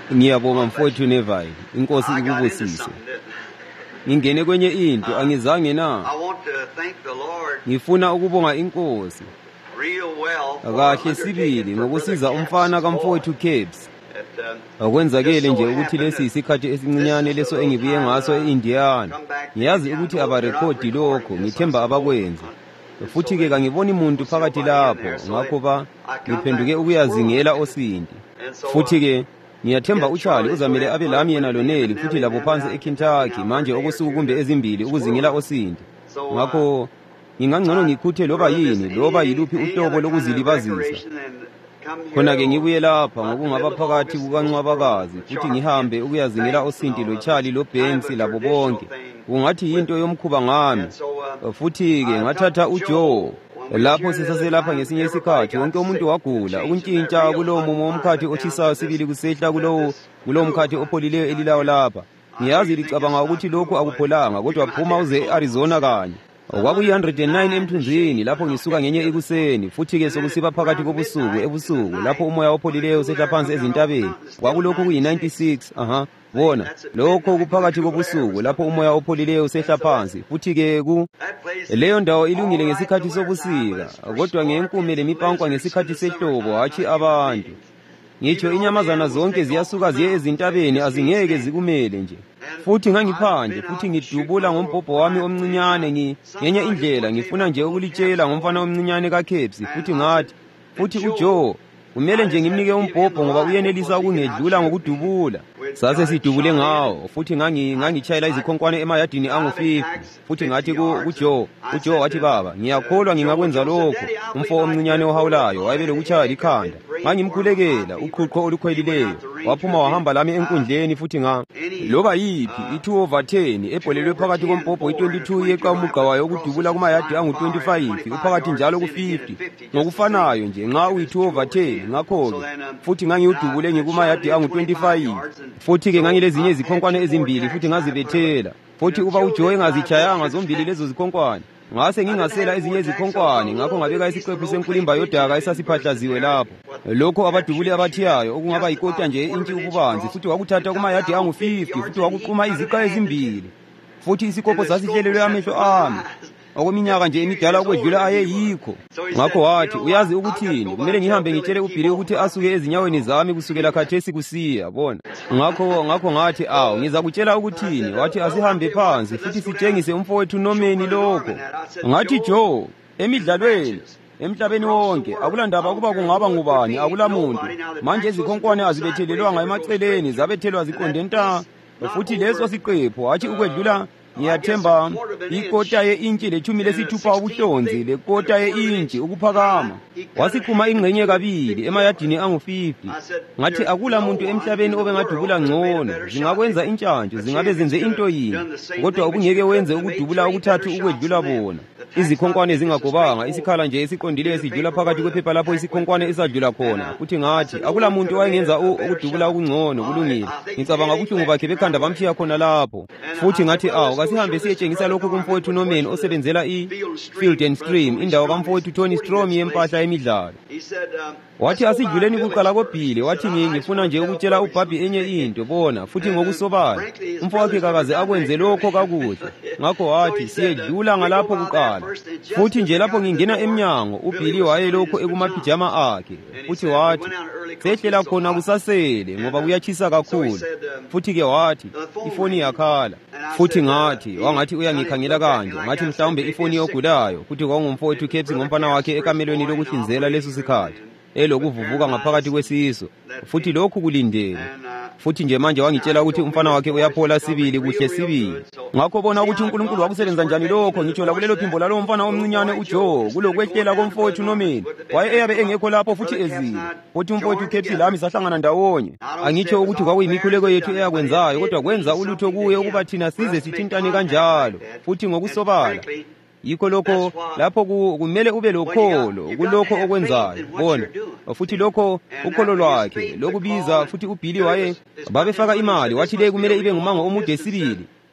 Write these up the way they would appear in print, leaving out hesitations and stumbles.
Ngiyabonga mfowethu Neville, inkosi ikubusise. Ngingene kwenye into angizange na. Ngifuna ukubonga inkosi kahle sibili ngokusiza umfana kamfowethu Kebs. Akwenzakele nje ukuthi lesi isikhathi esincinyane leso engibuye ngaso eIndiana. Ngiyazi ukuthi abarekhodi lokho, ngithemba abakwenza. Futhi ke kangiboni umuntu phakathi lapho, ngakho ngiphenduke ukuyazingela osindi. Futhi ke ngiyathemba uCharlie uzamele abe lami yena loneli futhi labo phansi eKentucky manje okusuku kumbe ezimbili ukuzingela osindi. Ngakho ngingangcono ngikhuthe loba yini, loba yiluphi uhlobo lokuzilibazisa. Khona ke ngibuye lapha ngokungaba phakathi kukaNcwabakazi futhi ngihambe ukuyazingela osindi loCharlie loBanks labo bonke. Kungathi into yomkhuba ngami. Futhi ke ngathatha uJoe. Lapho sisaselapha ngesinye isikhathi wonke umuntu wagula ukuntshintsha kulowo mumo womkhathi otshisayo sibili kusehla kulowo mkhathi opholileyo elilayo lapha. Ngiyazi licabanga ukuthi lokhu akupholanga kodwa phuma uze eArizona kanye. Kwakuyi-109 emthunzini lapho ngisuka ngenye ikuseni futhi ke sokusiba phakathi ebusuku lapho umoya opholileyo usehla phansi ezintabeni. Kwakulokhu kuyi-96 bona lokho kuphakathi kobusuku lapho umoya opholileyo usehla phansi futhi ke leyo ndawo ilungile ngesikhathi sobusika kodwa ngenkume lemipankwa ngesikhathi sehlobo hatshi abantu. Ngitsho inyamazana zonke ziyasuka ziye ezintabeni azingeke zikumele nje. Futhi ngangiphandle futhi ngidubula ngombhobho wami omncinyane ngenye indlela ngifuna nje ukulitshela ngomfana omncinyane kaKebs futhi uJoe kumele nje ngimnike umbhobho ngoba uyenelisa ukungedlula ngokudubula. Sase sidubule ngawo futhi ngangitshayela izikhonkwane emayadini angu-50 futhi ngathi kuJoe wathi baba ngiyakholwa ngingakwenza lokho. Umfo omncinyane ohawulayo wayebelokutshaya likhanda. Ngangimkhulekela uqhuqho olukhwelileyo waphuma wahamba lami enkundleni futhi loba yiphi i2/10 ebholelwe phakathi kombhobho i22 yeqamuqa wayo ukudubula kumayadi angu-25 uphakathi njalo ku-50 ngokufanayo nje nxa uyi2/10. Ngakho-ke futhi ngangiwudubule ngikumayadi angu-25 futhi ke ngangilezinye izikhonkwane ezimbili futhi ngazibethela futhi uba uJoe engazitshayanga zombili lezo zikhonkwane ngase ngingasela ezinye izikhonkwane. Ngakho ngabeka isiqephu senkulimba yodaka esasiphatlaziwe lapho. Lokho abadubuli abathiyayo okungaba yikota nje intshi ububanzi futhi wakuthatha kumayadi angu-50 futhi wakuquma iziqa ezimbili futhi isikopho sasihlelelwe amehlo ami okweminyaka nje emidala ukwedlula ayeyikho. Ngakho wathi uyazi ukuthini, kumele ngihambe ngitshele uBilly ukuthi asuke ezinyaweni zami kusukela khathesi kusiya bona. Ngakho ngathi ngizakutshela ukuthini. Wathi asihambe phansi futhi sitshengise umfowethu Norman lokho. Ngathi Joe, emidlalweni emhlabeni wonke akulandaba ukuba kungaba ngubani, akulamuntu manje izikhonkwane azibethelelwanga emaceleni zabethelwa ziqonde nta futhi leso siqepho hatshi ukwedlula ngiyathemba ikota ye-intshi le-16 ubuhlonzi lekota ye-intshi ukuphakama. Wasiqhuma ingxenye kabili emayadini angu-50. Ngathi akula muntu emhlabeni obengadubula ngcono. Zingakwenza intshantshu zingabe zenze into yini kodwa ubungeke wenze ukudubula okuthathu ukwedlula bona. Izikhonkwane zingagobanga isikhala nje esiqondileyo sidlula phakathi kwephepha lapho isikhonkwane esadlula khona. Futhi ngathi akula muntu owayengenza ukudubula okungcono kulungile. Ngicabanga ubuhlungu bakhe bekhanda bamshiya khona lapho. Futhi ngathi kasihambe siyetshengisa lokho kumfowethu Norman osebenzela i-Field and Stream indawo kamfowethu Tony Strom yempahla emidlalo. Wathi asidluleni kuqala koBilly. Wathi ngifuna nje ukutshela uBhabhi enye into bona futhi ngokusobala umfowakhe kakaze akwenze lokho kakuhle. Ngakho wathi siyedlula ngalapho kuqala futhi nje lapho ngingena emnyango uBilly wayelokho ekumapijama akhe futhi wathi sehlela khona kusasele ngoba kuyatshisa kakhulu. Futhi ke wathi ifoni yakhala futhi wangathi uyangikhangela kanje. Ngathi mhlawumbe ifoni yogulayo futhi kwangumfowethu Kebs ngomfana wakhe ekamelweni lokuhlinzela leso sikhathi elokuvuvuka ngaphakathi kwesiso futhi lokhu kulindele futhi nje manje wangitshela ukuthi umfana wakhe uyaphola sibili kuhle sibili. Ngakho bona ukuthi uNkulunkulu wakusebenza njani lokho ngitsho kulelo phimbo lalo mfana omncinyane uJoe kulokwehlela komfowethu Norman waye eyabe engekho lapho futhi ezile futhi umfowethu Kebs lami sahlangana ndawonye. Angitsho ukuthi kwakuyimikhuleko yethu eyakwenzayo kodwa kwenza ulutho kuye ukuba thina size sithintane kanjalo futhi ngokusobala. Yikho lokho lapho kumele ube lokholo kulokho okwenzayo bona futhi lokho ukholo lwakhe lokubiza futhi uBilly babefaka imali wathi le kumele ibe ngumango omude sibili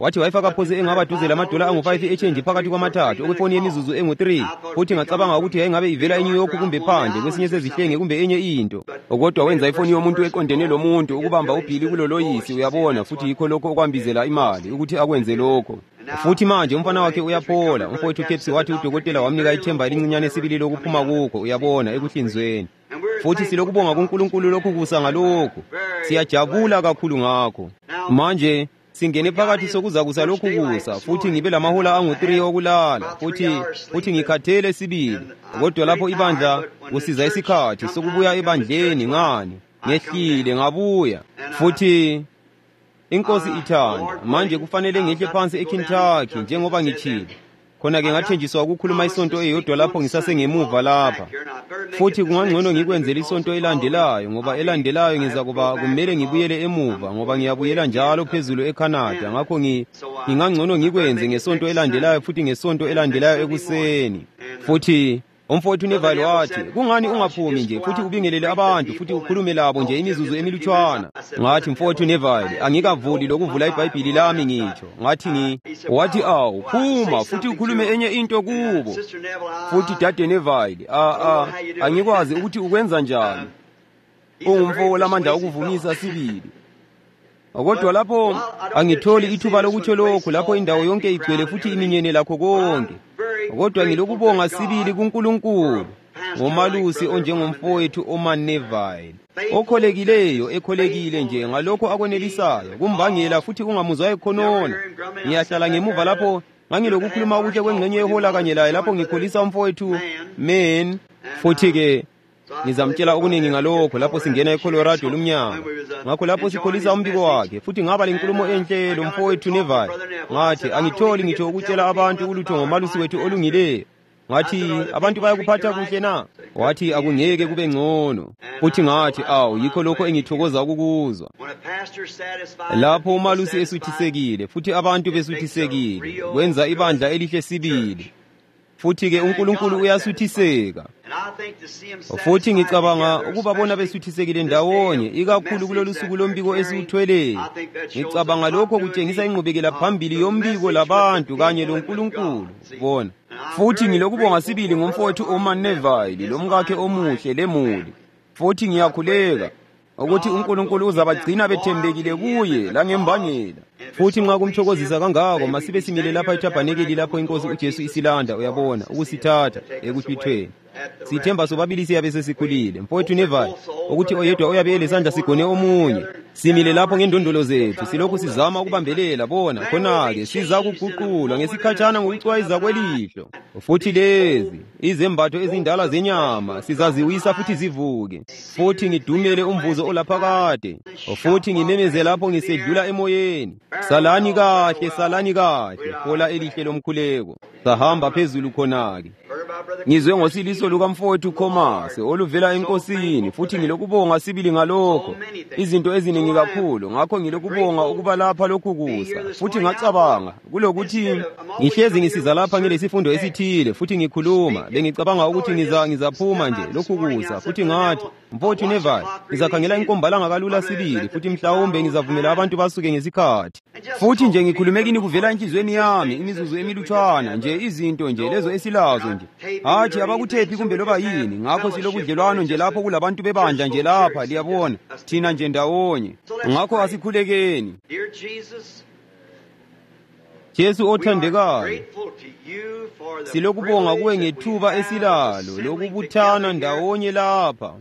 wathi wayifaka phose engaba duze lamadola angu-5 echange phakathi kwamathathu okwefoni yemizuzu engu-3 futhi ngacabanga ukuthi yayingabe ivela eNew York kumbe phandle kwesinye sezihlenge kumbe enye into. Kodwa wenza ifoni yomuntu eqondene lomuntu ukubamba ubhili kulo loyisi, uyabona, futhi yikho lokho okwambizela imali ukuthi akwenze lokho. Futhi manje umfana wakhe uyaphola. Umfowethu Kepsi wathi udokotela wamnika ithemba elincinyane esibili lokuphuma kukho, uyabona, ekuhlinzweni. Futhi silokubonga kuNkulunkulu lokhu kusa ngalokho. Siyajabula kakhulu ngakho. Manje singene phakathi sokuzakusa lokhu kusa, futhi ngibe lamahola angu-3 okulala, futhi ngikhathele sibili. Kodwa lapho ibandla kusiza isikhathi sokubuya ebandleni ngani, ngehlile ngabuya. Futhi inkosi ithanda, manje kufanele ngehle phansi eKentucky njengoba ngithile. Khona-ke ngathenjiswa ukukhuluma isonto eyodwa lapho ngisasengemuva lapha. Futhi kungangcono ngikwenzele isonto elandelayo, ngoba elandelayo ngizakuba kumele ngibuyele emuva, ngoba ngiyabuyela njalo phezulu eCanada. Ngakho ngingangcono ngikwenze ngesonto elandelayo futhi ngesonto elandelayo ekuseni. Futhi umfowethu Neville wathi, kungani ungaphumi nje futhi ubingelele abantu futhi ukhulume labo nje imizuzu emilutshwana? Ngathi, mfowethu Neville, angikavuli lokuvula iBhayibhili lami ngitsho. Wathi awu, phuma futhi ukhulume enye into kubo. Futhi Dade Neville, angikwazi ukuthi ukwenza njani. Ungumfo lamandla ukuvumisa sibili. Kodwa lapho angitholi ithuba lokutsho lokhu, lapho indawo yonke igcwele futhi iminyene lakho konke. Kodwa ngilokubonga sibili kuNkulunkulu ngomalusi onjengomfowethu oManeville, okholekileyo, ekholekile nje ngalokho akwenelisayo, kumbangela futhi ungamuzwa ekhonona. Ngiyahlala ngemuva lapho ngangilokukhuluma ukuthi kwengxenye yehola kanye laye lapho ngikholisa umfowethu man. Futhi-ke ngizamtshela okuningi ngalokho lapho singena eColorado lumnyaka. Ngakho lapho sikholisa umbiko wakhe, futhi ngaba lenkulumo enhle lo mfowethu Neville. Ngathi angitholi ngitsho ukutshela abantu ulutho ngomalusi wethu olungileyo. Ngathi abantu bayakuphatha kuhle na? Wathi akungeke kube ngcono. Futhi ngathi awu, yikho lokho engithokoza ukukuzwa. Lapho umalusi esuthisekile futhi abantu besuthisekile, kwenza ibandla elihle sibili. Futhi-ke uNkulunkulu uyasuthiseka. Futhi ngicabanga ukubabona besuthisekile ndawonye, ikakhulu kulolu suku lombiko esiwuthweleyo. Ngicabanga lokho kutshengisa ingqubekela phambili yombiko labantu kanye loNkulunkulu, bona. Futhi ngilokubonga sibili ngomfowethu oManeville lomkakhe omuhle lemuli. Futhi ngiyakhuleka ukuthi uNkulunkulu uzabagcina bethembekile kuye langembangela. Futhi nxa kumthokozisa kangako, masibe simile lapha eThabanekeli lapho iNkosi uJesu isilanda, uyabona, ukusithatha ekuhlwithweni. Sithemba sobabili siyabe sesikhulile, mfowethu Neville, ukuthi oyedwa uyabe elesandla sigone omunye. Simile lapho ngendondolo zethu, silokhu sizama ukubambelela, bona, khona-ke siza kuguqulwa ngesikhatshana ngokucwayiza kwelihlo. Futhi lezi izembatho ezindala zenyama sizaziwisa futhi zivuke. Futhi ngidumele umvuzo olaphakade. Futhi ngimemeze lapho ngisedlula emoyeni. Salani kahle, salani kahle, hola elihle lomkhuleko. Sahamba phezulu khona-ke. Ngizwe ngosiliso lukamfowethu Khomase oluvela enkosini, futhi ngilokubonga sibili ngalokho. Izinto eziningi kakhulu, ngakho ngilokubonga ukuba lapha lokhu kusa. Futhi ngacabanga kulokuthi ngihlezi ngisiza lapha ngilesifundo esithile, futhi ngikhuluma, bengicabanga ukuthi ngizaphuma nje lokhu kusa. Futhi ngathi, mfowethu Neville, ngizakhangela inkombalanga kalula sibili, futhi mhlawumbe ngizavumela abantu basuke ngesikhathi. Futhi nje ngikhulumekini kuvela enhlizweni yami imizuzu emilutshwana nje, izinto nje lezo esilazo nje. Hathi abakuthephi kumbe loba yini. Ngakho silobudlelwano nje lapho kulabantu bebandla nje lapha, liyabona, thina nje ndawonye. Ngakho asikhulekeni. Jesu othandekayo, silokubonga kuwe ngethuba esilalo lokubuthana ndawonye lapha.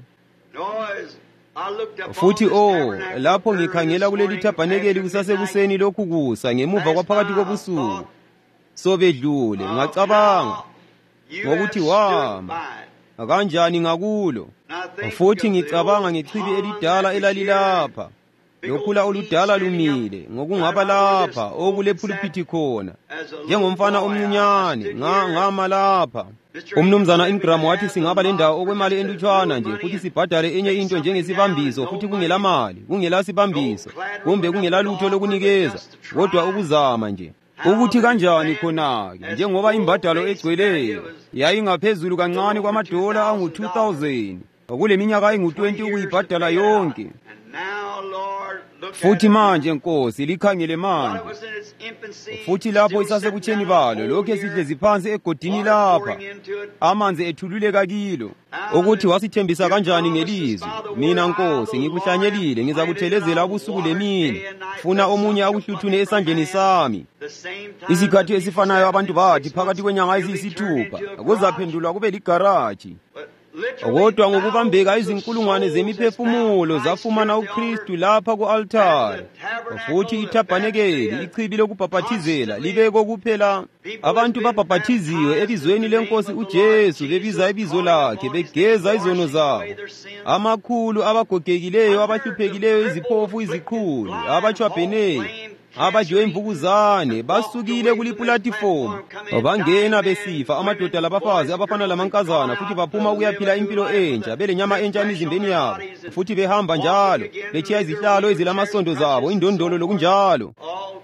Futhi lapho ngikhangela kuleli Thabanekeli kusasekuseni lokhu kusa ngemuva kwaphakathi kobusuku sobedlule, ngacabanga ngokuthi kanjani ngakulo. Futhi ngicabanga ngechibi elidala elalilapha, lokhula oludala lumile ngokungaba lapha okulepulpiti khona, njengomfana omncinyane ngama lapha. Umnumzana Ingram wathi singaba lendawo okwemali entutshwana nje, futhi sibhadale enye into njengesibambiso, futhi kungela mali, kungela sibambiso, kumbe kungela lutho lokunikeza, kodwa ukuzama nje ukuthi kanjani khona-ke, njengoba imbadalo egcweleyo yayingaphezulu kancane kwamadola angu-2,000 kule minyaka engu-20 ukuyibhadala yonke. futhi manje Nkosi likhangele manje, futhi lapho isasebutsheni balo lokhu sihlezi phansi egodini lapha amanzi ethululeka kilo, ukuthi wasithembisa kanjani ngelizwi. Mina Nkosi ngikuhlanyelile, ngizakuthelezela ubusuku lemini, funa omunye akuhluthune esandleni sami. Isikhathi esifanayo abantu bathi phakathi kwenyanga eziyisithupha kuzaphendulwa kube ligaraji. Kodwa ngokubambeka izinkulungwane zemiphefumulo zafumana uKristu lapha ku-altare, futhi ithabanekeli, ichibi lokubhaphathizela libekwe kuphela. Abantu babhaphathiziwe ebizweni leNkosi uJesu, bebiza ibizo lakhe, begeza izono zabo. Amakhulu, abagogekileyo, abahluphekileyo, iziphofu, iziqhuli, abatshwabheneyo, abadliwe imvukuzane basukile kulipulatifomu, bangena besifa, amadoda labafazi abafana lamankazana, futhi baphuma ukuyaphila impilo entsha, belenyama entsha emizimbeni yabo, futhi behamba njalo betshiya izihlalo ezilamasondo zabo, indondolo lokunjalo.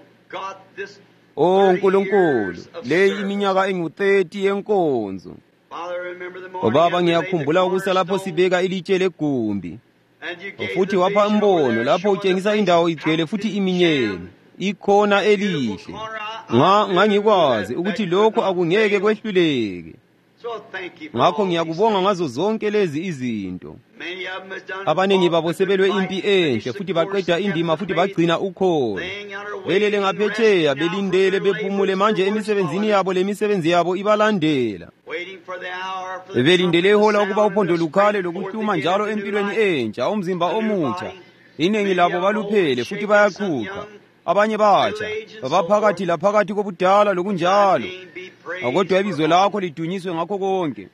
Oh Nkulunkulu, leyi iminyaka engu-30 yenkonzo. Baba, ngiyakhumbula ukusa lapho sibeka ilitshe legumbi, futhi wapha imbono lapho utshengisa indawo igcwele futhi iminyene, ikhona elihle. Ngangikwazi ukuthi lokho akungeke kwehluleke. Ngakho ngiyakubonga ngazo zonke lezi izinto. Abanengi babo sebelwe impi enhle, futhi baqeda indima, futhi bagcina ukholo. Belele ngaphetsheya belindele bephumule manje emisebenzini yabo, lemisebenzi yabo ibalandela. Belindele ihola ukuba uphondo lukhale lokuhluma njalo empilweni entsha, umzimba omutsha. Inengi labo baluphele futhi bayaqhuqa. Abanye batsha baphakathi laphakathi kobudala lokunjalo. Kodwa ibizo lakho lidunyiswe ngakho konke.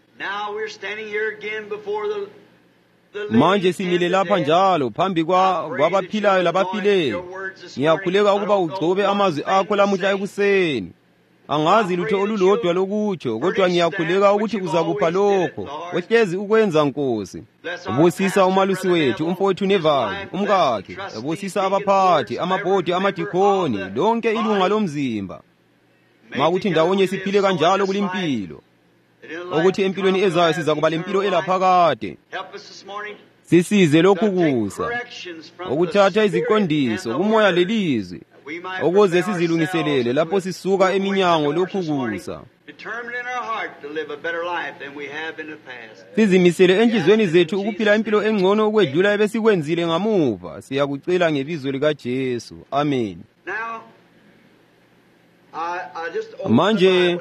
Manje simile lapha njalo phambi kwabaphilayo labafileyo. Ngiyakhuleka ukuba ugcobe amazwi akho lamuhla ekuseni. Angazi lutho olulodwa lokutsho, kodwa ngiyakhuleka ukuthi uzakupha lokho ohlezi ukwenza Nkosi. Busisa umalusi wethu umfowethu Neville, umkakhe, busisa abaphathi, amabhodi, amadikoni, lonke ilunga lomzimba. Makuthi ndawonye siphile kanjalo kulimpilo, ukuthi empilweni ezayo sizakuba lempilo elaphakade. Sisize lokhu kusa, ukuthatha iziqondiso kumoya lelizwi, ukuze sizilungiselele lapho sisuka eminyango lokhu kusa. Sizimisele enhlizweni zethu ukuphila impilo engcono ukwedlula ebesikwenzile ngamuva. Siyakucela ngebizo likaJesu. Amen. Manje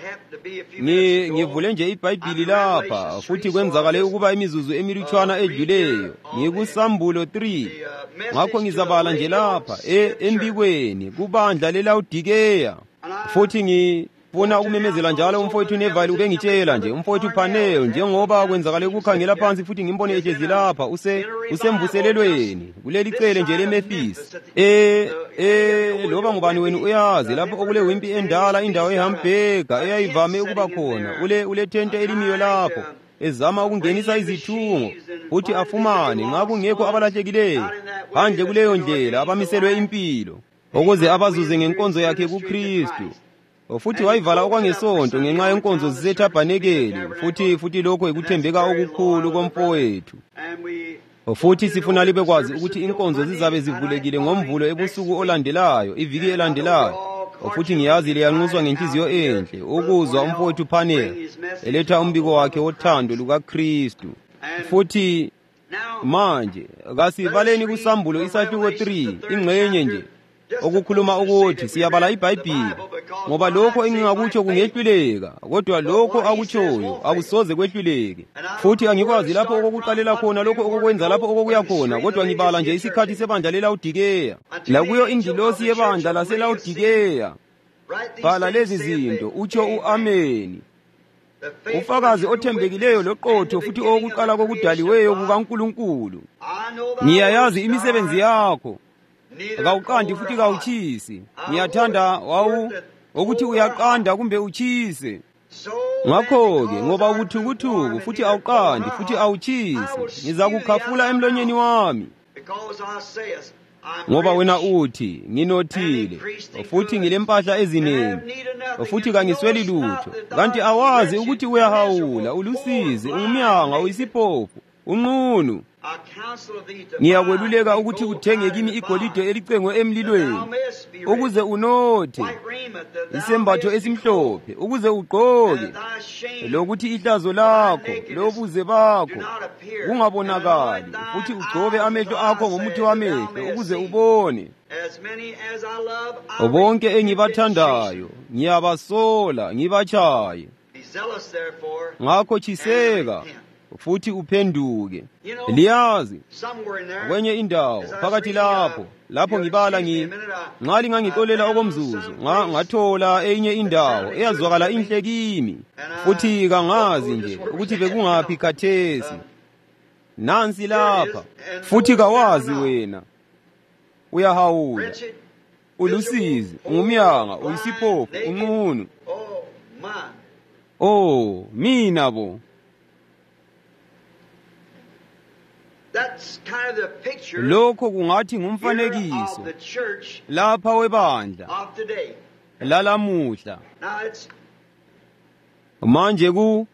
ngivule nje iBhayibhili lapha, futhi kwenzakale ukuba imizuzu emilutshwana edluleyo ngikuSambulo 3. Ngakho ngizabala nje lapha embikweni kubandla leLaodikeya. Futhi ngifuna ukumemezela njalo umfowethu Neville ubengitshela nje, umfowethu Phaneo, njengoba kwenzakale ukukhangela phansi futhi ngimbone ehlezi lapha usemvuselelweni kuleli cele nje leMemphis. Loba ngubani wenu uyazi lapho okule wimpi endala, indawo eHambhega eyayivame ukuba khona, ule tente elimiyo lapho ezama ukungenisa izithungo futhi afumane ngakungekho abalahlekileyo handle kuleyo ndlela abamiselwe impilo, ukuze abazuze ngenkonzo yakhe kuKristu. Futhi wayivala okwangesonto ngenxa yenkonzo zisethabanekeli, futhi lokho ekuthembeka okukhulu komfowethu. Futhi sifuna libe kwazi ukuthi inkonzo zizabe zivulekile ngomvulo ebusuku olandelayo, iviki elandelayo. Futhi ngiyazi liyanxuswa ngenhliziyo enhle ukuzwa umfowethu Phaneo eletha umbiko wakhe wothando lukaKristu. Futhi manje kasibaleni kuSambulo isahluko 3 ingxenye nje, okukhuluma ukuthi siyabala iBhayibhili, ngoba lokho engingakutsho kungehluleka, kodwa lokho akutshoyo akusoze kwehluleke. Futhi angikwazi lapho okokuqalela khona, lokho okokwenza lapho okokuya khona, kodwa ngibala nje isikhathi sebandla leLaodikeya, lakuyo ingilosi yebandla laseLaodikeya. Bhala lezi zinto, utsho u-Ameni, ufakazi othembekileyo loqotho futhi owokuqala kokudaliweyo kukaNkulunkulu. Ngiyayazi imisebenzi yakho, kawuqandi futhi kawutshisi. Ngiyathanda ukuthi uyaqanda kumbe utshise. Ngakho-ke ngoba ubuthukuthuku futhi awuqandi futhi awutshisi, ngizakukhafula emlonyeni wami. Ngoba wena uthi nginothile futhi ngilempahla ezinengi futhi kangisweli lutho, kanti awazi ukuthi uyahawula, ulusizi, umyanga, uyisiphofu, unqunu. Ngiyakweluleka ukuthi kuthenge kimi igolide elicengwe emlilweni, ukuze unothe, isembatho esimhlophe, ukuze ugqoke, lokuthi ihlazo lakho lobuze bakho kungabonakali, futhi ugcobe amehlo akho ngomuthi wamehlo, ukuze ubone. Bonke engibathandayo ngiyabasola, ngibatshaye. Ngakho tshiseka futhi uphenduke. Liyazi, kwenye indawo phakathi lapho ngibala nxa lingangixolela okomzuzu, ngathola enye indawo eyazwakala inhle kimi, futhi kangazi nje ukuthi bekungaphi khathesi. Nansi lapha, futhi kawazi wena. Uyahawula, ulusizi, ungumyanga, uyisiphofu, unqunu. Oh, mina bo. Lokho kungathi ngumfanekiso lapha webandla lalamuhla. Manje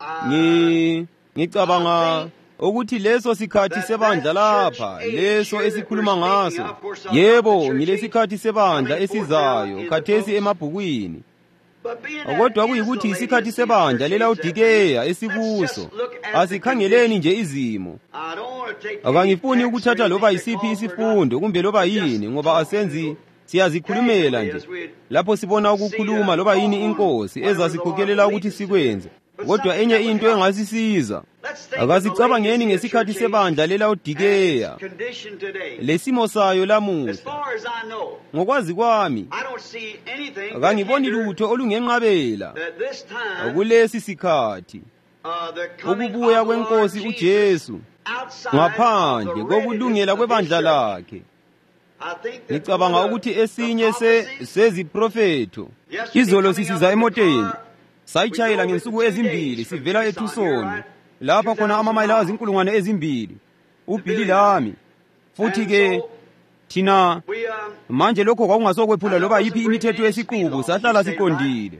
ngicabanga ukuthi leso sikhathi sebandla lapha, leso esikhuluma ngaso, yebo ngilesikhathi sebandla esizayo khathesi emabhukwini. Kodwa kuyikuthi isikhathi sebandla leLaodikeya esikuso, asikhangeleni nje izimo. Akangifuni ukuthatha loba yisiphi isifundo kumbe loba yini, ngoba asenzi siyazikhulumela nje lapho sibona ukukhuluma loba yini inkosi ezasikhokelela ukuthi sikwenze. Kodwa enye into engasisiza, akasicabangeni ngesikhathi sebandla leLaodikeya lesimo sayo lamuhla. Ngokwazi kwami, akangiboni lutho olungenqabela kulesi sikhathi ukubuya kwenkosi uJesu ngaphandle kokulungela kwebandla lakhe. Ngicabanga ukuthi esinye seziprofeto izolo sisiza emoteni, sayitshayela ngensuku ezimbili sivela eTucson, lapha khona amamayela azinkulungwane ezimbili, uBhili lami. Futhi ke thina manje lokho kwakungasokwephula loba yiphi imithetho yesiqubu, sahlala siqondile.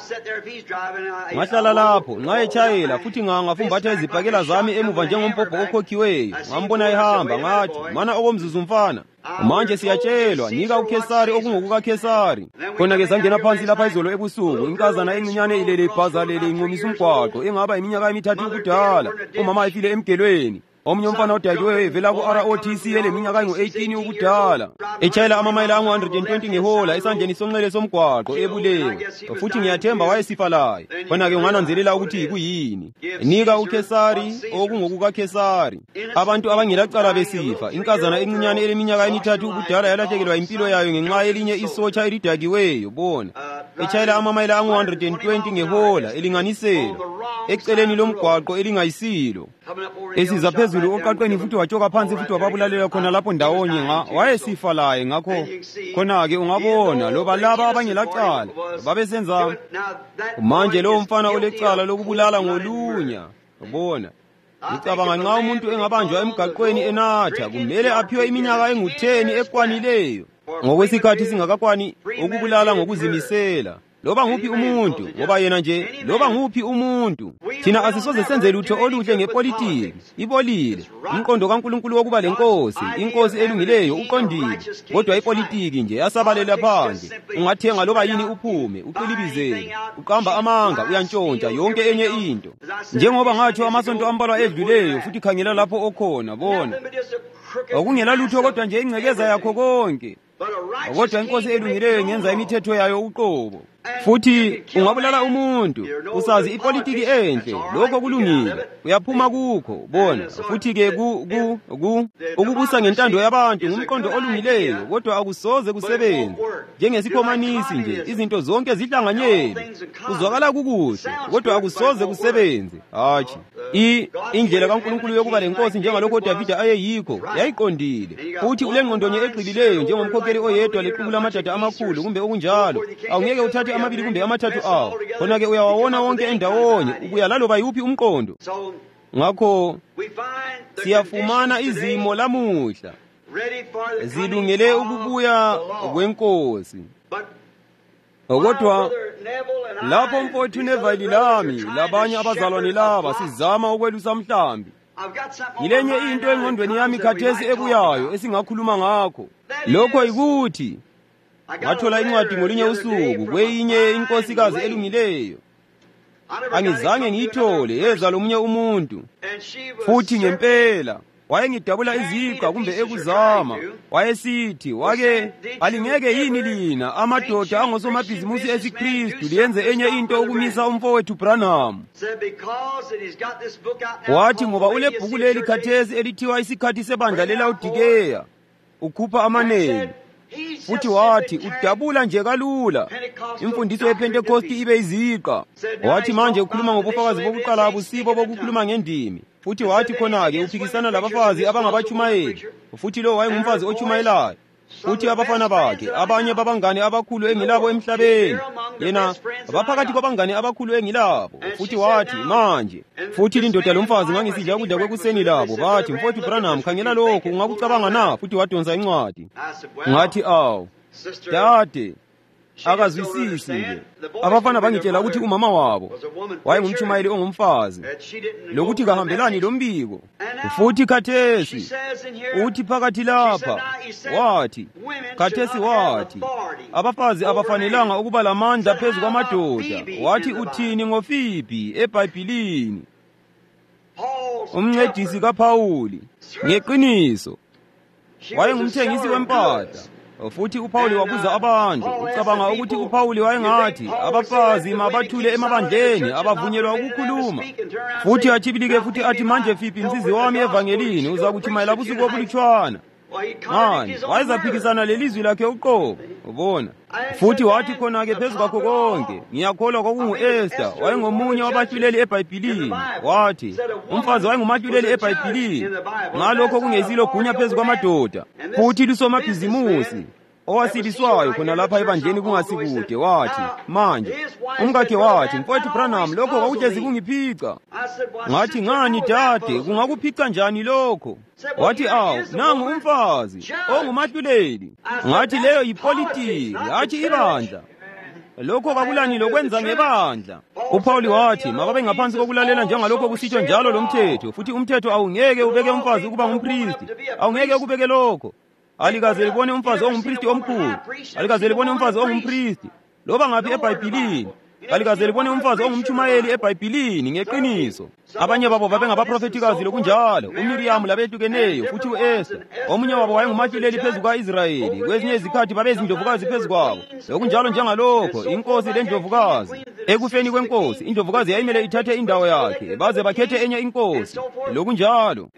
Ngahlala lapho nxa etshayela, futhi ngafumbatha izibhakela zami emuva njengompopho okhokhiweyo. Ngambona ehamba, ngathi, mana okomzuzu mfana, manje siyatshelwa, nika uKhesari okungokukaKhesari. Khona-ke sangena phansi lapha izolo ebusuku, inkazana encinyane ilele ibhazalele inqumisa umgwaqo, engaba iminyaka emithathu ubudala. Umama efile emgelweni. Omunye umfana odakiweyo evela ku-ROTC eleminyaka engu-18 ubudala, etshayela amamayela angu-120 ngehola esandleni sonxele somgwaqo ebulewe, futhi ngiyathemba wayesifa laye. Khona-ke ungananzelela ukuthi kuyini. Nika uKhesari okungokukaKhesari. Abantu abangelacala besifa. Inkazana encinyane eleminyaka emithathu ubudala yalahlekelwa impilo yayo ngenxa yelinye isotsha elidakiweyo, bona, etshayela amamayela angu-120 ngehola elinganiselo eceleni lomgwaqo elingayisilo. Esiza phezulu oqaqeni futhi watshoka phansi futhi wababulalela khona lapho ndawonye. Wayesifa laye. Ngakho khona-ke ungabona loba laba abangelacala babesenza. Manje lowo mfana olecala lokubulala ngolunya, bona, ngicabanga nxa umuntu engabanjwa emgaqweni enatha, kumele aphiwe iminyaka engu-10 ekwanileyo, ngokwesikhathi singakakwani ukubulala ngokuzimisela. Loba nguphi umuntu, ngoba yena nje loba nguphi umuntu. Thina asisoze senze lutho oluhle ngepolitiki, ibolile. Umqondo kaNkulunkulu wokuba lenkosi, inkosi elungileyo, uqondile. Kodwa ipolitiki nje yasabalela phandle. Ungathenga loba yini uphume, uqilibizele, uqamba amanga, uyantshontsha yonke enye into. Njengoba ngathi amasonto ambalwa edluleyo, futhi khangela lapho okhona, bona, akungela lutho kodwa nje ingcekeza yakho konke. Kodwa inkosi elungileyo ngenza imithetho yayo uqobo. Futhi ungabulala umuntu, usazi ipolitiki enhle, lokho kulungile, uyaphuma kukho, bona. Futhi ke ukubusa ngentando yabantu ngumqondo olungileyo, kodwa akusoze kusebenze. Njengesikhomanisi nje, izinto zonke zihlanganyelwe, kuzwakala kukuhle, kodwa akusoze kusebenze. Hatshi, indlela kaNkulunkulu yokuba lenkosi njengalokho uDavida ayeyikho yayiqondile. Futhi ulengqondonye eqilileyo njengomkhokheli oyedwa leqhubu lamadada amakhulu kumbe okunjalo. Awungeke uthathe amabili kumbe amathathu awo. Khona-ke uyawawona wonke endawonye, ubuya laloba yuphi umqondo. Ngakho siyafumana izimo lamuhla zilungele ukubuya kwenkosi. Kodwa lapho mfowethu Neville lami labanye abazalwane laba sizama ukwelusa mhlambi, ngilenye into engqondweni yami khathesi ebuyayo esingakhuluma ngakho. Lokho yikuthi ngathola incwadi ngolinye usuku kweyinye inkosikazi elungileyo. Angizange ngiyithole yeza lomunye umuntu. Futhi ngempela wayengidabula iziqa kumbe ekuzama. Wayesithi wake alingeke yini lina amadoda angosomabhizimusi esiKristu liyenze enye into ukumisa umfowethu Branham. Wathi ngoba ulebhuku leli khathesi elithiwa isikhathi sebandla leLaodikeya ukhupha amanengi. Futhi wathi udabula nje kalula imfundiso yePentecost ibe iziqa. Wathi manje ukhuluma ngobufakazi bokuqala abusibo bokukhuluma ngendimi. Futhi wathi khona-ke uphikisana labafazi abangabachumayeli. Futhi lo wayengumfazi ochumayelayo. Futhi abafana bakhe abanye babangane abakhulu engilabo emhlabeni yena abaphakathi kwabangane abakhulu engilabo. Futhi wathi manje futhi lindoda lomfazi ngangisidla ukudla kwekuseni labo bathi mfowethu Branham khangela lokho ungakucabanga na. Futhi wadonsa incwadi. Ngathi awu dade akazwisisi nje. Abafana bangitshela ukuthi umama wabo wayengumchumayeli ongumfazi lokuthi kahambelani lombiko. Futhi khathesi uthi phakathi lapha wathi khathesi wathi abafazi abafanelanga ukuba lamandla phezu kwamadoda. Wathi uthini ngoFibi eBhayibhelini? Umncedisi kaPhawuli ngeqiniso wayengumthengisi wempahla. Futhi uPhawuli wabuza abantu ucabanga ukuthi uPhawuli wayengathi abafazi mabathule emabandleni abavunyelwa ukukhuluma. Futhi achibilike futhi athi manje Fibi msizi wami evangelini uzakuchumayela busuku obulutshwana. Manje wayezaphikisana lelizwi lakhe uqobo ubona. Futhi wathi khona-ke phezu kwakho konke ngiyakholwa kwakungu-Esther wayengomunye wabahluleli eBhayibhelini. Wathi umfazi wayengumahluleli eBhayibhelini ngalokho kungesilo gunya phezu kwamadoda. Futhi lusomabhizimusi owasiliswayo khona lapha ebandleni kungasikude. Wathi manje umkakhe wathi mfowethu Branham lokho kwakuhlezi kungiphica. Ngathi ngani dade kungakuphica njani lokho? Wathi awu nangu umfazi ongumahluleli. Ngathi leyo yipolitiki hatshi ibandla. Lokho kakulani lokwenza ngebandla. uPhawuli wathi mababe ngaphansi kokulalela njengalokho kusitsho njalo lomthetho. Futhi umthetho awungeke ubeke umfazi ukuba ngumpristi. Awungeke ukubeke lokho. Alikaze libone umfazi ongumpristi omkhulu. Alikaze libone umfazi ongumpristi loba ngaphi eBhayibhelini. Alikaze libone umfazi ongumchumayeli eBhayibhelini ngeqiniso. Abanye babo babengabaprofetikazi lokunjalo, uMiriyamu labehlukeneyo, futhi uEsther. Omunye wabo wayengumahluleli phezu kwa-Israyeli, kwezinye izikhathi babezindovukazi phezu kwabo. Lokunjalo njengalokho inkosi lendlovukazi. Ekufeni kwenkosi indlovukazi yayimele ithathe indawo yakhe baze bakhethe enye inkosi. Lokunjalo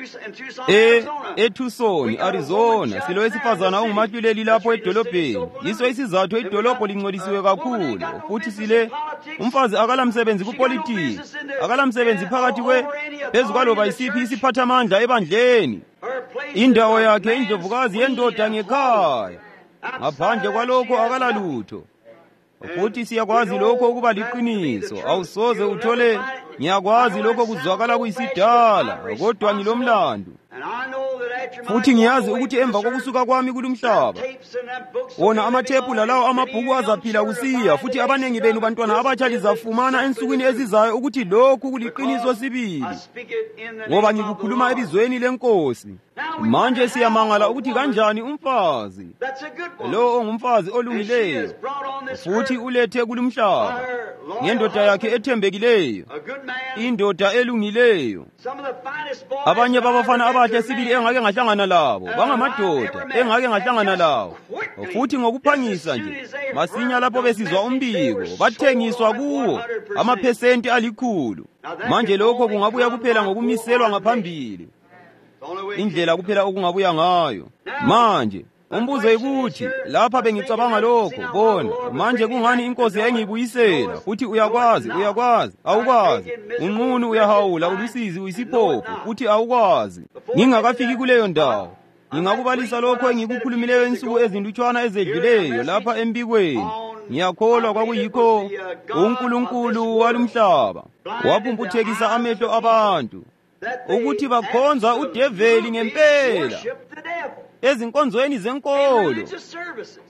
eTucson, Arizona, silowesifazana ongumahluleli lapho edolobheni. Yiso isizathu idolobho lingcolisiwe kakhulu. Futhi sile umfazi akalamsebenzi kupolitiki, akalamsebenzi phakathi phezu kwaloba isiphi isiphathamandla ebandleni. Indawo yakhe indlovukazi yendoda ngekhaya. Ngaphandle kwalokho akalalutho. Futhi siyakwazi lokho ukuba liqiniso. Awusoze uthole ngiyakwazi lokho kuzwakala kuyisidala kodwa ngilomlando. Futhi ngiyazi ukuthi emva kokusuka kwami kulumhlaba wona amathephu lalawo amabhuku azaphila kusiya. Futhi abanengi benu bantwana abatsha lizafumana ensukwini ezizayo ukuthi lokhu kuliqiniso sibili, ngoba ngikukhuluma ebizweni lenkosi. Manje siyamangala ukuthi kanjani umfazi lo ongumfazi olungileyo futhi ulethe kulumhlaba ngendoda yakhe ethembekileyo, indoda elungileyo. Abanye babafana abahle sibili engake ngahlangana labo bangamadoda engake ngahlangana lawo, futhi ngokuphangisa nje masinya lapho besizwa umbiko bathengiswa kuwo amaphesenti 100. Manje lokho kungabuya kuphela ngokumiselwa ngaphambili, indlela kuphela okungabuya ngayo. Manje umbuzo ukuthi lapha bengicabanga lokho, bona manje kungani inkosi yayingibuyisela? Futhi uyakwazi awukwazi, unqunu uyahawula, ulusizi uyisiphopho, futhi awukwazi. Ngingakafiki kuleyo ndawo ngingakubalisa lokho engikukhulumileyo insuku ezindutshwana ezedluleyo lapha embikweni. Ngiyakholwa kwakuyikho uNkulunkulu walumhlaba waphumputhekisa amehlo abantu ukuthi bakhonza udeveli ngempela ezinkonzweni zenkolo.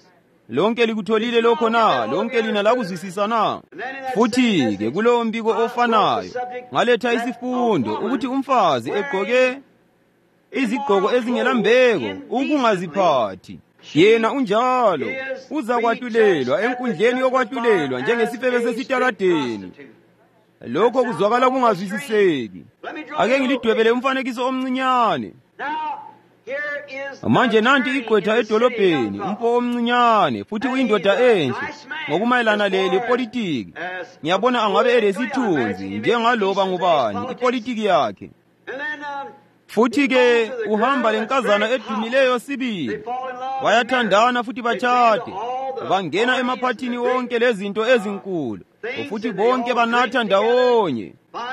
Lonke likutholile lokho na? Lonke lina lakuzwisisa na? Futhi-ke kulowo mbiko ofanayo ngaletha isifundo ukuthi umfazi egqoke izigqoko ezingelambeko ukungaziphathi. Yena unjalo uzakwahlulela enkundleni yokwahlulela njengesifebe sesitaladeni. Lokho kuzwakala kungazwisiseki. Ake ngilidwebele umfanekiso omncinyane. Manje nanti igqwetha edolobheni, umfo omncinyane futhi uyindoda enhle ngokumayelana lepolitiki. Ngiyabona angabe elesithunzi njengaloba ngubani ipolitiki yakhe. Futhi-ke uhamba lenkazana edumileyo sibili, bayathandana futhi batshade, bangena emaphathini wonke lezinto ezinkulu, futhi bonke banatha ndawonye.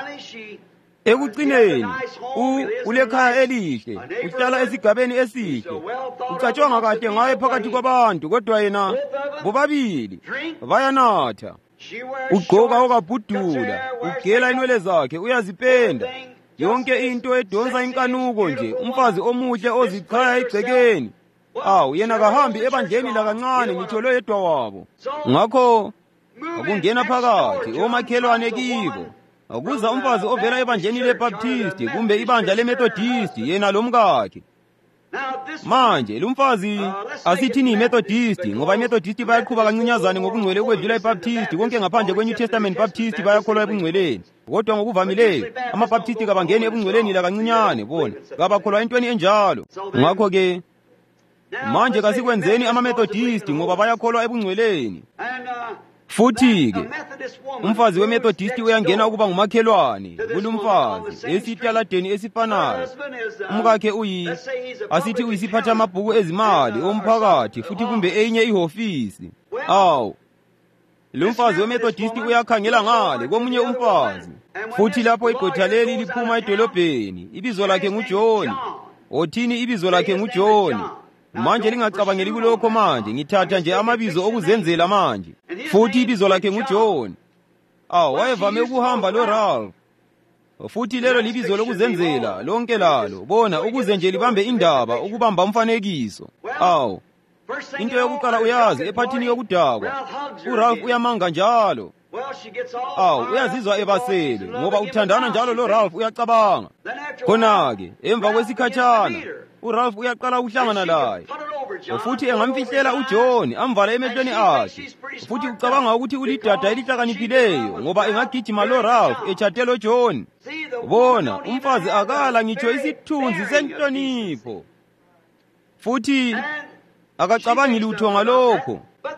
Ekucineni ulekhaya elihle, uhlala esigabeni esihle, ucatshwanga kahle ngaye phakathi kwabantu, kodwa yena bobabili bayanatha. Ugqoka okabhudula, ugela inwele zakhe, uyazipenda. Yonke into edonsa inkanuko nje, umfazi omuhle ozichaya egcekeni. Yena kahambi ebandleni lakancane ngitsho lo yedwa wabo. Ngakho akungena phakathi omakhelwane kibo. Akuza umfazi ovela ebandleni leBaptisti kumbe ibandla leMethodisti, yena lomkakhe. Manje lumfazi asithini iMethodisti, ngoba iMethodisti bayaqhuba kancinyazane ngokungcwele ukwedlula iBaptisti. Konke ngaphandle kweNew Testament Baptisti bayakholwa ebungcweleni. Kodwa ngokuvamileyo amaBaptisti kabangeni ebungcweleni lakancinyane, bona kabakholwa entweni enjalo. Ngakho-ke manje kasikwenzeni amaMethodisti ngoba bayakholwa ebungcweleni. Futhi-ke umfazi weMethodisti uyangena ukuba ngumakhelwane kulumfazi esitaladeni esifanayo. Umkakhe asithi uyisiphatha amabhuku ezimali omphakathi futhi kumbe enye ihofisi. Lumfazi weMethodisti uyakhangela ngale komunye umfazi. Futhi lapho igqwetha leli liphuma edolobheni, ibizo lakhe nguJoni. Othini ibizo lakhe nguJoni? Manje lingacabangeli kulokho manje, ngithatha nje amabizo okuzenzela manje. Futhi ibizo lakhe nguJoni. Wayevame ukuhamba loRalph. Futhi lelo libizo lokuzenzela lonke lalo. Bona ukuze nje libambe indaba, ukubamba umfanekiso. Into yokuqala uyazi ephathini yokudakwa, uRalph uyamanga njalo. Uyazizwa ebasele ngoba uthandana njalo loRalph, uyacabanga. Khona-ke emva kwesikhatshana uRalph uyaqala ukuhlangana laye. Futhi engamfihlela uJoni, amvala emehlweni akhe. Futhi ucabanga ukuthi ulidada elihlakaniphileyo ngoba engagijima loRalph etshade loJoni. Bona umfazi akala ngitsho isithunzi senhlonipho. Futhi akacabangi lutho ngalokho.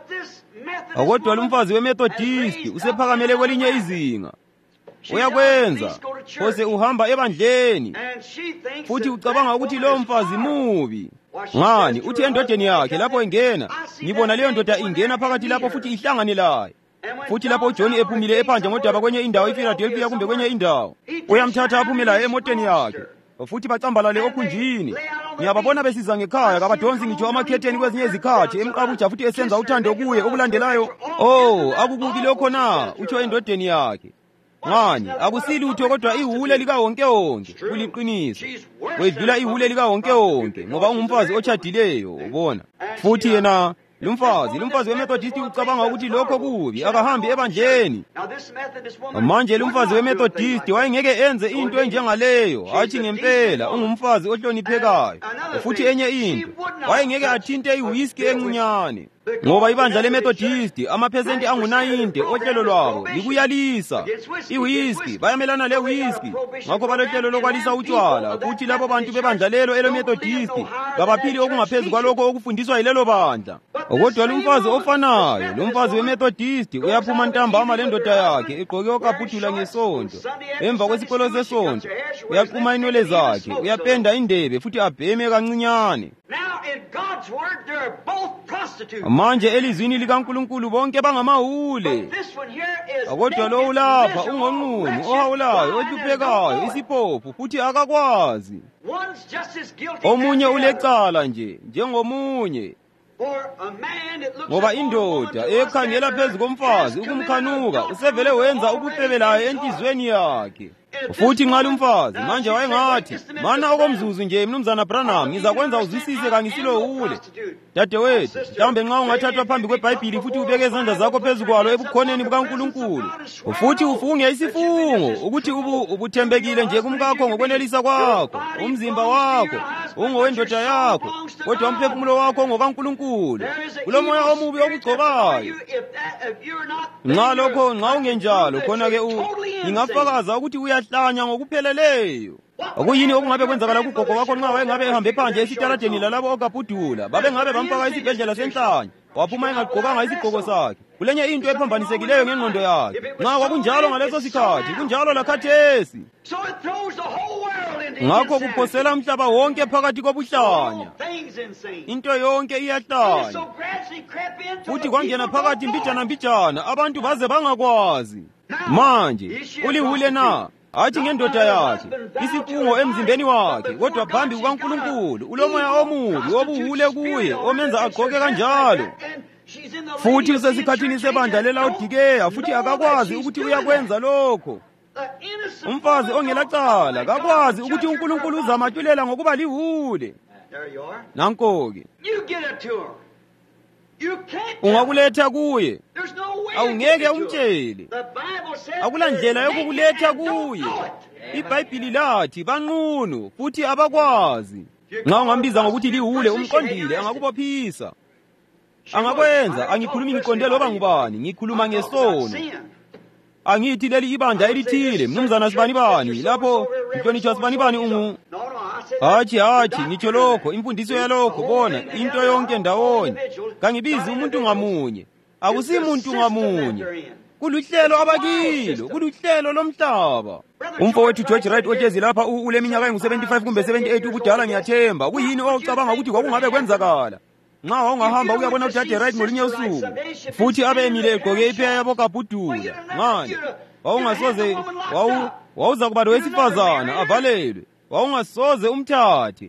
Kodwa lumfazi weMethodisti usephakamele kwelinye izinga. Uyakwenza phose uhamba ebandleni, futhi ucabanga ukuthi lo mfazi mubi. Ngani? Uthi endodeni yakhe lapho engena, ngibona leyo ndoda ingena phakathi lapho futhi ihlangane laye. Futhi lapho uJoni ephumile ephandle ngodaba kwenye indawo ePhiladelphia kumbe kwenye indawo, uyamthatha aphume laye emoteni yakhe, futhi bacambalale okhunjini. Ngiyababona besiza ngekhaya, kabadonsi ngitsho amakhetheni kwezinye izikhathi emqabuja futhi esenza uthando kuye. Okulandelayo, akukubi lokho na? Utsho endodeni yakhe. Ngani? Akusilutho kodwa ihule likawonke-wonke, kuliqiniso. Wedlula ihule likawonke-wonke ngoba ungumfazi otshadileyo, ubona. Futhi yena lumfazi weMethodisti ucabanga ukuthi lokho kubi, akahambi ebandleni. Manje lumfazi weMethodisti wayengeke enze into enjengaleyo, hathi ngempela ungumfazi ohloniphekayo. Futhi enye into, wayengeke athinte iwhiskey encinyane, ngoba ibandla leMethodisti amaphesenti angu-90 ohlelo lwabo likuyalisa iwhiskey, bayamelana lewhiskey. Ngakho balohlelo lokwalisa utshwala. Futhi labo bantu bebandla lelo eleMethodisti kabaphili okungaphezu kwalokho okufundiswa yilelo bandla. Kodwa lumfazi ofanayo, lumfazi weMethodisti uyaphuma ntambama lendoda yakhe egqoke okabhudula ngesonto. Emva kwesikolo sesonto uyaquma inwele zakhe, uyapenda indebe futhi abheme kancinyane. Manje elizwini likaNkulunkulu bonke bangamahule. Kodwa lo ulapha ungonqunu, ohawulayo, ohluphekayo, isiphofu futhi akakwazi. Omunye ulecala nje njengomunye. Ngoba indoda ekhangela phezu komfazi ukumkhanuka usevele wenza ubufebe layo enhlizweni yakhe. Futhi nxa lumfazi manje wayengathi, mana okomzuzu nje mnumzana Branham ngizakwenza uzwisise kangisilowule. Dadewethu, mhlawumbe nxa ungathathwa phambi kweBhayibhili futhi ubeke izandla zakho phezu kwalo ebukhoneni bukaNkulunkulu, futhi ufunge isifungo ukuthi ubuthembekile nje kumkakho ngokwenelisa kwakho, umzimba wakho ungowendoda yakho, kodwa umphefumulo wakho ungokaNkulunkulu, kulomoya omubi okugcokayo. Nxa ungenjalo khona-ke ngingafakaza ukuthi uyahlanya ngokupheleleyo. Akuyini okungabe kwenzakala kugogo wakho nxa wayengabe ehambe phandle esitaladeni lalabo okabhudula, babengabe bamfaka esibhedlela senhlanya, waphuma engagqokanga isigqoko sakhe. Kulenye into ephambanisekileyo ngengqondo yakhe. Nxa kwakunjalo ngaleso sikhathi, kunjalo lakhathesi. Ngakho kuphosela umhlaba wonke phakathi kobuhlanya. Into yonke iyahlanya. Futhi kwangena phakathi mbijana abantu baze bangakwazi. Manje ulihule na? Athi ngendoda yakhe, isifungo emzimbeni wakhe, kodwa phambi kukaNkulunkulu ulomoya omubi obuhule kuye omenza agqoke kanjalo. Futhi usesikhathini sebandla leLaodikeya, futhi akakwazi ukuthi uyakwenza lokho. Umfazi ongelacala akakwazi ukuthi uNkulunkulu uzamathulela ngokuba liwule. Nanko-ke ungakuletha kuye, awungeke umtshele. Akula ndlela yokukuletha kuye. IBhayibhili lathi banqunu futhi abakwazi. Nxa ungambiza ngokuthi liwule umqondile angakubophisa. Angakwenza. Angikhulumi ngiqonde loba ngubani, ngikhuluma ngesono. Angithi leli ibandla elithile mnumzana sibanibani lapho ngihlonitshwa sibanibani hatshi ngitsho lokho, imfundiso yalokho. Bona into yonke ndawonye, kangibizi umuntu ngamunye, akusimuntu ngamunye, kuluhlelo abakilo, kuluhlelo lomhlaba. Umfowethu George Wright ohlezi lapha uleminyaka engu-75 kumbe 78 ubudala, ngiyathemba. Kuyini ocabanga ukuthi kwakungabe kwenzakala nxa wawungahamba uyabona uDade Wright ngolunye usuku, futhi abe emile egqoke ipheya yabo kabhudula? Ngani wawungasoze wawuza kuba lowesifazana avalelwe, wawungasoze umthathe.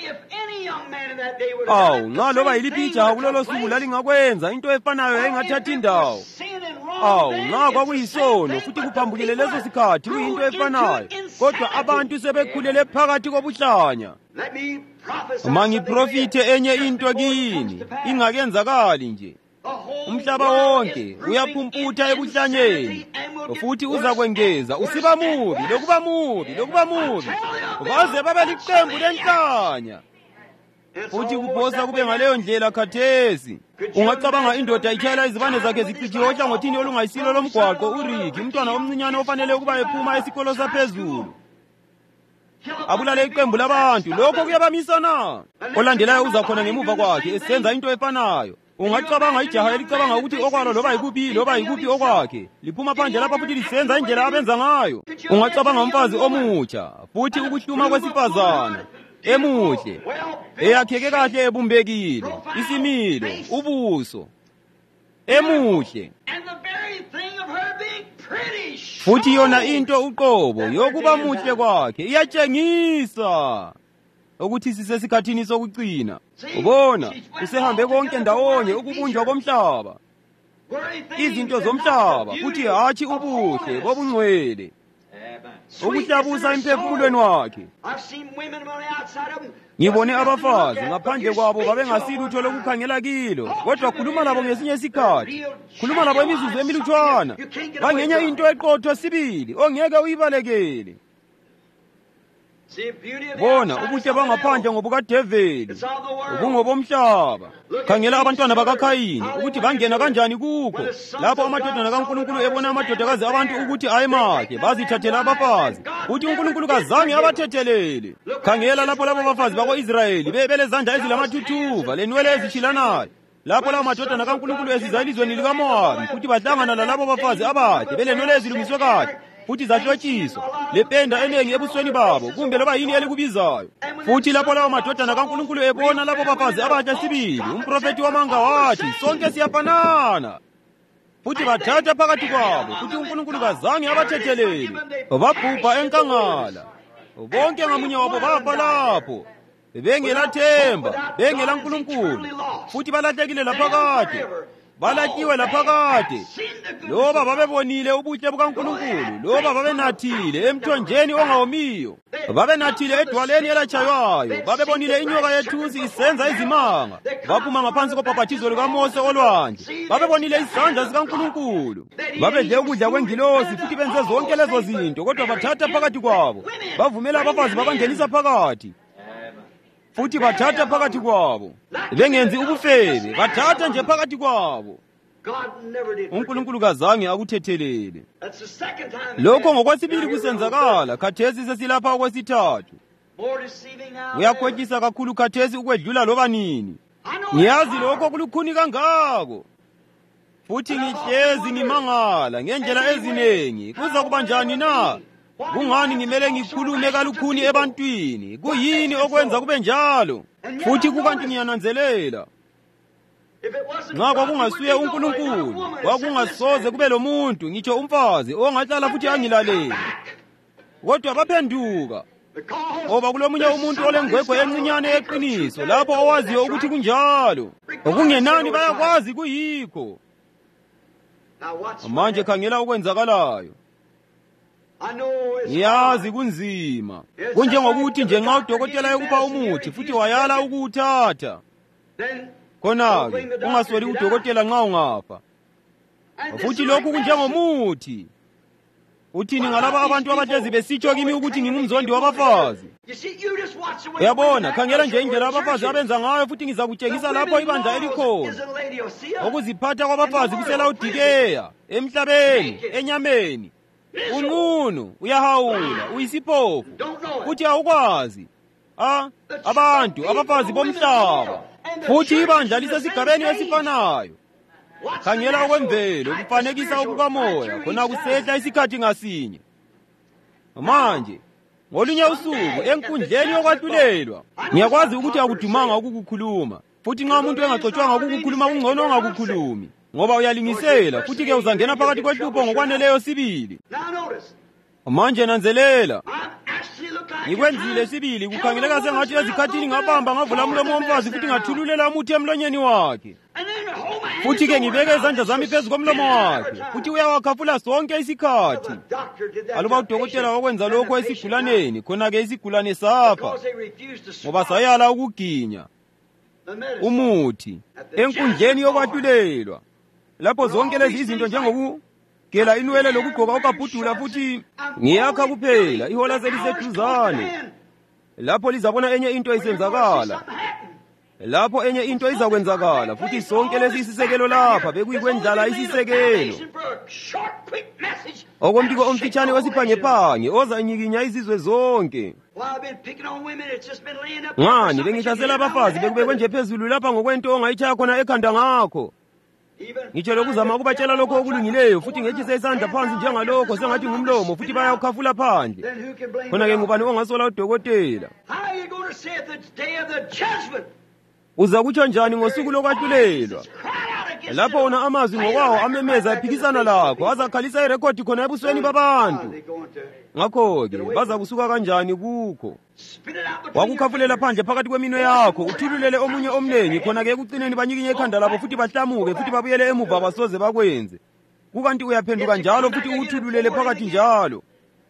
Nxa loba yiliphi ijaha kulolo suku lalingakwenza into efanayo yayingathathi indawo. Nxa kwakuyisono futhi kuphambukile leso sikhathi kuyinto efanayo, kodwa abantu sebekhulele phakathi kobuhlanya. Mangiprofithe enye into kini, ingakenzakali nje. Umhlaba wonke uyaphumputha ebuhlanyeni, futhi uzakwengeza usiba mubi lokuba mubi lokuba mubi, baze babe liqembu lenhlanya. Futhi kuphosa kube ngaleyo ndlela khathesi. Ungacabanga indoda itshayela izibane zakhe zicitshiwe ohlangothini olungayisilo lomgwaqo uRicky, umntwana omncinyane ofanele ukuba ephuma esikolo saphezulu, abulale iqembu labantu. Lokho kuyabamisa na? Olandelayo uzakhona ngemuva kwakhe esenza into efanayo. Ungacabanga ijaha elicabanga ukuthi okwalo loba yikuphi okwakhe liphuma phandle lapha futhi lisenza indlela abenza ngayo. Ungacabanga umfazi omutsha, futhi ukuhluma kwesifazana emuhle, eyakheke kahle, ebumbekile, isimilo, ubuso emuhle, futhi yona into uqobo yokuba muhle kwakhe iyatshengisa ukuthi sisesikhathini sokucina. Ubona, usehambe konke ndawonye ukubunjwa komhlaba, izinto zomhlaba, futhi hatshi ubuhle bobungcwele, ukuhlabusa emphefumulweni wakhe. Ngibone abafazi ngaphandle kwabo babengasilutho lokukhangela kilo, kodwa khuluma labo ngesinye isikhathi, khuluma labo imizuzu emilutshwana, bangenye into eqotho sibili ongeke uyibalekele. Bona ubuhle bangaphandle ngobukadeveli, ubungobomhlaba. Khangela abantwana bakaKhayini ukuthi bangena kanjani kukho. Lapho amadodana kaNkulunkulu ebona amadodakazi abantu ukuthi ayemahle, bazithathela abafazi, uthi uNkulunkulu kazange abathethelele. Khangela lapho labo bafazi bako-Israyeli belezandla ezilamathuthuva lenwele ezitshilanayo, lapho lawo madodana kaNkulunkulu esiza elizweni likaMowabi, futhi bahlangana lalabo bafazi abahle belenwele ezilungiswe kahle, futhi zahlotshiswa lependa enengi ebusweni babo, kumbe loba yini elikubizayo. Futhi lapho lawo madodana kaNkulunkulu ebona labo bafazi abatsha sibili, umprofethi wamanga wathi sonke siyafanana, futhi bathatha phakathi kwabo, futhi uNkulunkulu kazange abathethelele. Babhubha enkangala, bonke ngamunye wabo bafa lapho, bengelathemba, bengela Nkulunkulu, futhi balahlekile laphakade. balakiwe laphakade, loba babebonile ubuhle bukaNkulunkulu, loba babenathile emthonjeni ongawomiyo, babenathile edwaleni elatshaywayo, babebonile inyoka yethusi isenza izimanga, baphuma ngaphansi kobhaphathizo lukaMose olwandle, babebonile isandla sikaNkulunkulu, babedle ukudla kwengilosi futhi benze zonke lezo zinto, kodwa bathatha phakathi kwabo, bavumela abafazi babangenisa phakathi, futhi bathatha phakathi kwabo, bengenzi ubufebe, bathatha nje phakathi kwabo. uNkulunkulu kazange akuthethelele. Lokho ngokwesibili kusenzakala, khathesi sesilapha okwesithathu. Uyakhwetyisa kakhulu khathesi ukwedlula loba nini. Ngiyazi lokho kulukhuni kangako, futhi ngihlezi ngimangala ngendlela ezinengi. Kuza kuba njani na? Kungani ngimele ngikhulume kalukhuni ebantwini? Kuyini okwenza kube njalo? Futhi kukanti ngiyananzelela, nxa kwakungasuye uNkulunkulu, kwakungasoze kube lomuntu, ngitsho umfazi, ongahlala futhi angilalele. Kodwa baphenduka, ngoba kulomunye umuntu olengwegwe encinyane yeqiniso, lapho owaziyo ukuthi kunjalo. Okungenani bayakwazi kuyikho. Manje khangela okwenzakalayo. Ngiyazi kunzima, kunjengokuthi nje nxa udokotela ekupha umuthi futhi wayala ukuwuthatha, khona-ke ungasweli udokotela nxa ungafa. Futhi lokhu kunjengomuthi. Uthini ngalaba abantu abahlezi besitsho kimi ukuthi ngingumzondi wabafazi? Uyabona, khangela nje indlela abafazi abenza ngayo, futhi ngizakutshengisa lapho ibandla elikhona. Ukuziphatha kwabafazi kuselawudikeya, emhlabeni, enyameni. Unqunu, uyahawula, uyisiphofu, futhi awukwazi. Abantu, abafazi bomhlaba, futhi ibandla lisesigabeni esifanayo. Khangela okwemvelo, kufanekisa okukamoya, khona kusehla isikhathi ngasinye. Manje, ngolunye usuku, enkundleni yokwahlulelwa, ngiyakwazi ukuthi akudumanga ukukukhuluma, futhi nxa umuntu engaxotshwanga ukukukhuluma kungcono ongakukhulumi, ngoba uyalingisela, futhi-ke uzangena phakathi kwehlupho ngokwaneleyo sibili. Manje nanzelela, ngikwenzile sibili, kukhangeleka sengathi ezikhathini ngabamba ngavula umlomo womfazi futhi ngathululela umuthi emlonyeni wakhe. Futhi-ke ngibeke izandla zami phezu komlomo wakhe, futhi uyawakhafula sonke isikhathi. Aluba udokotela wakwenza lokho esigulaneni, khona-ke isigulane safa, ngoba sayala ukuginya umuthi enkundleni yokwahlulelwa. Lapho zonke lezi izinto njengokugela inwele lokugqoka ukabhudula, futhi ngiyakha kuphela, ihola seliseduzane. Lapho lizabona enye into isenzakala, lapho enye into izakwenzakala, futhi sonke lesi isisekelo lapha bekuyikwendlala isisekelo. Okombiko omfitshane wesiphangephange oza inyikinya izizwe zonke. Ngani bengihlasela abafazi bekubekwe nje phezulu lapha ngokwento ongayitshaya khona ekhanda ngakho. Ngitsho lokuzama ukubatshela lokho okulungileyo, futhi ngethise isandla phansi njengalokho sengathi ngumlomo, futhi bayawukhafula phandle. Khona-ke ngubani ongasola udokotela? Uza kutsho njani ngosuku lokwahlulelwa? Lapho wona amazwi ngokwawo amemeza ephikisana lakho, azakhalisa irekhodi khona ebusweni babantu. Ngakho-ke baza kusuka kanjani kukho? Wakukhafulela phandle phakathi kweminwe yakho, uthululele omunye omnengi, khona-ke ekucineni banyikinye ekhanda labo, futhi bahlamuke, futhi babuyele emuva basoze bakwenze. Kukanti uyaphenduka njalo, futhi uthululele phakathi njalo.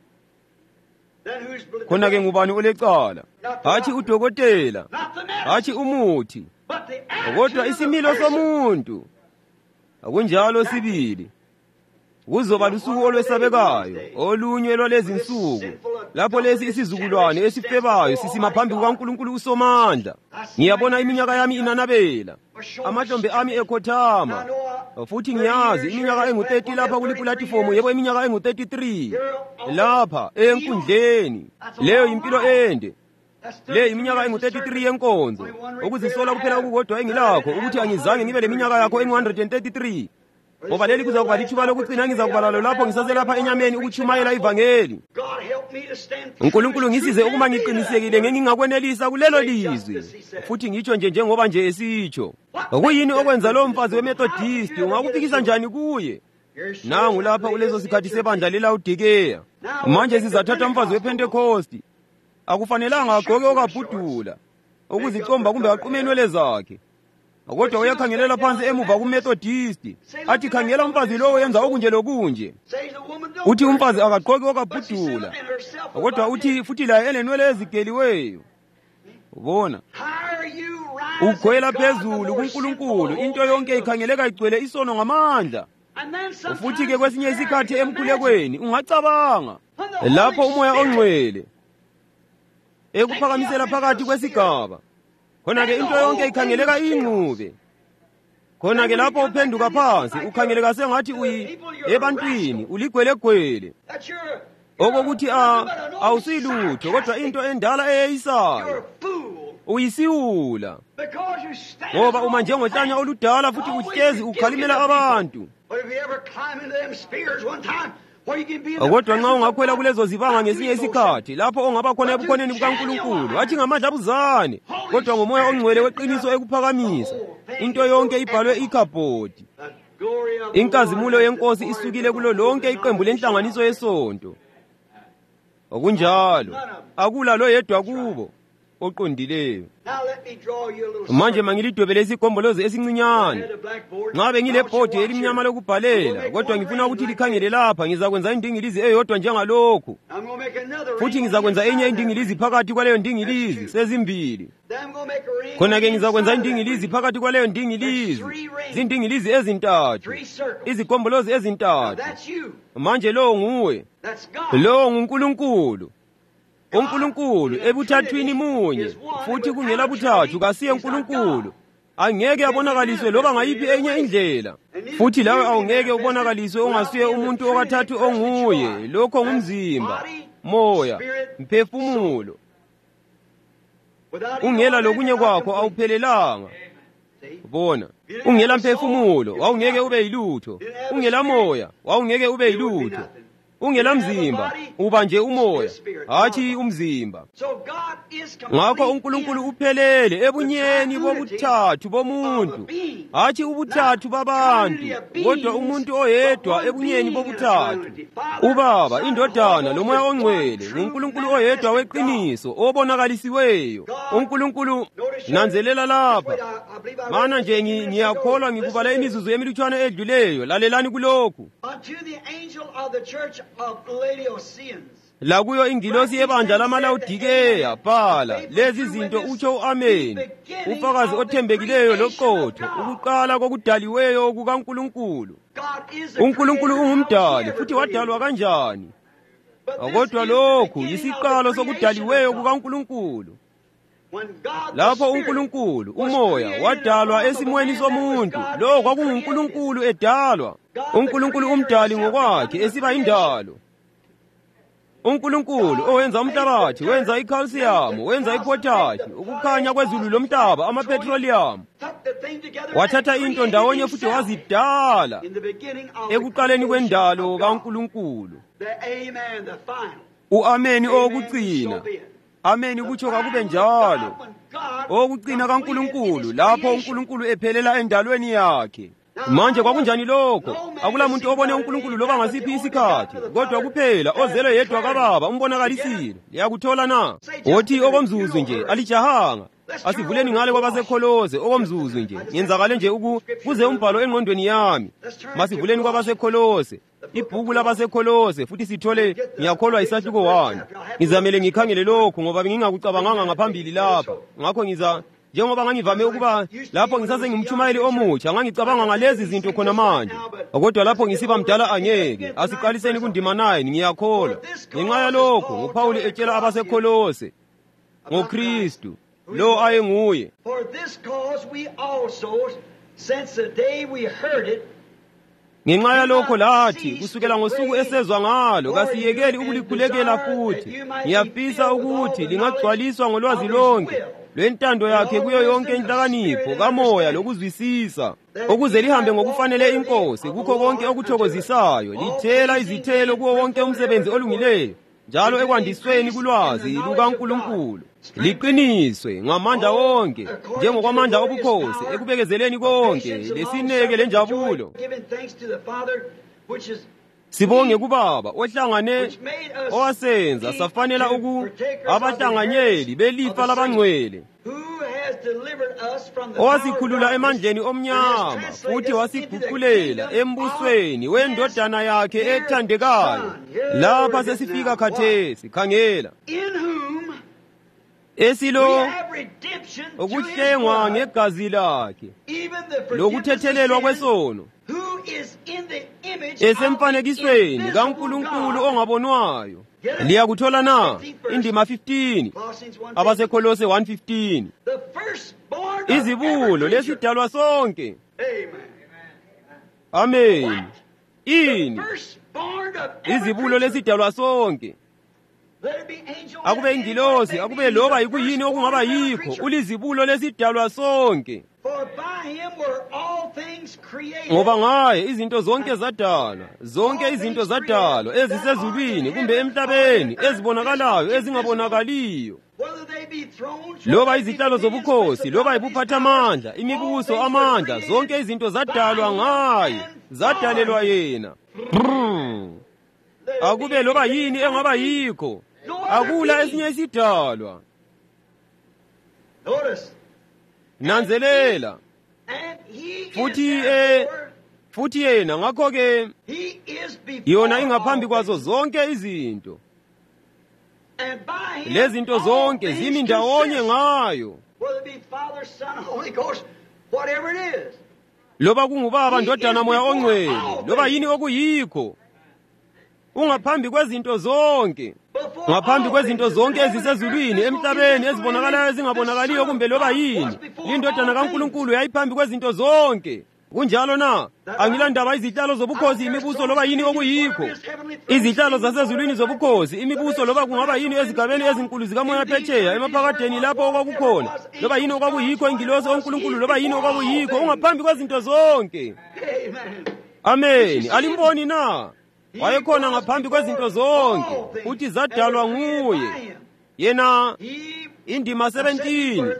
Khona-ke ngubani olecala? Hatshi udokotela, hatshi umuthi, kodwa isimilo somuntu. Akunjalo sibili. Kuzoba lusuku olwesabekayo, olunye lwalezi nsuku, lapho lesi isizukulwane esifebayo sisima phambi kukaNkulunkulu uSomandla. Ngiyabona iminyaka yami inanabela, amahlombe ami ekhothama, futhi ngiyazi iminyaka engu-30 lapha kulipulatifomu, yebo iminyaka engu-33 lapha enkundleni. Leyo impilo ende. Le iminyaka engu-33 yenkonzo, ukuzisola kuphela okukodwa engilakho, ukuthi angizange ngibe leminyaka yakho engu-133. Ngoba leli kuzakuba lithuba lokucina engizakubala lapho ngisaselapha enyameni ukutshumayela ivangeli. uNkulunkulu ngisize ukuma ngiqinisekile ngengingakwenelisa kulelo lizwi, futhi ngitsho nje njengoba nje esitsho. Kuyini okwenza lo mfazi weMethodist? Ungakufikisa njani kuye? Nangu lapha kulezo sikhathi sebandla lelawudikeya. Manje sizathatha umfazi wePentecost. Akufanelanga agqoke okabhudula, ukuzicomba kumbe aqume inwele zakhe. kodwa uyakhangelela phansi emuva kuMethodist athi khangela umfazi lo wenza okunje lokunje. Uthi umfazi akagqoki okabhudula, kodwa uthi futhi laye elenwele ezigeliweyo. Ubona, ukhwela phezulu kuNkulunkulu, into yonke ikhangeleka igcwele isono ngamandla. Futhi ke kwesinye isikhathi emkhulekweni ungacabanga lapho umoya ongcwele ekuphakamisela phakathi kwesigaba, khona ke into yonke ikhangeleka ingcube. Khona ke lapho uphenduka phansi ukhangeleka sengathi ebantwini uligwelegwele, okokuthi awusilutho kodwa into endala eyeyisayo. Uyisiwula ngoba uma njengohlanya oludala futhi uhlezi ukhalimela abantu. Kodwa nxa ungakhwela kulezo zibanga ngesinye isikhathi, lapho ongaba khona ebukhoneni bukaNkulunkulu, athi ngamandla abuzane, kodwa ngomoya ongcwele weqiniso ekuphakamisa, into yonke ibhalwe ikhabhodi. Inkazimulo yenkosi isukile kulo lonke iqembu lenhlanganiso yesonto. Okunjalo akula lo yedwa kubo oqondileyo. Manje mangilidwebele isigombolozi esincinyane. Ngabe ngilebhodi elimnyama lokubhalela, kodwa ngifuna ukuthi likhangele lapha. Ngizakwenza indingilizi eyodwa njengalokhu, futhi ngizakwenza enye indingilizi phakathi kwaleyo ndingilizi sezimbili. Khona ke ngizakwenza indingilizi phakathi kwaleyo ndingilizi, zindingilizi ezintathu, izigombolozi ezintathu. Manje lo nguwe, lo nguNkulunkulu. uNkulunkulu ebuthathwini munye, futhi kungela buthathu kasiye uNkulunkulu. Angeke abonakaliswe loba ngayiphi enye indlela, futhi lawe awungeke ubonakaliswe ongasuye umuntu okathathu onguye. Lokho ngumzimba, moya, mphefumulo. Ungela lokunye kwakho awuphelelanga. Bona, ungela mphefumulo wawungeke ube yilutho, ungela moya wawungeke ube yilutho, ungela mzimba uba nje umoya, hathi umzimba. Ngakho uNkulunkulu uphelele ebunyeni bobuthathu bomuntu, hathi ubuthathu babantu, kodwa umuntu oyedwa ebunyeni bobuthathu. Ubaba, Indodana loMoya oNgcwele, uNkulunkulu oyedwa weqiniso obonakalisiweyo. uNkulunkulu, nanzelela lapha, mana nje ngiyakholwa ngikubala imizuzu emilutshwana edluleyo. Lalelani kulokhu. Lakuyo ingilosi yebandla lamalawudikeya bhala lezi zinto utsho u-Ameni, ufakazi othembekileyo loqotho, ukuqala kokudaliweyo kukaNkulunkulu. uNkulunkulu ungumdali, futhi wadalwa kanjani? Kodwa lokhu yisiqalo sokudaliweyo kukaNkulunkulu. Lapho uNkulunkulu, umoya, wadalwa esimweni somuntu, lo kwakunguNkulunkulu edalwa. uNkulunkulu umdali ngokwakhe esiba indalo. uNkulunkulu owenza umhlabathi, wenza ikhalsiyamu, wenza iphotashi, ukukhanya kwezulu lomhlaba, amapetroleum. Wathatha into ndawonye futhi wazidala ekuqaleni kwendalo kaNkulunkulu. U-Ameni owokucina. Ameni kutsho kakube njalo. Okucina kaNkulunkulu, lapho uNkulunkulu ephelela endalweni yakhe. Manje kwakunjani lokho? Akula muntu obone uNkulunkulu loba ngasiphi isikhathi, kodwa kuphela ozelwe yedwa kaBaba umbonakalisile. Liyakuthola na? Othi okomzuzu nje alijahanga. Asivuleni ngale kwabaseKholose okomzuzu nje. Ngenzakale nje kuze umbhalo engqondweni yami. Masivuleni kwabaseKholose, ibhuku labaseKholose, futhi sithole ngiyakholwa isahluko 1. Ngizamele ngikhangele lokho ngoba bengingakucabanganga ngaphambili lapha. Ngakho njengoba ngangivame ukuba lapho ngisase ngimtshumayeli omutsha, ngangicabanga ngalezi zinto khona manje. Kodwa lapho ngisiba mdala angeke. Asiqaliseni kundima 9, ngiyakholwa. Ngenxa yalokho nguPawuli etshela abaseKholose ngoKristu, lo ayenguye. Ngenxa yalokho lathi, kusukela ngosuku esezwa ngalo, kasiyekeli ukulikhulekela futhi. Ngiyafisa ukuthi lingagcwaliswa ngolwazi lonke lwentando yakhe kuyo yonke inhlakanipho kamoya lokuzwisisa, ukuze lihambe ngokufanele iNkosi kukho konke okuthokozisayo, lithela izithelo kuwo wonke umsebenzi olungileyo, njalo ekwandisweni kulwazi lukaNkulunkulu. Liqiniswe ngamandla wonke, njengokwamandla obukhosi, ekubekezeleni konke lesineke lenjabulo. Sibonge kuBaba ohlangane, owasenza safanela abahlanganyeli belifa labangcwele, owasikhulula emandleni omnyama futhi wasiguqulela embusweni wendodana yakhe ethandekayo. Lapha sesifika khathesi, khangela, esilo ukuhlengwa ngegazi lakhe lokuthethelelwa kwesono, esemfanekisweni kaNkulunkulu ongabonwayo. Liyakuthola na? Indima 15, abaseKolose 1:15. Izibulo lesidalwa sonke. Amen. Ini izibulo lesidalwa sonke, akube ingilosi, akube loba yikuyini okungaba yikho, ulizibulo lesidalwa sonke. Ngoba ngaye izinto zonke zadalwa, zonke izinto zadalwa, ezisezulwini kumbe emhlabeni, ezibonakalayo, ezingabonakaliyo, loba izihlalo zobukhosi, loba ibuphathamandla, imibuso, amandla, zonke izinto zadalwa ngaye, zadalelwa yena. Akube loba yini engaba yikho, akula esinye isidalwa. Nanzelela, futhi yena ngakho-ke yona ingaphambi kwazo zonke izinto, lezinto zonke zimi ndawonye ngayo, loba kungubaba, ndodana, moya ongcwele, loba yini okuyikho, ungaphambi kwezinto zonke, ngaphambi kwezinto zonke ezisezulwini, emhlabeni, ezibonakalayo, ezingabonakaliyo, kumbe loba yini. Indodana kaNkulunkulu yayiphambi kwezinto zonke. Kunjalo na? Angilandaba izihlalo zobukhosi, imibuso, loba yini okuyikho, izihlalo zasezulwini zobukhosi, imibuso, loba kungaba yini ezigabeni ezinkulu zikamoya phetsheya, emaphakadeni lapho okwakukhona, loba yini okwakuyikho, ingilosi onkulunkulu, loba yini okwakuyikho, ungaphambi kwezinto zonke. Amen. Alimboni na? Wayekhona ngaphambi kwezinto zonke, futhi zadalwa nguye. Yena, indima 17,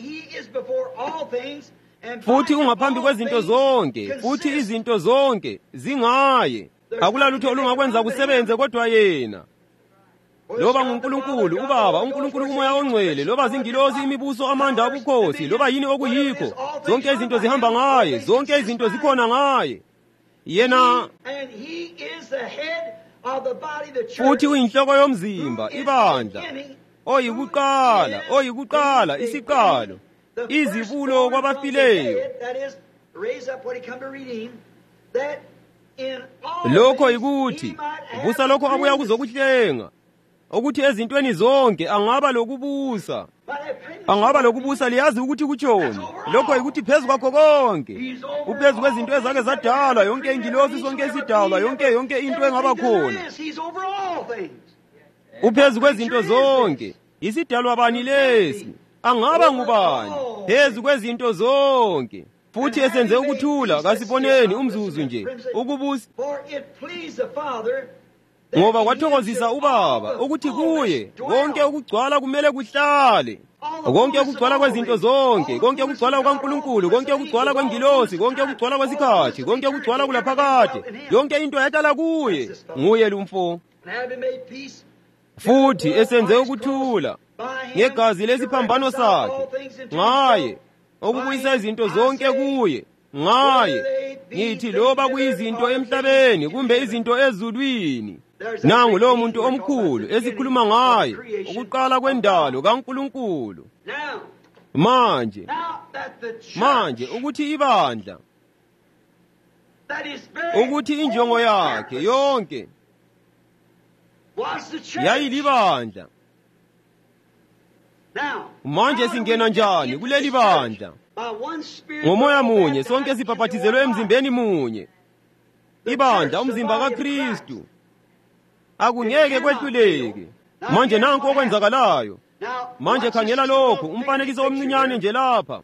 futhi ungaphambi kwezinto zonke, futhi izinto zonke zingaye. Akulalutho olungakwenza kusebenze kodwa yena. Loba nguNkulunkulu uBaba, uNkulunkulu uMoya oNgcwele, loba zingilosi, imibuso, amandla, ubukhosi, loba yini okuyikho, zonke izinto zihamba ngaye, zonke izinto zikhona ngaye. Yena futhi uyinhloko yomzimba, ibandla, oyikuqala, isiqalo, izibulo kwabafileyo. Lokho yikuthi ubusa lokho abuya kuzokuhlenga, ukuthi ezintweni zonke angaba lokubusa. Angaba lokubusa, liyazi ukuthi kutshoni. Lokho yikuthi phezu kwakho konke, uphezu kwezinto ezake zadalwa, yonke ingilosi, sonke isidalwa, yonke into engaba khona, uphezu kwezinto zonke. Isidalwa bani lesi? Angaba ngubani? Phezu kwezinto zonke. Futhi esenze ukuthula, kasiboneni umzuzu nje, ukubusa. Ngoba kwathokozisa uBaba ukuthi kuye konke ukugcwala kumele kuhlale, konke ukugcwala kwezinto zonke, konke ukugcwala kukaNkulunkulu, konke ukugcwala kwengilosi, konke ukugcwala kwesikhathi, konke ukugcwala kulaphakade, yonke into yahlala kuye, nguye lumfo. Futhi esenze ukuthula ngegazi lesiphambano sakhe, ngaye okubuyisa izinto zonke kuye, ngaye. Ngithi loba kuyizinto emhlabeni kumbe izinto ezulwini, nangu lowo muntu omkhulu esikhuluma ngaye, ukuqala kwendalo kaNkulunkulu. Manje ukuthi ibandla, ukuthi injongo yakhe yonke yayilibandla. Manje singena njani kuleli bandla? Ngomoya munye sonke sibhaphathizelwe emzimbeni munye. Ibandla, umzimba kaKristu, akungeke kwehluleke. Manje nanku okwenzakalayo. Manje khangela lokho, umfanekiso omncinyane nje lapha.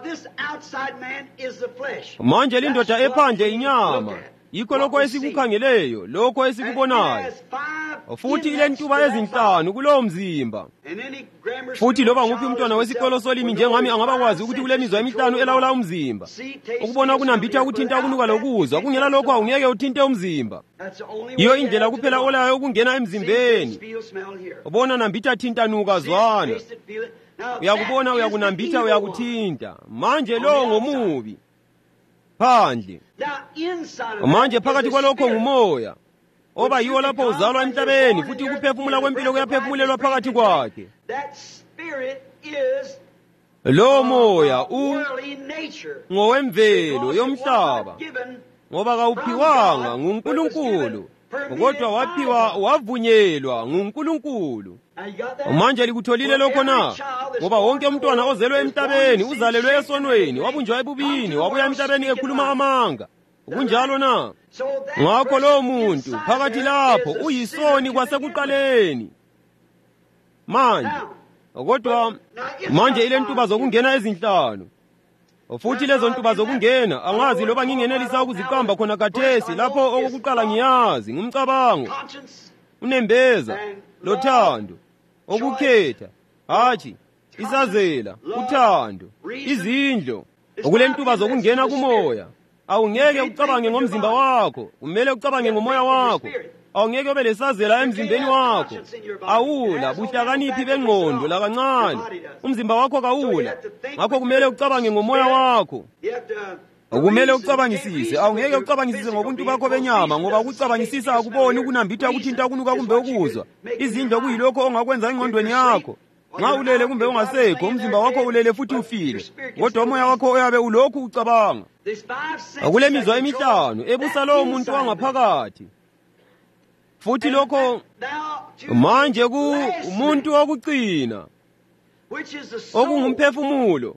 Manje lindoda ephandle inyama, yikho lokho esikukhangeleyo, lokho esikubonayo. Futhi ilentuba ezinhlanu kulowo mzimba. Futhi loba nguphi umntwana wesikolo solimi njengami angabakwazi ukuthi kulemizwa emihlanu elawula umzimba. Ukubona kunambitha, ukuthinta, ukunuka lokuzwa, kungela lokho awungeke uthinte umzimba. Iyo indlela kuphela olayo ukungena emzimbeni. Ubona nambitha, thinta, nuka, zwana. uyakubona, uyakunambitha, uyakuthinta. Manje lo ngomubi phandle. Manje phakathi kwalokho ngumoya oba yiwo lapho uzalwa emhlabeni, futhi ukuphefumula kwempilo kuyaphefumulelwa phakathi kwakhe. Lo moya ngowemvelo yomhlaba, ngoba kawuphiwanga nguNkulunkulu, kodwa wavunyelwa nguNkulunkulu. Manje likutholile lokho na? Ngoba wonke umntwana ozelwe emhlabeni uzalelwe esonweni, wabunjwa ebubini, wabuya emhlabeni ekhuluma amanga. Kunjalo na? Ngakho lo muntu phakathi lapho uyisoni kwasekuqaleni. Kodwa manje ile ntuba zokungena ezinhlanu. Futhi lezo ntuba zokungena angazi loba ngingenelisa ukuziqamba khona khathesi. Lapho okokuqala ngiyazi ngumcabango, unembeza, lothando, okukhetha, hatshi isazela, uthando, izindlo. Okule ntuba zokungena kumoya. Awungeke ucabange ngomzimba wakho, umele ucabange ngomoya wakho. Awungeke ube lesazela emzimbeni wakho. Awula buhlakaniphi bengqondo lakancane. Umzimba wakho kawula. Ngakho kumele ucabange ngomoya wakho. Kumele ucabangisise. Awungeke ucabangisise ngobuntu bakho benyama, ngoba ukucabangisisa akuboni ukunambitha, ukuthinta, kunuka kumbe ukuzwa. Izindlo kuyilokho ongakwenza engqondweni yakho. Nxa ulele kumbe ungasekho, umzimba wakho ulele futhi ufile, kodwa umoya wakho uyabe ulokhu ucabanga. Akule mizwa emihlanu ebusa lowo muntu wangaphakathi. Futhi lokho manje umuntu wokucina okungumphefumulo,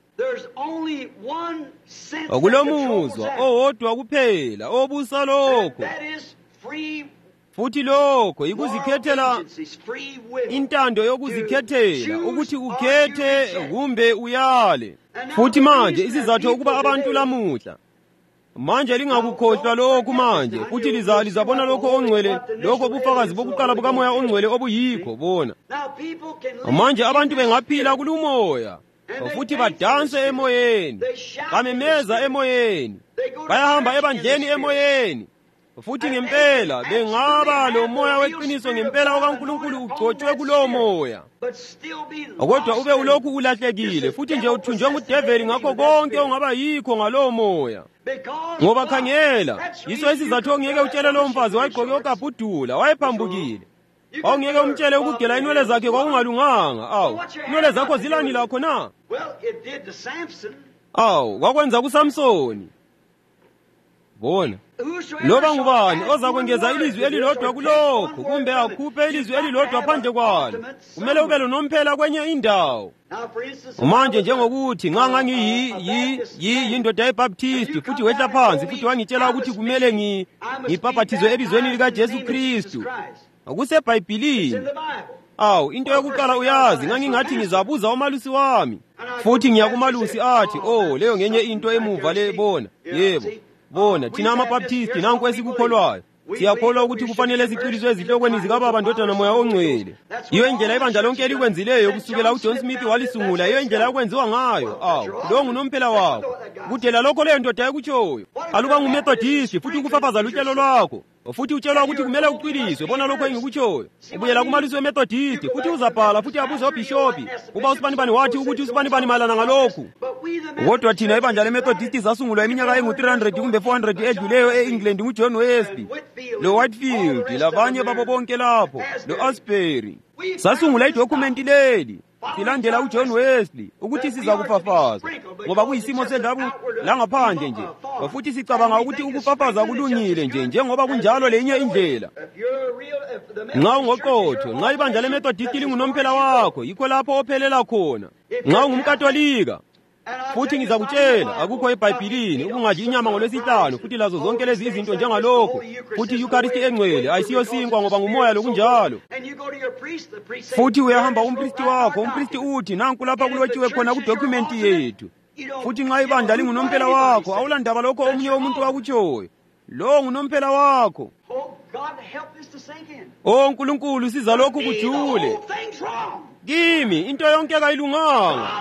akulomuzwa owodwa kuphela obusa lokho. Futhi lokho ikuzikhethela, intando yokuzikhethela ukuthi ukhethe kumbe uyale. Futhi manje isizathu ukuba abantu lamuhla manje lingakukhohlwa lokhu manje, futhi lizabona lokho ongcwele, lokho bufakazi bokuqala bukamoya ongcwele obuyikho bona. Manje abantu bengaphila kulumoya, futhi badanse emoyeni, bamemeza emoyeni, bayahamba ebandleni emoyeni. Futhi ngempela bengaba lo moya weqiniso ngempela okaNkulunkulu ugcotshwe kulowo moya, kodwa ube ulokhu ulahlekile, futhi nje uthunjwe ngudeveli ngakho konke ongaba yikho ngalowo moya. Ngoba khangela, yiso isizathu ongeke utshele lowo mfazi wayegqoke okabhudula, wayephambukile. Awungeke umtshele ukugela inwele zakhe kwakungalunganga. Awu, inwele zakho zilani lakho na? Awu, kwakwenza kuSamsoni. Bona, loba ngubani ozakwengeza ilizwi elilodwa kulokho, kumbe akhuphe ilizwi elilodwa phandle kwalo, kumele ube lonomphela kwenye indawo. Manje njengokuthi nxa ngiyindoda yeBaptisti, futhi wehla phansi, futhi wangitshela ukuthi kumele ngibhaphathizwe ebizweni likaJesu Kristu, akuseBhayibhilini. Awu, into yokuqala uyazi, ngangingathi ngizabuza umalusi wami, futhi ngiyakumalusi athi, leyo ngenye into emuva le. Bona, yebo, bona thina amaBaptisti nanku esikukholwayo, siyakholwa ukuthi kufanele siqiliswe ezihlokweni zikaBaba, Ndodana, Moya Ongcwele. Iyo indlela ibandla lonke elikwenzileyo kusukela uJohn Smith walisungula, iyo indlela yokwenziwa ngayo. Awu, lo ngunomphela wakho. Kudela lokho leyo ndoda ekutshoyo. Aluba nguMethodist futhi ukufafaza lutshelo lwakho, futhi utshelwa ukuthi kumele uqiliswe, bona lokho engikutshoyo, ubuyela kumalusi weMethodist, futhi uzabhala futhi abuze obhishopi uba usibanibani wathi ukuthi usibanibani malana ngalokhu. Kodwa thina ibandla leMethodist zasungulwa iminyaka engu-300 kumbe 400 edluleyo e-England nguJohn Wesley, lo-Whitefield, labanye babo bonke lapho, lo-Asbury. Sasungula idokumenti leli silandela uJohn Wesley ukuthi siza kufafaza, ngoba kuyisimo sendabu langaphandle nje, futhi sicabanga ukuthi ukufafaza kulungile nje, njengoba kunjalo lenye indlela. Nxa ungoqotho, nxa ibandla leMethodist lingunomphela wakho, yikho lapho ophelela khona. Nxa ungumKatolika, futhi ngizakutshela akukho eBhayibhilini ukungadli inyama ngoLwesihlanu, futhi lazo zonke lezi izinto njengalokho, futhi iEukharisti engcwele ayisiyosinkwa ngoba ngumoya lokunjalo. Futhi uyahamba umpristi wakho, umpristi uthi nanku lapha kulotshiwe khona kudokumenti yethu. Futhi nxa ibandla lingunomphela wakho, awulandaba lokho omunye umuntu wakutshoyo, lo ngunomphela wakho. Nkulunkulu siza lokhu kujule. Kimi into yonke kayilunganga.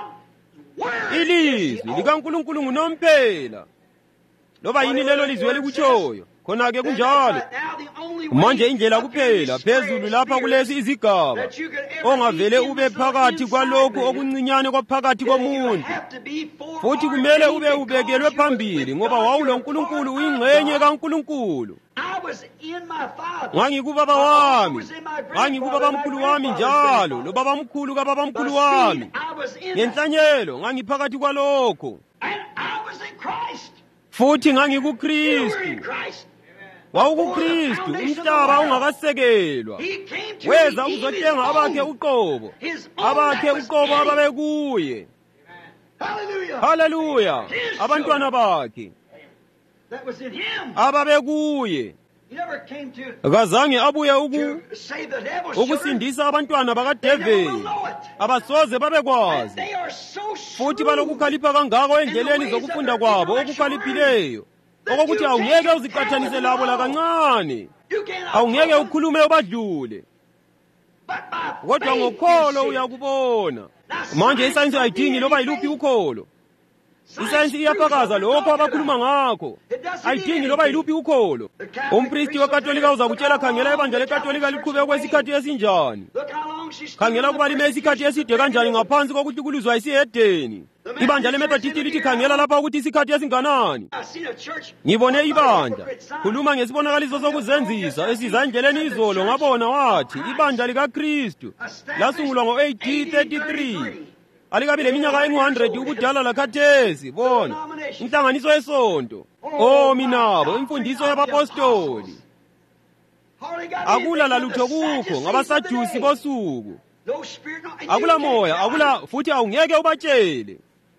Ilizwi likaNkulunkulu ngunomphela. Loba yini lelo lizwi elikutshoyo, khona-ke kunjalo. Manje indlela kuphela phezulu lapha kulesi izigaba ongavele ube phakathi kwalokhu okuncinyane kwaphakathi komuntu, futhi kumele ube ubekelwe phambili ngoba wawuloNkulunkulu, uyingxenye kaNkulunkulu. Ngangikubaba wami, ngangikubabamkhulu wami njalo, lobabamkhulu kababamkhulu wami. Ngenhlanyelo ngangiphakathi kwalokho, futhi ngangikuKristu. WawukuKristu umhlaba ungakasekelwa. Weza ukuzothenga abakhe uqobo, abakhe uqobo ababekuye. Haleluya! Abantwana bakhe ababekuye. Kazange abuye ukusindisa abantwana bakaDeveli, abasoze babekwazi, futhi balokukhalipha kangako endleleni zokufunda kwabo okukhaliphileyo, okokuthi awungeke uziqathanise labo lakancane, awungeke ukhulume ubadlule, kodwa ngokholo uyakubona. Manje isayensi ayidingi loba yiluphi ukholo. Isayensi iyafakaza lokho abakhuluma ngakho, ayidingi loba yiluphi ukholo. Umpristi weKatolika uzakutshela, khangela ibandla leKatolika liqhubeka kwesikhathi esinjani, khangela ukuba lime isikhathi eside kanjani ngaphansi kokuhlukuluzwa isihedeni. Ibandla leMethodist lithi khangela lapha ukuthi isikhathi esinganani. Ngibone ibandla khuluma ngesibonakaliso sokuzenzisa esiza endleleni izolo, ngabona wathi ibandla likaKristu lasungulwa ngo-AD 33. Alikabi leminyaka engu-100 ubudala lakhathesi. Bona inhlanganiso yesonto, minabo imfundiso yabapostoli. Akula lalutho kukho ngabasadusi bosuku, akula moya, akula, futhi awungeke ubatshele,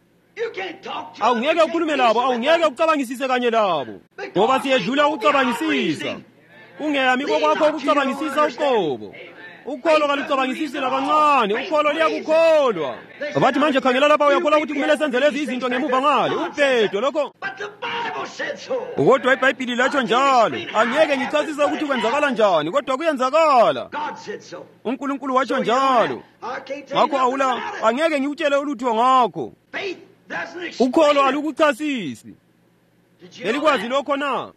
awungeke ukhulume labo, awungeke ucabangisise kanye labo, ngoba siyedlula ukucabangisisa. Kungeyami kokwakho ukucabangisisa uqobo. Ukholo kalucabangisisi lakancane, ukholo liyakukholwa. Bathi manje khangela lapha uyakholwa ukuthi kumele senze lezi izinto ngemuva ngale, umbhedo lokho. Kodwa iBhayibhili latsho njalo, angeke ngichasise ukuthi kwenzakala njani, kodwa kuyenzakala. uNkulunkulu watsho njalo, ngakho angeke ngikutshele ulutho ngakho. Ukholo alukuchasisi. Elikwazi lokho na?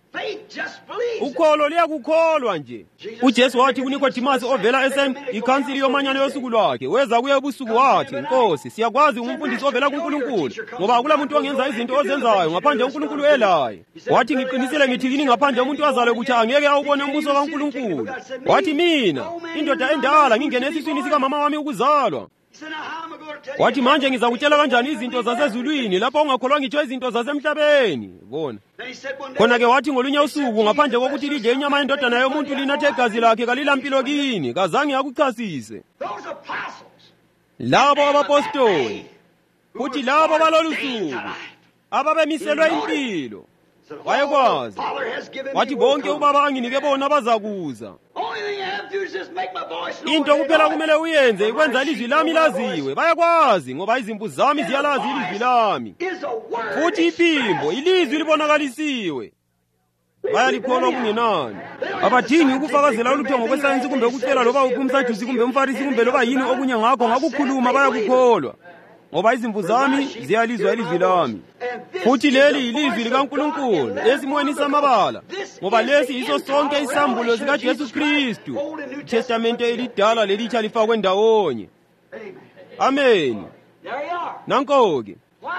Ukholo liyakukholwa nje. uJesu wathi kuNikodimasi ovela ikhansili yomanyano yosuku lwakhe, weza kuye ubusuku wathi, Nkosi, siyakwazi ungumfundisi ovela kuNkulunkulu, ngoba akula muntu ongenza izinto ozenzayo ngaphandle uNkulunkulu elaye. Wathi ngiqinisile ngithi kini, ngaphandle umuntu azalwe kuthi angeke awubone umbuso kaNkulunkulu. Wathi mina, indoda endala, ngingene esiswini sikamama wami ukuzalwa. Wathi manje ngizakutshela kanjani izinto zasezulwini lapho ungakholwa ngitsho izinto zasemhlabeni. Bona khona-ke wathi ngolunye usuku, ngaphandle kokuthi lidle inyama yendodana yomuntu linathe igazi lakhe, kalilampilo kini. Kazange akuchasise. Labo abapostoli, futhi labo balolu suku ababemiselwe impilo, wayekwazi. Wathi bonke uBaba anginike bona bazakuza. Into kuphela kumele uyenze ikwenza ilizwi lami laziwe. Bayakwazi ngoba izimvu zami ziyalazi ilizwi lami, futhi iphimbo ilizwi libonakalisiwe. Bayalikholwa kungenani. Abadingi ukufakazela ulutho ngokwesayensi kumbe ukutshela loba uphi umsajusi kumbe umfarisi kumbe loba yini okunye ngakho, ngakukhuluma bayakukholwa. Ngoba izimvu zami ziyalizwa ilizwi lami, futhi leli ilizwi likaNkulunkulu esimweni samabala, ngoba lesi yiso sonke isambulo sikaJesu Kristu. iTestamente elidala lelitsha lifakwe ndawonye. Amen. Nanko-ke.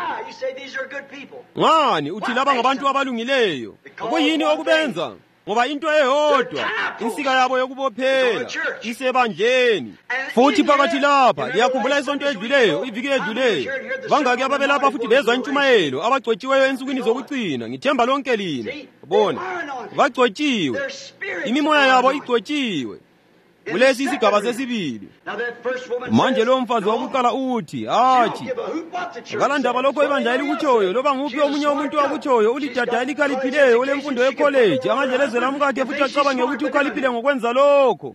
Ngani uthi laba ngabantu abalungileyo? Kuyini okubenza? Ngoba into eyodwa, insika yabo yokubophela isebandleni. Futhi phakathi lapha liyakhumbula isonto edluleyo, iviki edluleyo, bangaki ababelapha futhi bezwa intshumayelo, abagcotshiweyo ensukwini zokucina. Ngithemba lonke lina. Bona bagcotshiwe, imimoya yabo igcotshiwe. Kulesi isigaba sesibili. Manje lo mfazi wakuqala uthi, akalandaba lokho ibandla elikutshoyo, loba nguphi omunye umuntu wakutshoyo, ulidada elikhaliphileyo olemfundo yekholeji, angajelezela umkakhe futhi acabange ukuthi ukhaliphile ngokwenza lokho.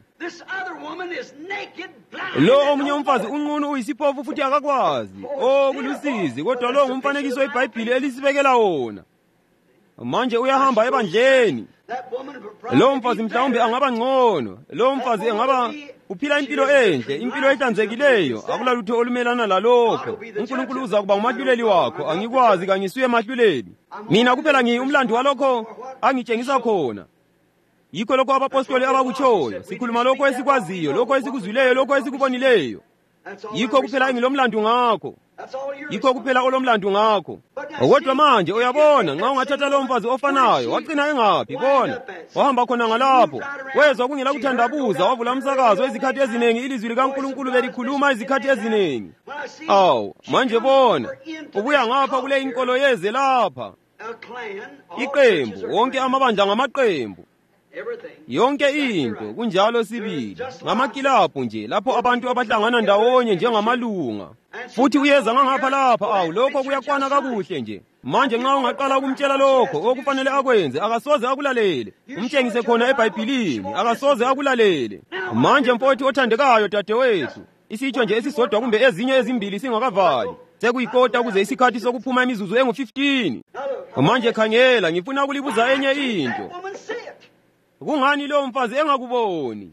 Lo omunye umfazi unqunu uyisiphofu futhi akakwazi. Kulusizi, kodwa lo ngumfanekiso iBhayibhili elisibekela wona. Manje uyahamba ebandleni. Lo mfazi mhlawumbe angaba ngcono, lo mfazi angaba uphila impilo enhle, impilo ehlanzekileyo, akulalutho olumelana lalokho. uNkulunkulu uza kuba umahluleli wakho. Angikwazi, kangisuye mahluleli. Mina kuphela umlando walokho angitshengisa khona. Yikho lokho abapostoli abakutshoyo, sikhuluma lokho esikwaziyo, lokho esikuzwileyo, lokho esikubonileyo. Yikho kuphela engilomlandu ngakho. Yikho kuphela olomlandu ngakho. Kodwa manje uyabona, nxa ungathatha lo mfazi ofanayo, wagcina engaphi? Bona wahamba khona ngalapho, wezwa kungela kuthandabuza, wavula umsakazo izikhathi eziningi, ilizwi likaNkulunkulu belikhuluma izikhathi eziningi. Manje bona ubuya ngapha kule inkolo yeze lapha, iqembu, wonke amabandla ngamaqembu, yonke into kunjalo sibili, ngamakilabhu nje lapho abantu abahlangana ndawonye njengamalunga. Futhi uyeza ngapha lapha, lokho kuyakwana kakuhle nje. Manje nxa ungaqala ukumtshela lokho okufanele akwenze, akasoze akulalele. Umtshengise khona eBhayibhelini, akasoze akulalele. Manje mfowethu othandekayo, dadewethu, isitsho nje esisodwa kumbe ezinye ezimbili singakavali, sekuyikota ukuze isikhathi sokuphuma imizuzu engu-15. Manje khangela, ngifuna ukulibuza enye into. Kungani lo mfazi engakuboni?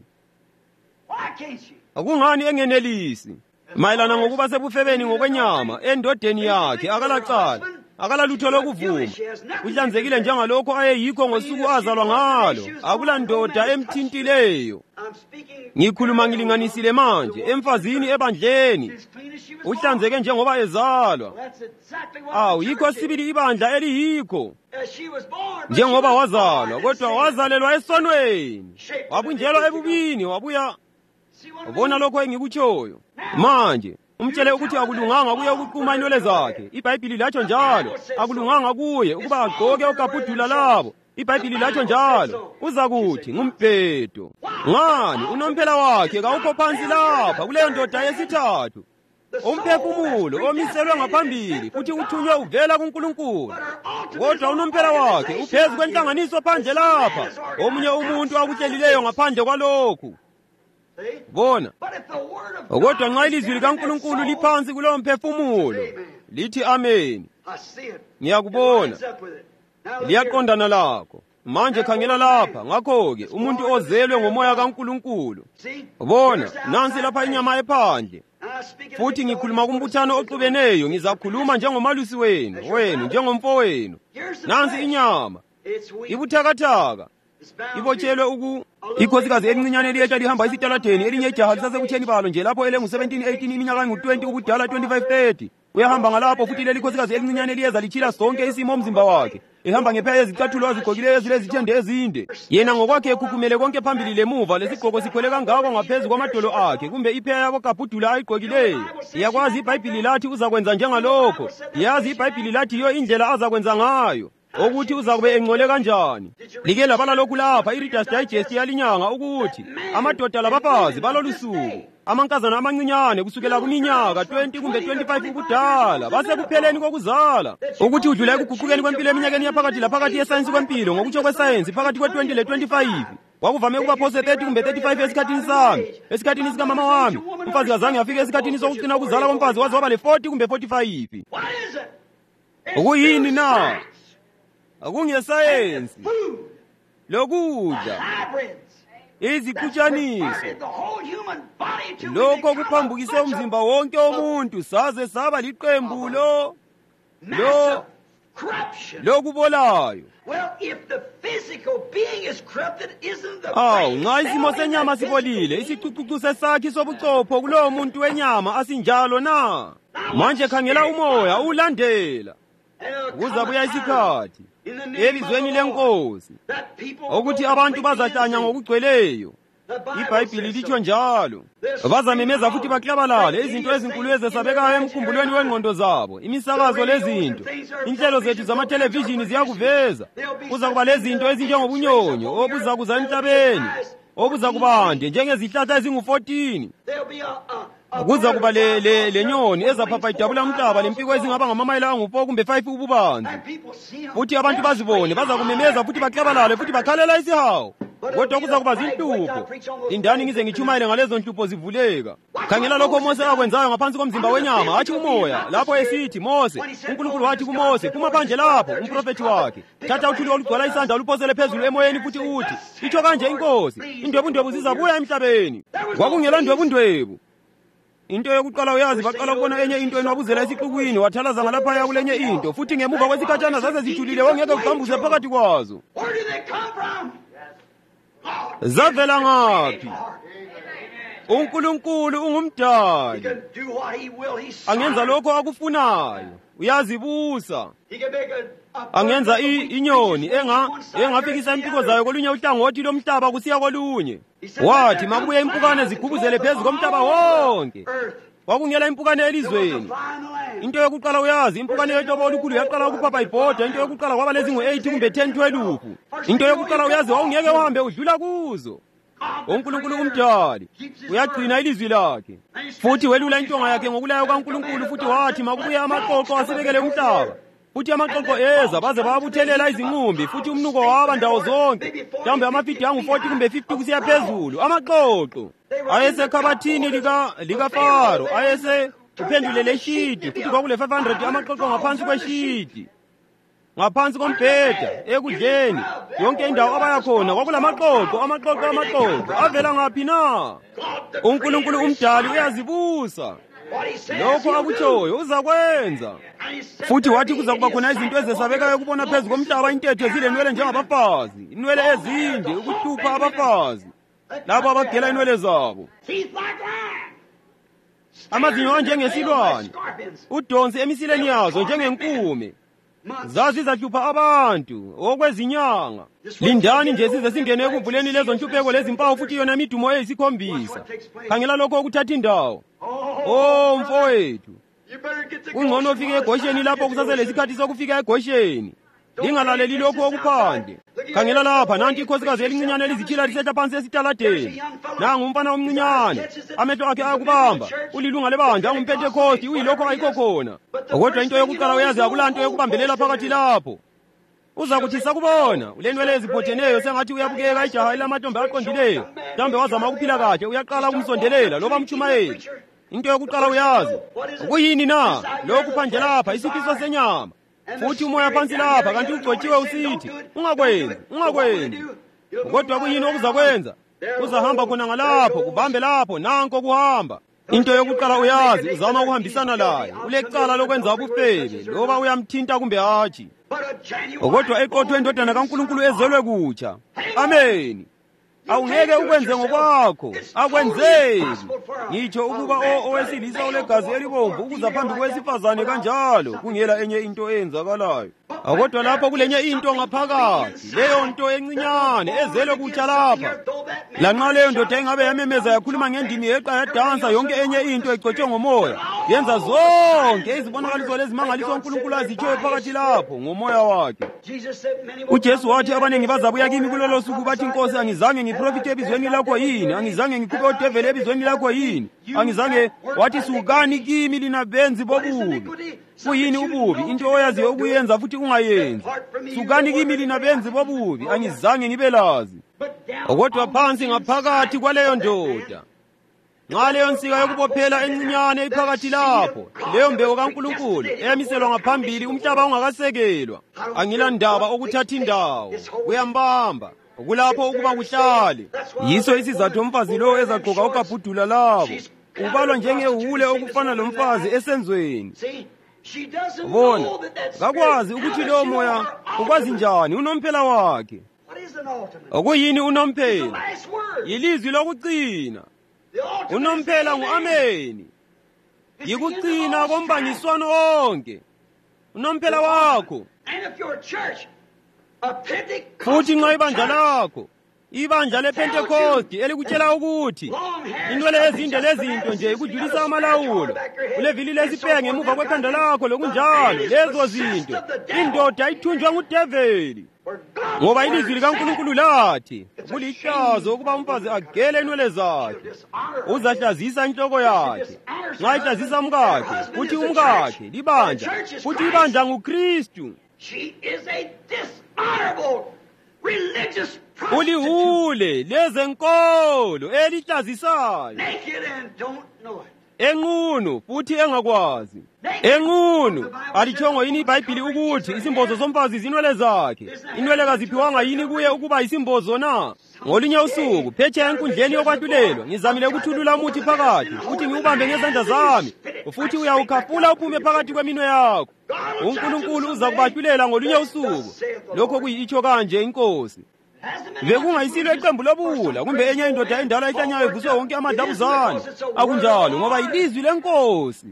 Kungani engenelisi? Mayelana ngokuba sebufebeni ngokwenyama, endodeni yakhe akalacala, akalalutho lokuvuma. Uhlanzekile njengalokho ayeyikho ngosuku azalwa ngalo, akula ndoda emthintileyo. Ngikhuluma ngilinganisile manje, emfazini ebandleni, uhlanzeke njengoba ezalwa. Yikho sibili ibandla eliyikho. Njengoba wazalwa, kodwa wazalelwa esonweni, wabunjelwa ebubini, wabuya. Ubona lokho engikutshoyo. Manje umtshele ukuthi akulunganga kuye ukuquma inwele zakhe. iBhayibhili latsho njalo, akulunganga kuye ukuba agqoke okabhudula labo. iBhayibhili latsho njalo, uzakuthi ngumbhedo. Ngani unomphela wakhe kawukho phansi lapha kuleyo ndoda yesithathu? Umphefumulo omiselwe ngaphambili futhi uthunywe uvela kuNkulunkulu. Kodwa unomphela wakhe uphezu kwenhlanganiso phandle lapha, omunye umuntu akutshelileyo ngaphandle kwalokhu. Bona, kodwa nxa ilizwi likaNkulunkulu liphansi kulowo mphefumulo, lithi amen. Ngiyakubona, liyaqondana lakho. Manje khangela lapha, ngakho-ke umuntu ozelwe ngomoya kaNkulunkulu. Bona, nansi lapha inyama ephandle. Futhi ngikhuluma kumbuthano oxubeneyo, ngizakhuluma njengomalusi wenu njengomfowenu. Nansi inyama, ibuthakathaka, ibotshelwe ikhosikazi elincinyane eliyehla lihamba esitaladeni, elinye ijaha lisasebutsheni balo nje lapho elengu-17-18 iminyaka engu-20 ubudala 25-30. Uyahamba ngalapho futhi leli khosikazi elincinyane eliyeza litshila sonke isimo umzimba wakhe, ehamba ngephaya yezicathulo azigqokileyo ezilezithende ezinde. Yena ngokwakhe ekhukhumele konke phambili lemuva, lesigqoko sikhwele kangako ngaphezu kwamadolo akhe, kumbe iphaya yabokabhudula ayigqokileyo. Iyakwazi iBhayibhili lathi uzakwenza njengalokho. Yazi iBhayibhili lathi yiyo indlela azakwenza ngayo, ukuthi uzakube engcole kanjani. Like labala lokhu lapha, iReader's Digest yalinyanga ukuthi amadoda labafazi balolusuku, amankazana amancinyane kusukela kuminyaka 20 kumbe 25 ubudala, basekupheleni kokuzala, ukuthi udlula ekuguqukeni kwempilo eminyakeni yaphakathi laphakathi yesayensi kwempilo, ngokutsho kwesayensi phakathi kwe-20 le-25. Kwakuvame ukuba phose 30 kumbe 35 esikhathini sami, esikhathini sikamama wami. Umfazi kazange afike esikhathini sokucina ukuzala komfazi waze waba le-40 kumbe 45. Ukuyini na? Akungesayensi, lokudla, izikhutshaniso, lokho kuphambukise umzimba wonke womuntu saze saba liqembu lokubolayo. Nxa isimo senyama sibolile, isicucucu sesakhi sobuchopho kulowo muntu wenyama asinjalo na? Manje khangela umoya ulandela, kuzabuya isikhathi elizweni lenkosi ukuthi abantu bazahlanya ngokugcweleyo. iBhayibhili litsho njalo. Bazamemeza futhi baklabalale, izinto ezinkulu ezesabekayo emkhumbulweni wengqondo zabo, imisakazo lezinto, inhlelo zethu zamathelevishini ziyakuveza. Kuzakuba lezinto ezinjengobunyonyo obuzakuza emhlabeni, obuzakubande njengezihlahla ezingu-14. Kuzakuba lenyoni ezaphapha idabula umhlaba lempiko ezingaba ngamamayela angu-4 kumbe 5 ububanzi. Futhi abantu bazibone, bazakumemeza futhi baklabalale futhi bakhalela isihawu. Kodwa kuzakuba zinhlupho. Indani ngize ngitshumayele ngalezo nhlupho zivuleka. Khangela lokho Mose akwenzayo ngaphansi komzimba wenyama, hathi umoya, lapho esithi Mose, uNkulunkulu wathi kuMose, phuma phandle lapho, umprofethi wakhe. Thatha uthuli olugcwala isandla uluphosele phezulu emoyeni futhi uthi, itsho kanje inkosi, indwebundwebu zizabuya emhlabeni. Kwakungela ndwebundwebu. Into yokuqala uyazi baqala ukubona enye into enwabuzela esixukwini wathalaza ngalaphaya kulenye into futhi ngemuva kwesikhatshana zaze zijulile wangeke uqambuze phakathi kwazo. Zavela ngaphi? uNkulunkulu ungumdali. Angenza lokho akufunayo. Uyazibusa. Angenza inyoni engafikisa impiko zayo kolunye uhlangothi lomhlaba kusiya kolunye. Wathi makubuye impukane zigubuzele phezu komhlaba wonke. Kwakungela impukane elizweni. Into yokuqala uyazi impukane yehlobo olukhulu yaqala ukuphapha ibhoda. Into yokuqala kwaba lezingu 8 kumbe 10 12. Into yokuqala uyazi wawungeke uhambe udlula kuzo. uNkulunkulu umdali uyagcina ilizwi lakhe futhi welula intonga yakhe ngokulayo kaNkulunkulu futhi wathi makubuye amaqoqo asibekele umhlaba. Futhi amaqoqo eza baze babuthelela izinqumbi futhi umnuko waba ndawo zonke. Mhlawumbe amafidi angu-40 kumbe 50 kusiya phezulu. Amaqoqo ayesekhabathini lika-Faro ayese uphendulele ishidi futhi kwakule 500 amaqoqo ngaphansi kweshidi. Ngaphansi kombheda ekudleni yonke indawo abaya khona kwakulamaqoqo amaqoqo avela ngaphi na? uNkulunkulu umdali uyazibusa. Lokho akutshoyo uzakwenza. Futhi wathi kuza kuba khona izinto ezesabekayo ukubona phezu komhlaba, intetho zilenwele njengabafazi, inwele ezinde ukuhlupha abafazi labo abagela inwele zabo. Amazinyo anjengesilwane, udonsi emisileni yazo njengenkume. Zazi zahlupha abantu okwezinyanga. Lindani nje size singene ekuvuleni lezo nhlupheko lezimpawu futhi yona imidumo eyisikhombisa. Khangela lokho okuthatha indawo. Oh mfowethu, ungcono ufike eGosheni lapho kusasele isikhathi sokufika eGosheni. Lingalaleli lokho okuphandle. Khangela lapha nanti ikhosikazi elincinyane elizitshila lisehla phansi esitaladeni. Nangu umfana omncinyane, amehlo akhe ayakubamba. Ulilunga lebandla ungumPentecost, uyilokho ayikho khona. Kodwa into yokuqala uyazi akulanto yokubambelela phakathi lapho. Uzakuthi sakubona ulenwele eziphotheneyo sengathi uyabukeka ijaha elamathombe aqondileyo. Mhlawumbe wazama ukuphila kahle uyaqala ukumsondelela loba umchumayeli. Into yokuqala uyazi kuyini na? Lokhu phandle lapha isifiso senyama. Futhi umoya phansi lapha kanti ugcotshiwe usithi ungakwenzi. Kodwa kuyini okuzakwenza? Uzahamba khona ngalapho kubambe lapho nanko kuhamba. Into yokuqala uyazi uzama ukuhambisana laye. Ulecala lokwenza ubufebe loba uyamthinta kumbe hatshi. Kodwa eqothwe indodana kaNkulunkulu ezelwe kutsha. Amen. Awungeke ukwenze ngokwakho, akwenzeki. Ngitsho ukuba owesilisa olegazi elibomvu ukuza phambi kwesifazane kanjalo kungela enye into eyenzakalayo. Kodwa lapho kulenye into ngaphakathi, leyo nto encinyane ezelwe kutsha lapha. Lanxa leyo ndoda engabe yamemeza yakhuluma ngendimi yeqa yadansa yonke enye into egcotshwe ngomoya, yenza zonke izibonakaliso lezimangaliso uNkulunkulu azitshoyo phakathi lapho ngomoya wakhe. uJesu wathi abanengi bazabuya kimi kulolo suku bathi Nkosi, angizange ngiprofite ebizweni lakho yini? Angizange ngikhuphe udeveli ebizweni lakho yini? Angizange? Wathi sukani kimi lina benzi bobubi. Kuyini ububi? Into oyaziyo ukuyenza futhi ungayenzi. Sukani kimi lina benzi bobubi. Angizange ngibelazi. Kodwa phansi ngaphakathi kwaleyo ndoda, nxa leyo nsika yokubophela encinyane iphakathi lapho, leyo mbewu kaNkulunkulu eyamiselwa ngaphambili umhlaba ungakasekelwa, angila ndaba okuthatha indawo, kuyambamba kulapho ukuba kuhlale. Yiso isizathu umfazi lo ezagqoka ukabhudula labo ubalwa njengewule okufana lomfazi esenzweni. Bona kakwazi ukuthi lo moya ukwazi njani unomphela wakhe. Okuyini unomphela? Yilizwi lokucina. Unomphela ngu-ameni. Yikucina kombangiswano onke. Unomphela wakho. Futhi nxa ibandla lakho, ibandla lePentecost elikutshela ukuthi inwele ezinde lezinto nje ikudlulisa amalawulo, ulevili lesipeya ngemuva kwekhanda lakho lokunjalo, lezo zinto indoda ithunjwa ngudeveli. Ngoba ilizwi likaNkulunkulu lathi kulihlazo ukuba umfazi agele inwele zakhe, uzahlazisa inhloko yakhe. Nxa ihlazisa umkakhe, futhi umkakhe libandla, futhi ibandla nguKristu. Ulihule lezenkolo elihlazisayo, enqunu futhi engakwazi. Enqunu, alitshongo yini iBhayibhili ukuthi isimbozo somfazi zinwele zakhe? Inwele kaziphiwanga yini kuye ukuba isimbozo na? Ngolunye usuku phetsheya enkundleni yokwahlulela ngizamile ukuthulula umuthi phakathi ukuthi ngiwubambe ngezandla zami, futhi uyawukhafula uphume phakathi kweminwe yakho. uNkulunkulu uza kubahlulela ngolunye usuku. Lokho kuyitsho kanje iNkosi. Bekungayisilo iqembu lobula kumbe enye indoda endala ehlanyayo evuswe wonke amadabuzane. Akunjalo, ngoba ilizwi leNkosi.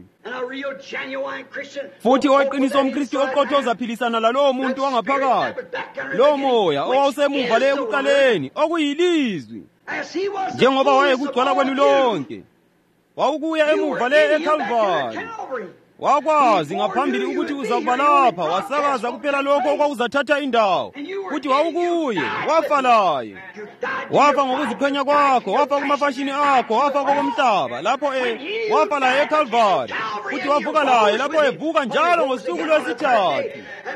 Futhi oqiniso umKristu oqothoza philisana lalowo muntu wangaphakathi, lo moya owawusemuva le ekuqaleni okuyilizwi. Njengoba wayekugcwala kwenu lonke, wawukuya emuva le eKalvari. Wakwazi ngaphambili ukuthi uzakuba lapha, wasakaza kuphela lokho okwakuzathatha indawo. Futhi wawukuye, wafa laye. Wafa ngokuziqhenya kwakho, wafa kumafashini akho, wafa kokomhlaba, lapho wafa laye eKalvari. Futhi wavuka laye lapho evuka njalo ngosuku lwesithathu.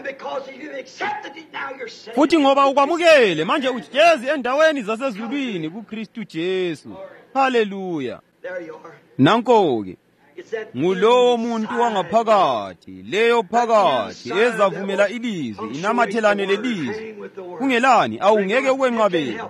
Futhi ngoba ukwamukele, manje ujezi endaweni zasezulwini kuKristu Jesu. Haleluya. Nanko-ke ngulowo muntu wangaphakathi, leyo phakathi ezavumela ilizwi inamathelane lelizwi. Kungelani, awungeke ukwenqabela.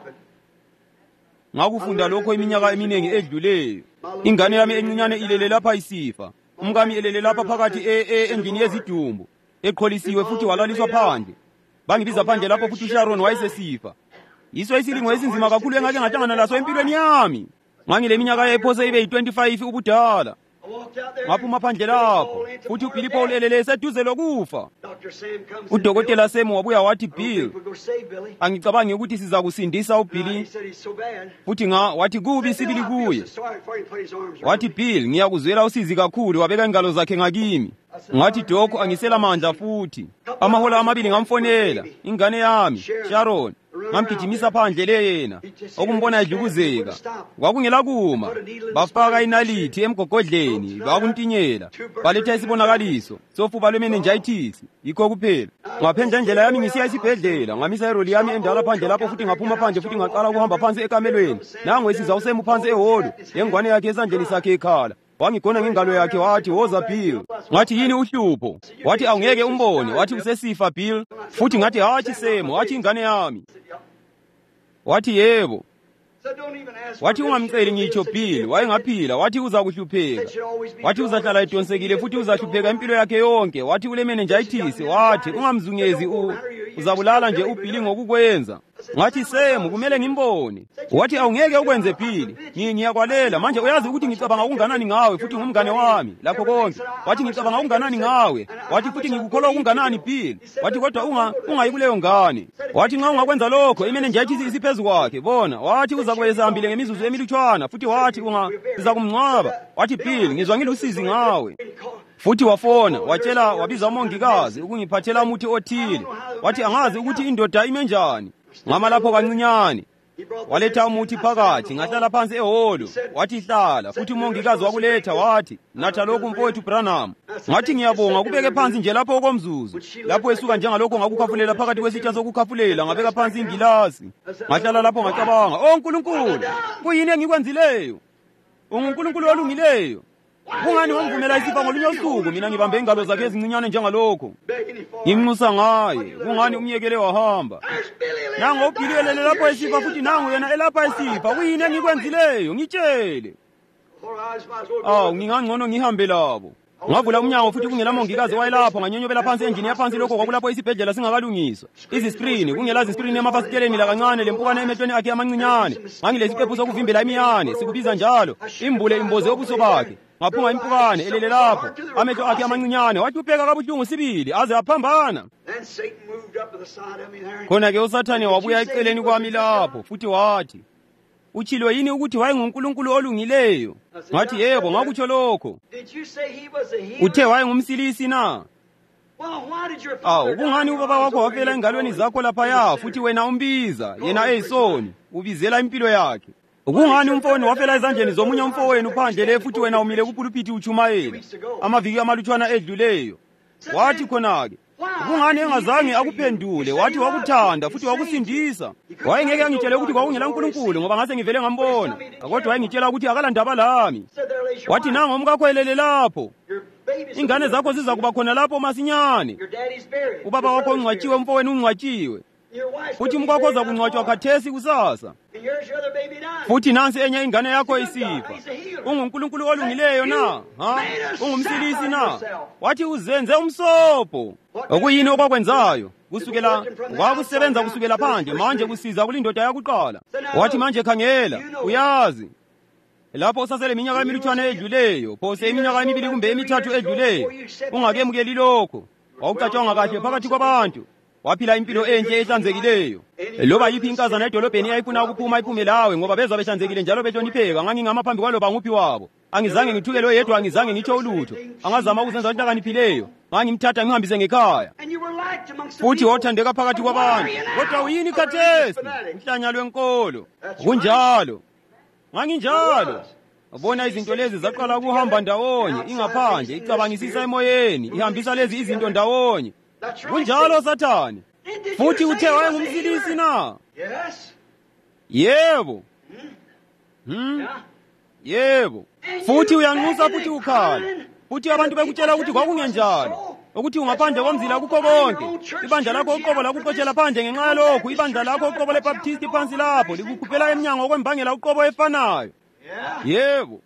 Ngakufunda lokho iminyaka eminengi edluleyo. Ingane yami encinyane ilele lapha isifa. Umkami elele lapha phakathi endlini yezidumbu, eqholisiwe futhi walaliswa phandle. Bangibiza phandle lapho futhi uSharon wayesesifa. Yiso isilingo esinzima kakhulu engake ngahlangana laso empilweni yami. Ngangile minyaka ephose ibe yi-25 ubudala. Ngaphuma phandle lapho, futhi uBilly Paul elele seduze lokufa. Udokotela Sam wabuya wathi, Bill, angicabangi ukuthi siza kusindisa uBilly. Futhi wathi kubi sibili kuye. Wathi, Bill, ngiyakuzwela usizi kakhulu, wabeka ingalo zakhe ngakimi. Ngathi, Doc, angisela mandla futhi. Amahola amabili ngamfonela, ingane yami, Sharon. Ngamgijimisa phandle le yena, okumbona edlukuzeka. Kwakungela kuma, bafaka inalithi emgogodleni, bakuntinyela, baletha isibonakaliso sofuba lwe-meningitis, yikho kuphela. Ngaphendla indlela yami ngisiya esibhedlela, ngamisa iroli yami endala phandle lapho futhi ngaphuma phandle futhi ngaqala ukuhamba phansi ekamelweni. Nango esiza uSemu phansi eholo, lengwane yakhe esandleni sakhe ekhala. Wangigona ngengalo yakhe wathi, woza Bill. Ngathi yini uhlupho? Wathi awungeke umbone, wathi usesifa Bill. Futhi ngathi hathi Semu, wathi ingane yami. Wathi yebo. Wathi ungamceli ngitsho Bill, wayengaphila, wathi uza kuhlupheka. Wathi uzahlala edonsekile futhi uzahlupheka impilo yakhe yonke. Wathi ule meningitis, wathi ungamzungezi uzabulala nje uBilly ngokukwenza. Ngathi Semu kumele ngimbone. Wathi awungeke ukwenze Bill. Ngiyakwalela manje uyazi ukuthi ngicabanga ukunganani ngawe futhi ngumngane wami lakho konke. Wathi ngicabanga ukunganani ngawe. Wathi futhi ngikukholwa ukunganani Bill. Wathi kodwa ungayi kuleyo ngane. Wathi nxa ungakwenza lokho imeningitis isiphezulu kwakhe bona. Wathi uzakwezambile ngemizuzu emilutshwana futhi wathi uza kumngcwaba. Wathi Bill ngizwa ngilusizi ngawe. Futhi wafona watshela wabiza umongikazi ukungiphathela umuthi othile. Wathi angazi ukuthi indoda ime njani. Ngama lapho kancinyane waletha umuthi phakathi, ngahlala phansi eholo. Wathi hlala, futhi umongikazi wakuletha wathi, natha lokhu mfowethu Branham. Ngathi ngiyabonga, kubeke phansi nje lapho okomzuzu. Lapho esuka njengalokho ngakukhafulela phakathi kwesitsha sokukhafulela, ngabeka phansi ingilasi. Ngahlala lapho ngacabanga, oh Nkulunkulu, kuyini engikwenzileyo? UNkulunkulu olungileyo. Kungani wangivumela isifa ngolunye usuku mina ngibambe ingalo zakhe ezincinyane njengalokho? Ngimnxusa ngaye, kungani umyekele wahamba? Nango uBilly elele lapho esifa futhi nangu yena elapha esifa. Kuyini engikwenzileyo? Ngitshele. Ngingangcono ngihambe labo. Ngavula umnyango futhi kungela mongikazi wayelapho, nganyonyobela phansi endlini yaphansi lokho kwakulapho isibhedlela singakalungiswa. Iziskrini, kungela ziskrini emafasiteleni la kancane lempukane emehlweni akhe amancinyane. Ngangilesiphepho sokuvimbela imiyane, sikubiza njalo. Imbule imboze ubuso bakhe. Ngaphunga impukane elele lapho, amehlo akhe amancinyane, wathi upheka kabuhlungu sibili aze aphambana. Khona-ke uSathane wabuya eceleni kwami lapho futhi wathi, utshilo yini ukuthi wayenguNkulunkulu olungileyo? Ngathi yebo, ngakutsho lokho. Uthe wayengumsilisi na? Kungani ubaba wakho wafela engalweni zakho laphaya futhi wena umbiza, yena eyisoni, ubizela impilo yakhe? Kungani umfowenu wafela ezandleni zomunye umfowenu phandle le futhi wena umile kupulpiti uchumayela amaviki amalutshwana edluleyo? Wathi khona-ke, Kungani engazange akuphendule? Wathi wakuthanda futhi wakusindisa. Wayengeke angitshele ukuthi kwakungela uNkulunkulu ngoba ngase ngivele ngambona. Kodwa wayengitshela ukuthi akalandaba lami. Wathi nango umkakho elele lapho. Ingane zakho ziza kuba khona lapho masinyane. Ubaba wakho ungcwatshiwe, umfowenu ungcwatshiwe. Futhi umkakho uza kungcwatshwa khathesi kusasa. Futhi nansi enye ingane yakho isifa. UnguNkulunkulu olungileyo na? Ungumsilisi na? Wathi uzenze umsobho. Okuyini okwakwenzayo? Kusukela kwakusebenza kusukela phandle, manje kusiza kulindoda yakuqala. Wathi manje khangela, uyazi. Lapho usasele iminyaka emilutshwana edluleyo, phose iminyaka emibili kumbe emithathu edluleyo, ungakemukeli lokho. Wawucatshanga kahle phakathi kwabantu. Waphila impilo enhle ehlanzekileyo. Loba yiphi inkazana edolobheni eyayifuna ukuphuma iphume lawe ngoba bezwa behlanzekile njalo behlonipheka. Ngangingama phambi kwaloba nguphi wabo. Angizange ngithuke lo yedwa, angizange ngitsho ulutho. Angazama ukuzenza into akaniphileyo. Ngangimthatha ngihambise ngekhaya. Futhi wothandeka phakathi kwabantu. Kodwa uyini khathesi? Uhlanya lwenkolo. Kunjalo. Nganginjalo. Ubona izinto lezi zaqala ukuhamba ndawonye, ingaphandle icabangisisa emoyeni, ihambisa lezi izinto ndawonye. Kunjalo Sathane. Futhi uthe wayengumsilisi na? Yebo. Yebo. Futhi uyanxusa futhi ukhala. Futhi abantu bekutshela ukuthi kwakungenjalo. Ukuthi ungaphandle komzila kukho konke. Ibandla lakho uqobo lakuqotshela phandle ngenxa yalokho. Ibandla lakho uqobo leBaptist phansi lapho likukhuphela eminyanga okwembangela uqobo efanayo. Yebo.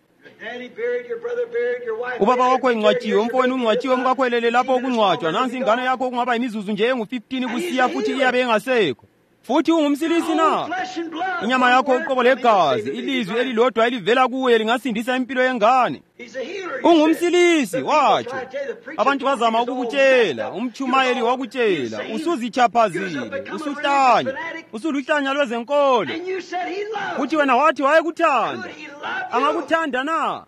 Ubaba wakho engcwatshiwe, umfowenu ungcwatshiwe, umkakho elele lapho okungcwatshwa. Nansi ingane yakho kungaba imizuzu nje engu-15 kusiya futhi iyabe engasekho. Futhi ungumsilisi na? Inyama yakho uqobo legazi, ilizwi elilodwa elivela kuwe lingasindisa impilo yengane. Ungumsilisi, watsho. Abantu bazama ukukutshela, umchumayeli wakutshela, usuzichaphazile, usuhlanya, usuluhlanya lwezenkolo. Futhi wena wathi wayekuthanda. Angakuthanda na?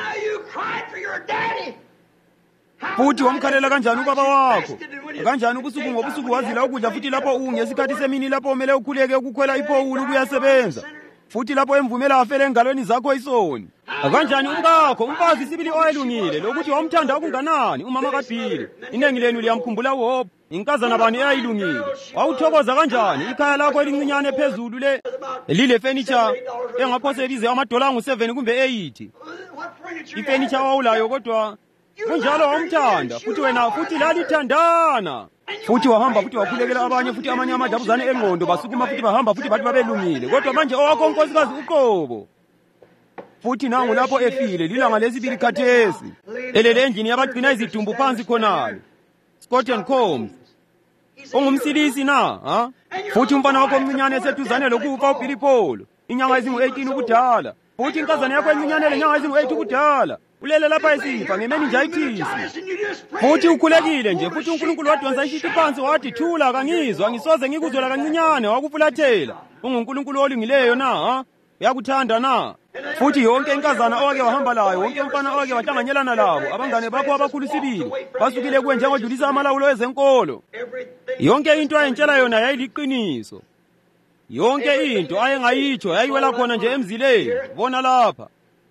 Futhi wamkhalela kanjani ubaba wakho? Kanjani ubusuku ngobusuku wazila ukudla futhi lapho ungesikhathi semini lapho umele ukhuleke ukukhwela iphowulu kuyasebenza. Futhi lapho emvumela afele engalweni zakho isoni. Kanjani umkakho, umfazi sibili oyelungile, lokuthi wamthanda okunganani umama kaBhili. Inengi lenu liyamkhumbula uHope, inkazana bani eyayilungile. Wawuthokoza kanjani ikhaya lakho elincinyane phezulu lile furniture engaphose ibize $7 kumbe 8. Ifurniture wawulayo kodwa kunjalo wamthanda, futhi wena futhi lalithandana. Futhi wahamba futhi wakhulekela abanye, futhi amanye amadabuzane engqondo basukuma futhi bahamba futhi bathi babelungile. Kodwa manje owakho unkosikazi uqobo. Futhi nangu lapho efile lilanga lesibili khathesi. Elele endlini yabagcina izidumbu phansi khonalo. Scott and Combs. Ungumsilisi na? Futhi umfana wakho omncinyane eseduzane lokufa uBilly Paul. Inyanga ezingu-18 ubudala. Futhi inkazana yakho emincane lenyanga ezingu-8 ubudala. Ulele lapha esifa ngemeningitis. Futhi ukhulekile nje, futhi uNkulunkulu wadonsa ishithi phansi wathi thula, kangizwa, ngisoze ngikuzwela kancinyane, wakufulathela. UnguNkulunkulu olungileyo na? Uyakuthanda na? Futhi yonke inkazana owake wahamba layo, wonke umfana owake wahlanganyelana labo, abangane bakho abakhulu sibili, basukile kuwe njengodlulisa amalawulo ezenkolo. Yonke into ayentshela yona yayiliqiniso. Yonke into ayengayitsho yayiwela khona nje emzileni. Bona lapha.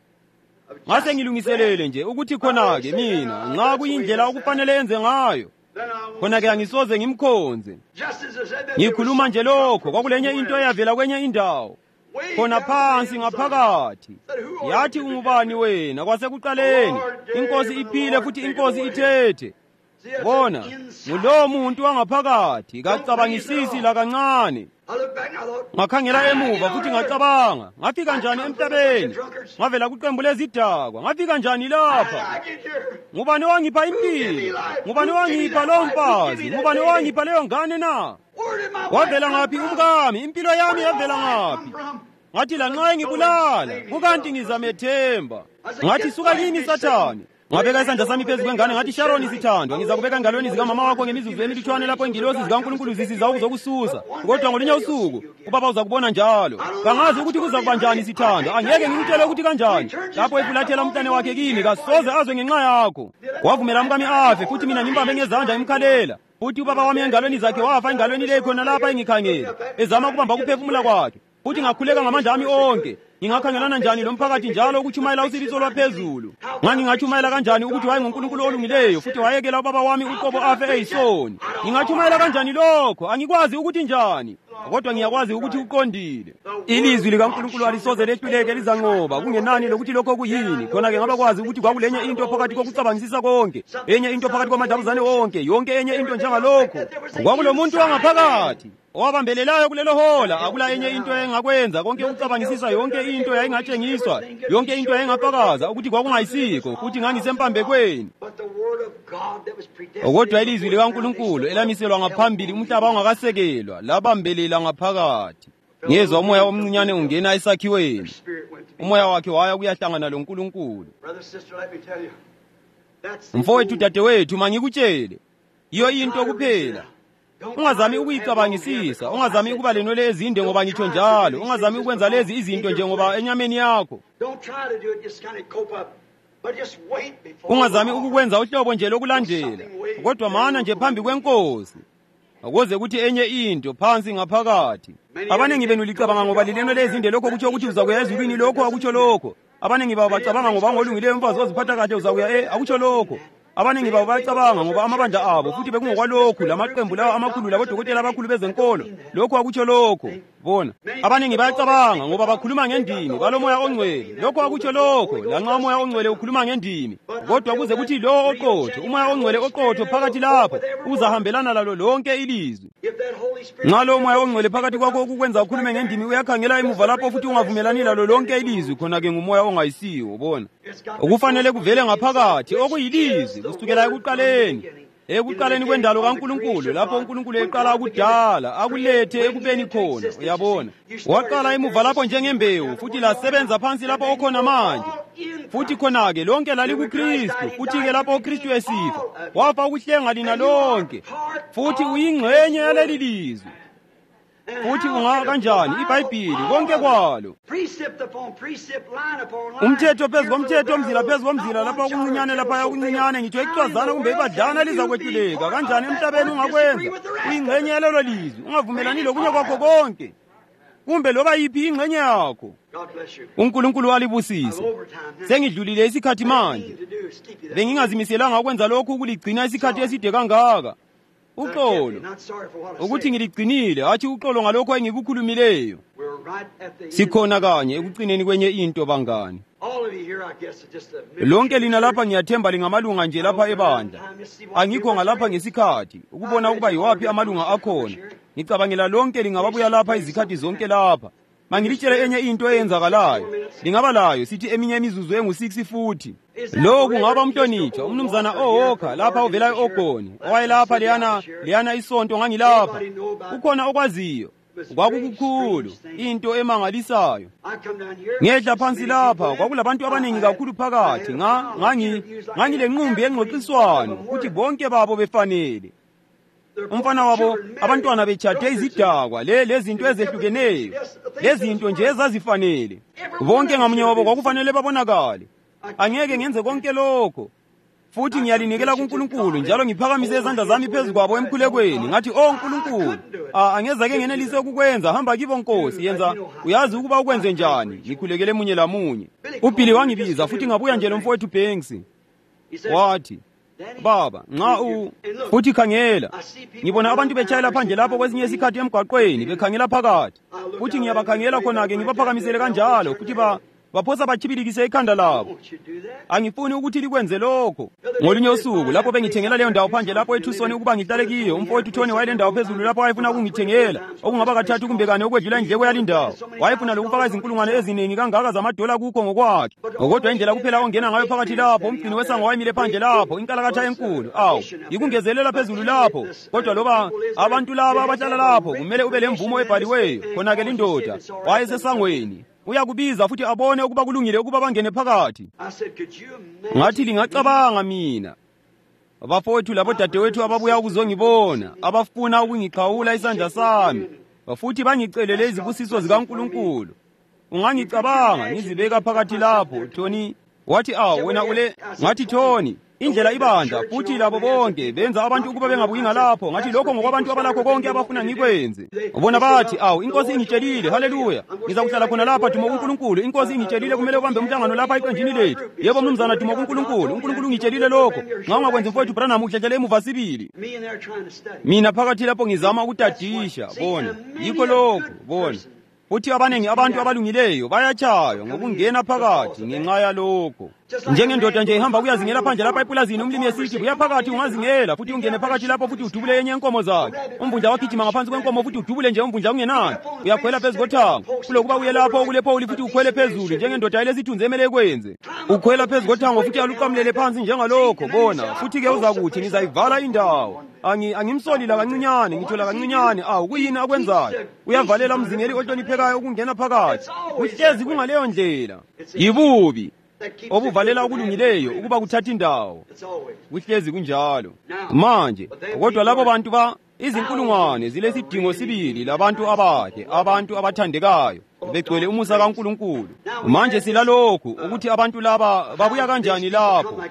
Ngase ngilungiselele nje ukuthi khona-ke mina nxa kuyindlela okufanele enze ngayo, khona-ke angisoze ngimkhonze. Ngikhuluma nje lokho, kwakulenye into eyavela kwenye indawo. Khona phansi ngaphakathi. Yathi ungubani wena kwasekuqaleni? Inkosi iphile futhi inkosi ithethe. Bona, ngulowo muntu wangaphakathi, kacabangisisi lakancane. Ngakhangela emuva futhi ngacabanga, ngafika njani emhlabeni? Ngavela kuqembu lezidakwa, ngafika njani lapha? Ngubani wangipha impilo? Ngubani wangipha lo mfazi? Ngubani wangipha leyo ngane na? Wavela ngaphi umkami? Impilo yami yavela ngaphi? Ngathi lanxa ngibulala, kukanti ngizamethemba. Ngathi suka kini Sathane. Ngabeka isandla sami phezu kwengane ngathi Sharon isithandwa, ngizakubeka engalweni zika-mama wakho ngemizuzu emilutshwane lapho ingilosi zikaNkulunkulu zisiza ukuzokususa. Kodwa ngolinye usuku ubaba uzakubona njalo. Kangazi ukuthi kuzakuba njani sithandwa, angeke ngikutshele ukuthi kanjani. Lapho efulathela umntane wakhe kimi, kasoze azwe ngenxa yakho. Wavumela umkami afe futhi mina ngimbambe ngezandla ngimkhalela. Futhi ubaba wami engalweni zakhe wafa engalweni leyo khona lapha engikhangela, ezama ukubamba ukuphefumula kwakhe. futhi ngakhuleka ngamandla ami onke, ngingakhangelana njani lomphakathi njalo ukutshumayela usibizo lwaphezulu? Ngingatshumayela kanjani ukuthi wayenguNkulunkulu olungileyo futhi wayekela ubaba wami uqobo afe eyisoni? Ngingatshumayela kanjani lokho? Angikwazi ukuthi njani, kodwa ngiyakwazi ukuthi uqondile. Ilizwi likaNkulunkulu alisoze lehluleke, lizanqoba kungenani lokuthi lokho kuyini. Khona-ke ngabakwazi ukuthi kwakulenye into phakathi kokucabangisisa konke, enye into phakathi kwamadabuzane wonke, yonke enye into njengalokho. Kwakulomuntu wangaphakathi owabambelelayo kulelo hola, akula enye into engakwenza. Konke ukucabangisisa, yonke into yayingatshengiswa, yonke into yayingafakaza ukuthi kwakungayisikho, futhi ngangisempambekweni. Kodwa ilizwi likaNkulunkulu elamiselwa ngaphambili umhlaba ungakasekelwa labambelela ngaphakathi. Ngezwa umoya omncinyane ungena esakhiweni, umoya wakhe waya kuyahlangana loNkulunkulu. Mfowethu, dadewethu, mangikutshele, iyo into kuphela. Ungazami ukuyicabangisisa, ungazami ukuba lenwele ezinde ngoba ngitsho njalo, ungazami ukwenza lezi izinto njengoba enyameni yakho. Ungazami ukukwenza uhlobo nje lokulandela, kodwa mana nje phambi kweNkosi, ukuze kuthi enye into phansi ngaphakathi. Abanengi benu licabanga ngoba lilenwele ezinde lokho kutsho ukuthi uzakuya ezulwini, lokho akutsho lokho. Abanengi babo bacabanga ngoba ngolungileyo umfazi oziphatha kahle uzakuya akutsho lokho. Abanengi babo bacabanga ngoba amabandla abo futhi bekungokwalokhu, lamaqembu lawo amakhulu labodokotela abakhulu bezenkolo, lokho akutsho lokho. Bona abanengi bayacabanga ngoba bakhuluma ngendimi, balomoya ongcwele, lokho akutsho lokho. Lanxa umoya ongcwele ukhuluma ngendimi, kodwa kuze kuthi lo oqotho, umoya ongcwele oqotho phakathi lapho uzahambelana lalo lonke ilizwi. Nxa lo umoya ongcwele phakathi kwakho ukukwenza ukhulume ngendimi, uyakhangela emuva lapho futhi ungavumelani lalo lonke ilizwi, khona-ke ngumoya ongayisiwo. Bona okufanele kuvele ngaphakathi okuyilizwi kusukela ekuqaleni kwendalo kaNkulunkulu, lapho uNkulunkulu eqala ukudala akulethe ekubeni khona. Uyabona, waqala emuva lapho njengembewu, futhi lasebenza phansi lapho okhona manje, futhi khona-ke lonke lalikuKristu, futhi-ke lapho uKristu esifa wafa ukuhlenga lina lonke, futhi uyingxenye yaleli lizwi. Futhi kanjani iBhayibhili konke kwalo, umthetho phezu komthetho, umzila phezu komzila, lapha okuncinyane lapha okuncinyane, ngitsho icwazana kumbe ibadlana lizakwehluleka kanjani emhlabeni ungakwenza uyingxenye yalelo lizwi, ungavumelani lokunye kwakho konke, kumbe loba yiphi ingxenye yakho. uNkulunkulu walibusise. Sengidlulile isikhathi manje, bengingazimiselanga ukwenza lokhu ukuligcina isikhathi eside kangaka. Uxolo ukuthi ngiligcinile, hathi uxolo ngalokho engikukhulumileyo. Sikhona kanye ekucineni kwenye into, bangani. Lonke lina lapha ngiyathemba lingamalunga nje lapha ebandla. Angikho ngalapha ngesikhathi ukubona ukuba yiwaphi amalunga akhona. Ngicabangela lonke lingababuya lapha izikhathi zonke lapha. Mangilitshele enye into eyenzakalayo. Lingaba layo sithi eminye imizuzu engu6 futhi. Lo kungaba umhlonitshwa, umnumzana oHoka lapha ovela eOgoni, owayelapha leyana isonto ngangilapha. Ukhona okwaziyo, kwakukukhulu, into emangalisayo. Ngehla phansi lapha, kwakulabantu abanengi kakhulu phakathi. Ngangilenqumbi engxoxiswano, futhi bonke babo befanele. Umfana wabo abantwana betshade izidakwa, lezinto ezehlukeneyo, lezinto nje ezazifanele. Bonke ngamunye wabo kwakufanele babonakale. Angeke ngenze konke lokho, futhi ngiyalinikela kuNkulunkulu njalo ngiphakamise izandla zami phezu kwabo emkhulekweni, ngathi Nkulunkulu, angezake ngenelise ukukwenza. Hamba kibo Nkosi, yenza, uyazi ukuba ukwenze njani. Ngikhulekele munye lamunye. uBhili wangibiza futhi ngabuya nje lomfowethu Banks, wathi, Baba, futhi khangela, ngibona abantu betshayela phandle lapho kwesinye isikhathi emgwaqweni bekhangela phakathi, futhi ngiyabakhangela khona-ke ngibaphakamisele kanjalo, futhi baphosa bachibilikise ikhanda labo. Angifuni ukuthi likwenze lokho. Ngolunye usuku lapho bengithengela leyo ndawo phandle lapho eTucson ukuba ngihlale kiyo, umfowethu Tony wayele ndawo phezulu lapho wayefuna ukungithengela okungaba kathathu kumbe kane okwedlula indleko yali ndawo. Wayefuna lokufaka izinkulungwane eziningi kangaka zamadola kukho ngokwakhe. Kodwa indlela kuphela ongena ngayo phakathi lapho, umgcini wesango wayemile phandle lapho, inkalakatha enkulu. Yikungezelela phezulu lapho. Kodwa loba abantu laba abahlala lapho kumele ube lemvumo ebhaliweyo. Khona-ke lindoda wayesesangweni uyakubiza futhi abone ukuba kulungile ukuba bangene phakathi. Ngathi lingacabanga mina, abafowethu labodadewethu ababuya ukuzongibona, abafuna ukungiqhawula isandla sami, futhi bangicelele izibusiso zikaNkulunkulu. Ungangicabanga ngizibeka phakathi lapho. Tony wathi, wena ngathi Tony, indlela ibanda, futhi labo bonke benza abantu ukuba bengabuyi ngalapho, ngathi lokho ngokwabantu abalakho konke abafuna ngikwenze. Ubona bathi, awu inkosi ingitshelile, haleluya, ngizakuhlala khona lapha dumo uNkulunkulu. Inkosi ingitshelile kumele uhambe umhlangano lapha eqenjini lethu. Yebo mnumzana, dumo uNkulunkulu. uNkulunkulu ungitshelile lokho. Nga ungakwenza mfowethu Branham udlejele emuva sibili. Mina phakathi lapho ngizama ukutadisha, bona. Yikho lokho, bona. Uthi abanengi abantu abalungileyo bayatshaywa ngokungena phakathi ngenxa yalokho. Njengendoda nje ihamba kuyazingela phandle lapha epulazini, umlimi esithi buya phakathi ungazingela, futhi ungene phakathi lapho futhi udubule yenye inkomo zakhe. Umvundla wagijima ngaphansi kwenkomo futhi udubule nje umvundla ungenani. Uyakhwela phezu kothango, kulokuba uye lapho okulepholi futhi ukhwele phezulu njengendoda elesithunzi emele ekwenze. Ukhwela phezu kothango futhi aluqamlele phansi njengalokho, bona. Futhi ke uzakuthi nizayivala indawo. Angimsolila kancinyane, ngithola kancinyane. Awu kuyini akwenzayo? Uyavalela umzingeli ohloniphekayo ukungena phakathi. Uhlezi kungaleyo ndlela. Yibubi obuvalela okulungileyo ukuba kuthatha indawo. Kuhlezi kunjalo. Manje kodwa labo bantu izinkulungwane zilesidingo sibili labantu abahle, abantu abathandekayo, begcwele umusa kaNkulunkulu. Manje silalokho ukuthi abantu laba babuya kanjani lapho.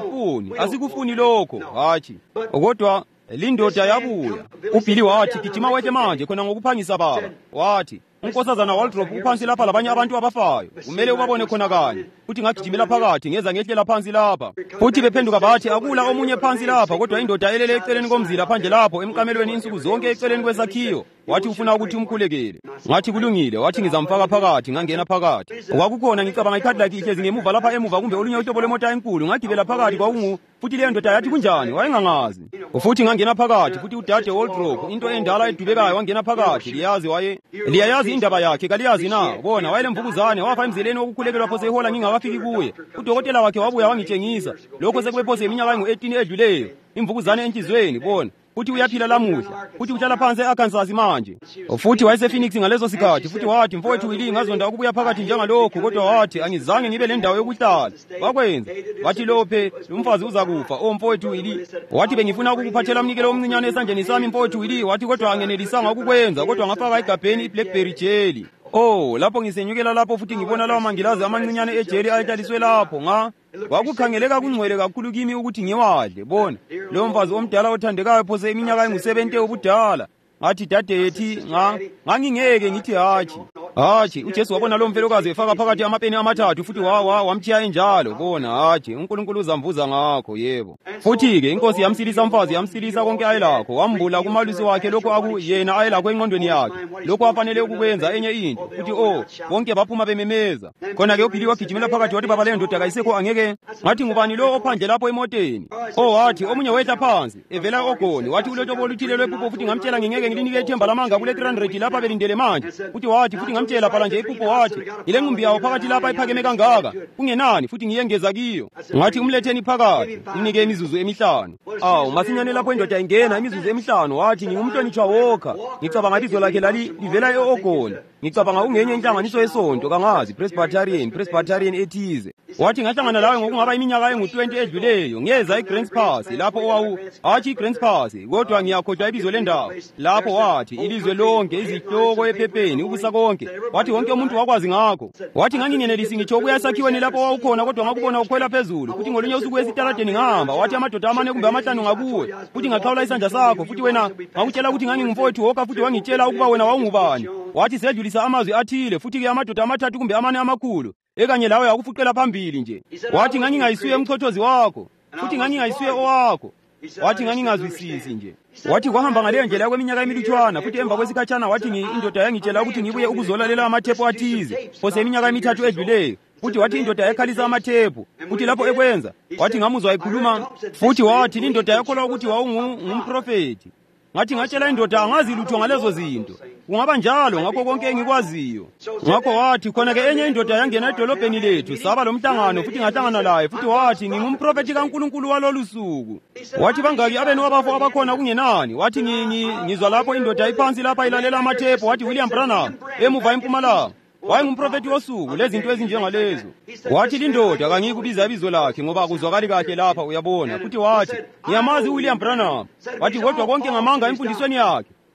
Asikufuni lokho, hatshi. Kodwa lindoda yabuya. uBilly wathi, gijima wethe manje khona ngokuphangisa baba. Wathi, unkosazana Waldrop uphansi lapha labanye abantu abafayo. Kumele ubabone khona kanye. Futhi ngagijimela phakathi ngeza ngehlela phansi lapha. Futhi bephenduka bathi, akula omunye phansi lapha, kodwa indoda elele eceleni komzila phandle lapho emkamelweni insuku zonke eceleni kwesakhiwo. Wathi ufuna ukuthi umkhulekele. Ngathi kulungile. Wathi ngizamfaka phakathi. Ngangena phakathi. Kwakukhona ngicabanga iCadillac ihlezi ngemuva lapha emuva, kumbe olunye uhlobo lwemota enkulu. Ngagibela phakathi futhi leyo ndoda yathi kunjani, wayengangazi. Futhi ngangena phakathi, futhi udade Waldrop, into endala edubekayo, wangena phakathi. Liyayazi indaba yakhe, kaliyazi na? Bona wayelemvukuzane, wafa emzeleni wokukhulekelwa phose ehola ngingakafiki kuye. Udokotela wakhe wabuya wangitshengisa lokho sekube phose iminyaka engu-18 edluleyo, imvukuzane enhlizweni, bona. Futhi uyaphila lamuhla, futhi uhlala phansi eArkansas manje. Futhi wayesePhoenix ngalezo sikhathi, futhi wathi, mfowethu Willie, ngazonda ukubuya phakathi njengalokho, kodwa wathi angizange ngibe lendawo yokuhlala. Wakwenza wathi lophe umfazi uzakufa. Mfowethu Willie, wathi bengifuna ukukuphathela umnikelo omncinyane esandleni sami, mfowethu Willie. Wathi kodwa angenelisanga ukukwenza, kodwa ngafaka egabheni iBlackberry jelly. Lapho ngisenyukela lapho futhi ngibona lawo mangilazi amancinyane ejeli ayetshaliswe lapho. Wakukhangeleka kungcwele kakhulu kimi ukuthi ngiwadle, bona. Lo mfazi omdala othandekayo phose iminyaka engu-70 obudala. Ngathi dadethi, ngangingeke ngithi hatshi. uJesu wabona lo mfelokazi efaka phakathi amapeni amathathu, futhi wamthiya enjalo, bona. Hatshi, uNkulunkulu uzamvuza ngakho, yebo. Futhi-ke inkosi yamsilisa umfazi, yamsilisa konke ayelakho, wambula kumalusi wakhe lokho yena ayelakho engqondweni yakhe, lokho afanele ukukwenza enye into. Futhi bonke baphuma bememeza. Khona-ke uBilly wagijimela phakathi wathi, baba leyo ndoda kayisekho angeke. Ngathi ngubani lo ophandle lapho emoteni? Wathi omunye wehla phansi evela ogoni, wathi ulotshobo oluthile lwephupho, futhi ngamtshela ngingeke ngilinike ithemba lamanga kule 300 lapha belindele manje. Futhi ngamtshela phala nje iphupho, wathi ile nqumbi yawo phakathi lapha iphakeme kangaka, kungenani futhi ngiyengeza kiyo. Ngathi umletheni phakathi, unike imizuzu emihlanu. Masinyane lapho indoda ingena imizuzu emihlanu. Wathi ngingumntonitshwa wokha. Ngicabanga ibizo lakhe livela e-Ogoni. Ngicabanga ungenye inhlanganiso yesonto, kangazi Presbyterian ethize. Wathi ngahlangana lawe ngokungaba iminyaka engu-20 edluleyo. Ngeza eGrants Pass lapho hatshi iGrants Pass, kodwa ngiyakhohlwa ibizo lendawo. Lapho wathi ilizwe lonke, izihloko ephepheni, ubusa konke. Wathi wonke umuntu wakwazi ngakho. Wathi ngangingenelisi ngitsho ukuya esakhiweni lapho wawukhona, kodwa ngakubona ukhwela phezulu. Futhi ngolunye usuku esitaradeni ngahamba, wathi amadoda amane kumbe amahlanu ngakuwe, futhi ngaqhawula isandla sakho. Futhi wena ngakutshela ukuthi ngangingumfowethu wokha, futhi wangitshela ukuba wena wawungubani. Wathi sedlulisa amazwi athile, futhi-ke amadoda amathathu kumbe amane amakhulu ekanye lawe yakufuqela phambili nje. Wathi ngangingayisuye umchothozi wakho, futhi ngangingayisuye owakho. Wathi ngangingazwisisi nje. Wathi kwahamba ngaleyo ndlela kweminyaka emilutshwana, futhi emva kwesikhatshana wathi indoda yangitshela ukuthi ngibuye ukuzolalela amathephu athize phose iminyaka emithathu edluleyo. Futhi wathi indoda yakhalisa amathephu, futhi lapho ekwenza wathi ngamuzwa ekhuluma, futhi wathi indoda yakholwa ukuthi wawungumprofeti. Ngathi ngatshela indoda angazi lutho ngalezo zinto. Kungaba njalo ngakho konke engikwaziyo. Ngakho wathi khona-ke enye indoda yangena edolobheni lethu, saba lomhlangano, futhi ngahlangana laye. Futhi wathi ngingumprofeti kaNkulunkulu walolu suku. Wathi bangaki abenu abafo abakhona kungenani? Wathi ngizwa lapho indoda iphansi lapha ilalela amathephu. Wathi William Branham emuva eMpumalanga wayengumprofeti wosuku lezinto ezinjengalezo. Wathi lindoda kangikubiza ibizo lakhe ngoba akuzwakali kahle lapha, uyabona. Futhi wathi ngiyamazi uWilliam Branham. Wathi kodwa konke ngamanga emfundisweni yakhe.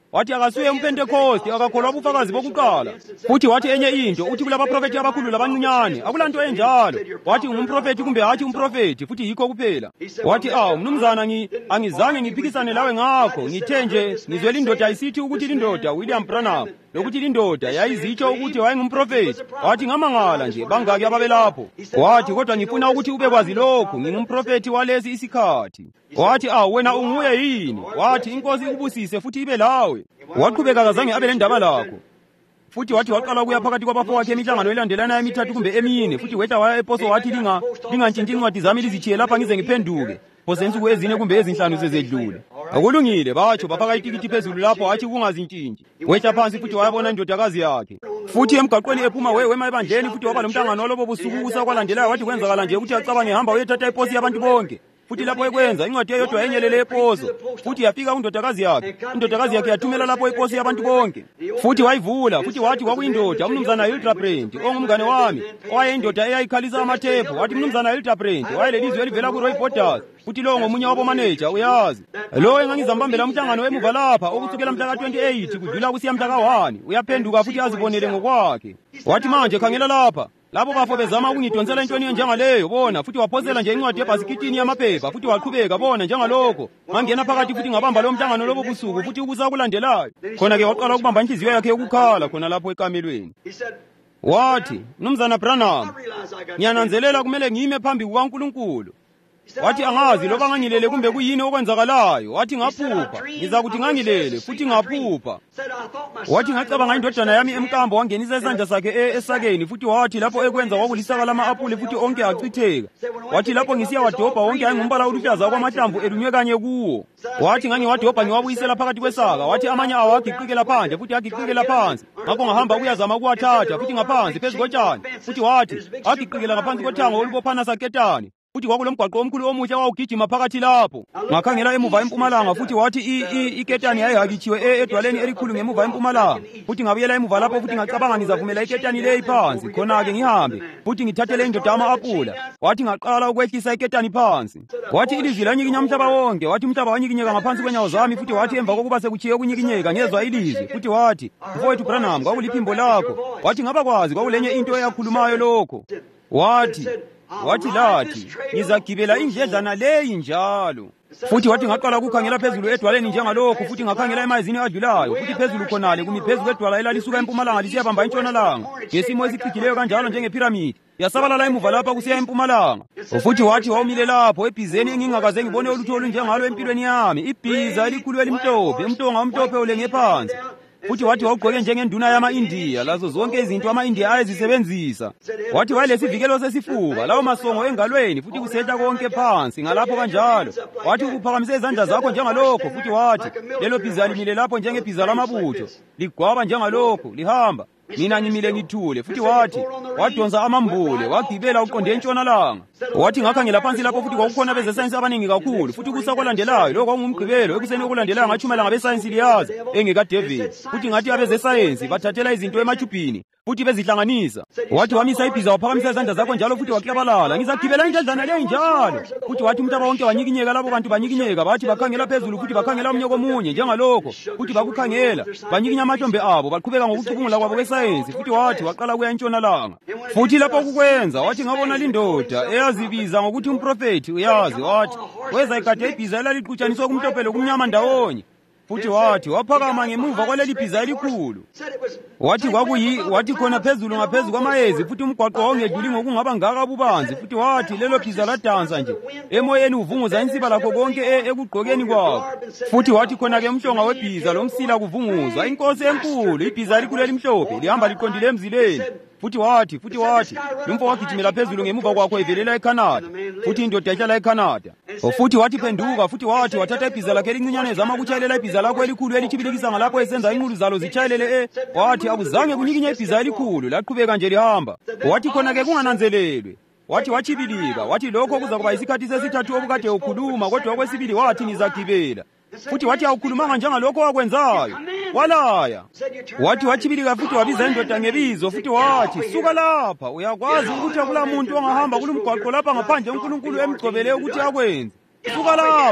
wathi akasuye umpentekosti, akakholwa ubufakazi bokuqala. Futhi wathi enye into, uthi kulabaprofethi abakhulu labancinyane akulanto enjalo. Wathi ungumprofethi kumbe hatshi umprofethi, futhi yikho kuphela. Wathi mnumzana, angizange ngiphikisane lawe ngakho, ngithe nje ngizwe lindoda isithi ukuthi lindoda William Branham, lokuthi lindoda yayizitsho ukuthi wayengumprofethi. Wathi ngamangala nje, bangaki ababelapho. Wathi kodwa ngifuna ukuthi ubekwazi lokhu, ngingumprofethi walesi isikhathi. Wathi wena unguye yini? Wathi inkosi ikubusise futhi ibe lawe. Waqhubeka kazange abe lendaba lakho. Futhi wathi waqala ukuya phakathi kwabafowakhe emihlangano elandelana emithathu kumbe emine, futhi weta waya ePoso wathi lingantshintshi incwadi zami lizitshiye lapha ngize ngiphenduke. Phose insuku ezine kumbe ezinhlanu sezedlule. Akulungile, batsho bafaka itikiti phezulu lapho, athi kungazintshintshi. Weta phansi futhi wayabona indodakazi yakhe. Futhi emgaqweni ephuma wema ebandleni, futhi waba lomhlangano walobo busuku kusakwalandelayo. Wathi kwenzakala nje ukuthi acabange ehamba uyethatha iposi yabantu bonke. Futhi lapho ekwenza incwadi eyodwa yenyelele ePoso, futhi yafika undodakazi yakhe. Indodakazi yakhe yathumela lapho iposi yabantu bonke. Futhi wayivula, futhi wathi kwakuyindoda umnumzana Hildebrand ongumngane wami, owayeyindoda eyayikhalisa amathephu. Wathi umnumzana Hildebrand wayelelizwe elivela kuRoy Borders, futhi lo ngomunye wabo manager uyazi. Lo engangizambambela umhlangano emuva lapha okusukela mhla ka-28 kudlula kusiya mhla ka-1, uyaphenduka futhi azibonele ngokwakhe. Wathi manje khangela lapha, labo bafo bezama ukungidonsela intweni enjengaleyo, bona, futhi waphosela nje incwadi ebhasikitini yamaphepha, futhi waqhubeka, bona, njengalokho. Ngangena phakathi futhi ngabamba lo mhlangano lobo busuku, futhi ukusa kulandelayo. Khona-ke waqala ukubamba inhliziyo yakhe yokukhala khona lapho ekamelweni. Wathi, mnumzana Branham, ngiyananzelela kumele ngime phambi kukaNkulunkulu. Wathi angazi loba ngangilele kumbe kuyini okwenzakalayo. Wathi ngaphupha, ngizakuthi ngangilele futhi ngaphupha. Wathi ngacabanga indodana yami emkambo, wangenisa isandla sakhe esakeni, futhi wathi lapho ekwenza kwakulisaka lama-apule futhi onke achitheka. Wathi lapho ngisiya wadobha wonke ayingumbala oluhlaza kwamahlamvu elunywe kanye kuwo. Wathi ngangiwadobha ngiwabuyisela phakathi kwesaka. Wathi amanye awo agiqikela phandle futhi agiqikela phansi. Ngakho ngahamba ukuyazama ukuwathatha futhi ngaphansi phezu kotshani. Futhi wathi agiqikela ngaphansi kothango olubophana saketani. Futhi kwakulomgwaqo omkhulu omuhle owawugijima phakathi lapho. Ngakhangela emuva empumalanga, futhi wathi iketani yayihakitshiwe edwaleni elikhulu ngemuva empumalanga. Futhi ngabuyela emuva lapho, futhi ngacabanga ngizavumela iketani leyi phansi, khona-ke ngihambe futhi ngithathele indoda ama-apula. Wathi ngaqala ukwehlisa iketani phansi. Wathi ilizwi lanyikinya umhlaba wonke. Wathi umhlaba wanyikinyeka ngaphansi kwenyawo zami. Futhi wathi emva kokuba sekutshiye ukunyikinyeka ngezwa ilizwi. Futhi wathi, mfowethu Branham, kwakuliphimbo lakho. Wathi ngabakwazi kwakulenye into eyakhulumayo lokho. Wathi lathi ngizagibela indledlana leyi njalo. Futhi wathi ngaqala ukukhangela phezulu edwaleni njengalokho, futhi ngakhangela emayezini adlulayo, futhi phezulu khonale kumi phezu kwedwala elalisuka empumalanga lisiyabamba entshonalanga, ngesimo esichigileyo kanjalo njengephiramidi, yasabalala emuva lapha kusiya empumalanga. Futhi wathi wawumile lapho ebhizeni engingakaze ngibone olutho olunjengalo empilweni yami, ibhiza elikhulu elimhlophe, umtonga omhlophe ulenge phansi. Futhi wathi wawugqoke njengenduna yama-Indiya, lazo zonke izinto ama-Indiya ayezisebenzisa. Wathi wayelesivikelo sesifuba, lawo masongo engalweni, futhi kusehla konke phansi ngalapho kanjalo. Wathi ukuphakamise izandla zakho njengalokho, futhi wathi lelo bhiza limile lapho njengebhiza lamabutho, ligwaba njengalokho, lihamba. Mina ngimile ngithule. Futhi wathi wadonsa amambule, wagibela uqonde entshonalanga. Wathi ngakhangela phansi lapho, futhi kwakukhona bezesayensi abaningi kakhulu, futhi kusakwalandelayo lokho kwakungumgqibelo. Ekuseni okulandelayo ngathumela ngabesayensi liyazi engekaDavid, futhi ngathi abezesayensi bathathela izinto ematshubhini futhi bezihlanganisa. Wathi wamisa ibhiza, waphakamisa izandla zakho njalo, futhi waklabalala, ngizagibela indledlana leyi njalo. Futhi wathi umhlaba wonke wanyikinyeka, labo bantu banyikinyeka, bathi bakhangela phezulu, futhi bakhangela omunye komunye njengalokho, futhi bakukhangela, banyikinya amahlombe abo, baqhubeka ngokucubungula kwabo kwesayensi. Futhi wathi waqala ukuya entshonalanga. Futhi lapho kukwenza wathi ngabona lindoda eyazibiza ngokuthi umprofethi, uyazi. Wathi weza igade ibhiza elaliqhutshaniswe kumhlophe lokumnyama ndawonye. Futhi wathi waphakama ngemuva kwaleli bhiza elikhulu. Wathi khona phezulu ngaphezu kwamayezi, futhi umgwaqo wawungedluli ngokungaba ngaka bubanzi. Futhi wathi lelo bhiza ladansa nje emoyeni, uvunguza insiba lakho konke ekugqokeni kwakho. Futhi wathi khona-ke umhlonga webhiza lomsila kuvunguzwa. Inkosi enkulu, ibhiza elikhulu elimhlophe, lihamba liqondile emzileni. Futhi wathi lumfo wagijimela phezulu ngemuva kwakho evelela eCanada, futhi indoda ehlala eCanada. Futhi wathi phenduka, futhi wathi wathatha ibhiza lakhe elincinyane ezama ukutshayelela ibhiza lakho elikhulu elitshibilikisa ngalapho esenza inqulu zalo zitshayelele. Wathi akuzange kunyikinye ibhiza elikhulu, laqhubeka nje lihamba. Wathi khona-ke kungananzelelwe. Wathi watshibilika, wathi lokho kuzakuba isikhathi sesithathu obukade ukhuluma, kodwa okwesibili wathi ngizagibela. Futhi wathi awukhulumanga njengalokho wakwenzayo, walaya. Wathi watshibilika, futhi wabiza indoda ngebizo, futhi wathi suka lapha. Uyakwazi ukuthi akula muntu ongahamba kulumgwaqo lapha ngaphandle uNkulunkulu emgcobele ukuthi akwenze. Suka lapha.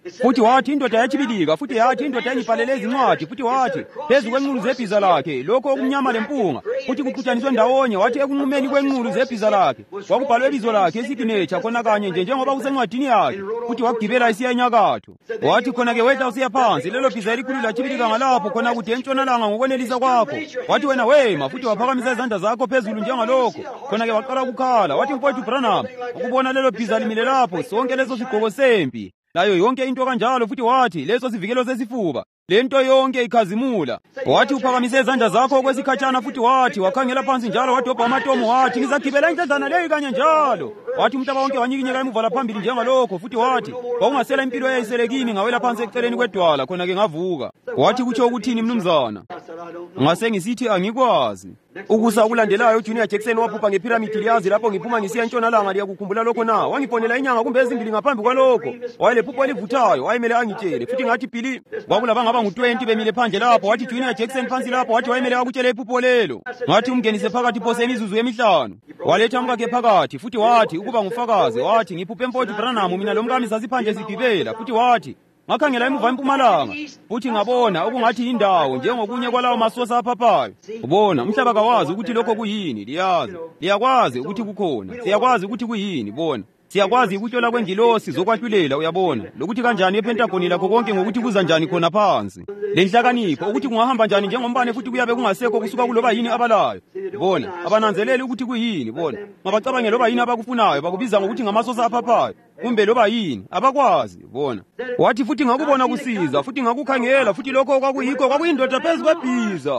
futhi wathi indoda yachibilika, futhi yathi indoda yangibhalele izincwadi, futhi wathi phezu kwenqulu zebhiza lakhe lokho okumnyama lempunga, futhi kuqhuthaniswe ndawonye, wathi ekunqumeni kwenqulu zebhiza lakhe kwakubhalwe ibizo lakhe isignature khona kanye nje njengoba kusencwadini yakhe, futhi wagibela isiya enyakatho. Wathi khona-ke wehla usiya phansi, lelo bhiza elikhulu lachibilika ngalapho khona kude entshonalanga ngokwenelisa kwakho. Wathi wena wema, futhi waphakamisa izandla zakho phezulu njengalokho, khona-ke waqala ukukhala. Wathi mfowethu Branham, ukubona lelo bhiza limile lapho, sonke leso sigqoko sempi layo yonke into kanjalo, futhi wathi leso sivikelo sesifuba, lento yonke ikhazimula. Wathi uphakamise izandla zakho okwesikhatshana, futhi wathi wakhangela phansi njalo wadobha amatomo, wathi ngizagibela indledlana leyi kanye njalo. Wathi umhlaba wonke wanyikinyeka emuva laphambili njengalokho, futhi wathi kwakungasela impilo eyayisele kimi, ngawela phansi eceleni kwedwala, khona-ke ngavuka. Wathi kutsho ukuthini mnumzana? Ngase ngisithi angikwazi. Ukusa okulandelayo uJunior Jackson waphupha ngephiramidi liyazi lapho ngiphuma ngisiya entshonalanga, liyakukhumbula lokho na? Wangifonela inyanga kumbe ezimbili ngaphambi kwalokho. Wayelephupho elivuthayo, wayemele angitshele, futhi ngathi Billy, kwakulaba ngaba ngu-20 bemile phandle lapho. Wathi Junior Jackson phansi lapho, wathi wayemele akutshele iphupho lelo. Ngathi umngenise phakathi phose imizuzu emihlanu. Waletha umkakhe phakathi, futhi wathi ukuba ngufakazi, wathi ngiphuphe mfowethu Branham, mina lomkami sasiphandle sigibela, futhi wathi ngakhangela emuva empumalanga, futhi ngabona okungathi yindawo njengokunye kwalawo masosa aphaphayo. Ubona, umhlaba kawazi ukuthi lokho kuyini, liyazi. Liyakwazi ukuthi kukhona, siyakwazi ukuthi kuyini, bona. Siyakwazi ukuthola kwengilosi zokwahlulela, uyabona, lokuthi kanjani ePentagon lakho konke ngokuthi kuza njani khona phansi. Lenhlakanipho ukuthi kungahamba njani njengombane, futhi kuyabe kungasekho kusuka kuloba yini abalayo. Bona, abananzeleli ukuthi kuyini, bona. Mabacabange loba yini abakufunayo, bakubiza ngokuthi ngamasosa aphaphayo, kumbe loba yini, abakwazi, bona. Wathi futhi ngakubona kusiza, futhi ngakukhangela, futhi lokho kwakuyikho kwakuyindoda phezu kwebhiza.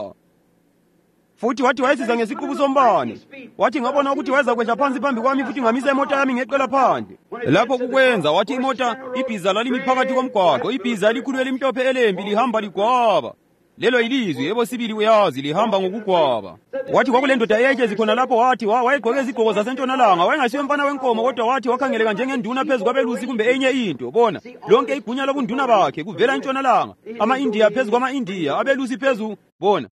Futhi wathi wayesiza ngesiqubu sombane. Wathi ngabona ukuthi wayeza kwehla phansi phambi kwami, futhi ngamisa imota yami ngeqela phandle. Lapho kukwenza wathi imota, ibhiza lalimi phakathi komgwaqo, ibhiza elikhulu elimhlophe elembi lihamba ligwaba. Lelo ilizwi yebo sibili uyazi lihamba ngokugwaba. Wathi kwakulendoda eyayihlezi khona lapho, wathi wayegqoke izigqoko zasentshonalanga, wayengasiyo mfana wenkomo, kodwa wathi wakhangeleka njengenduna phezu kwabelusi kumbe enye into, bona. Lonke igunya lobunduna bakhe kuvela entshonalanga, ama-Indiya phezu kwama-Indiya, abelusi phezu, bona.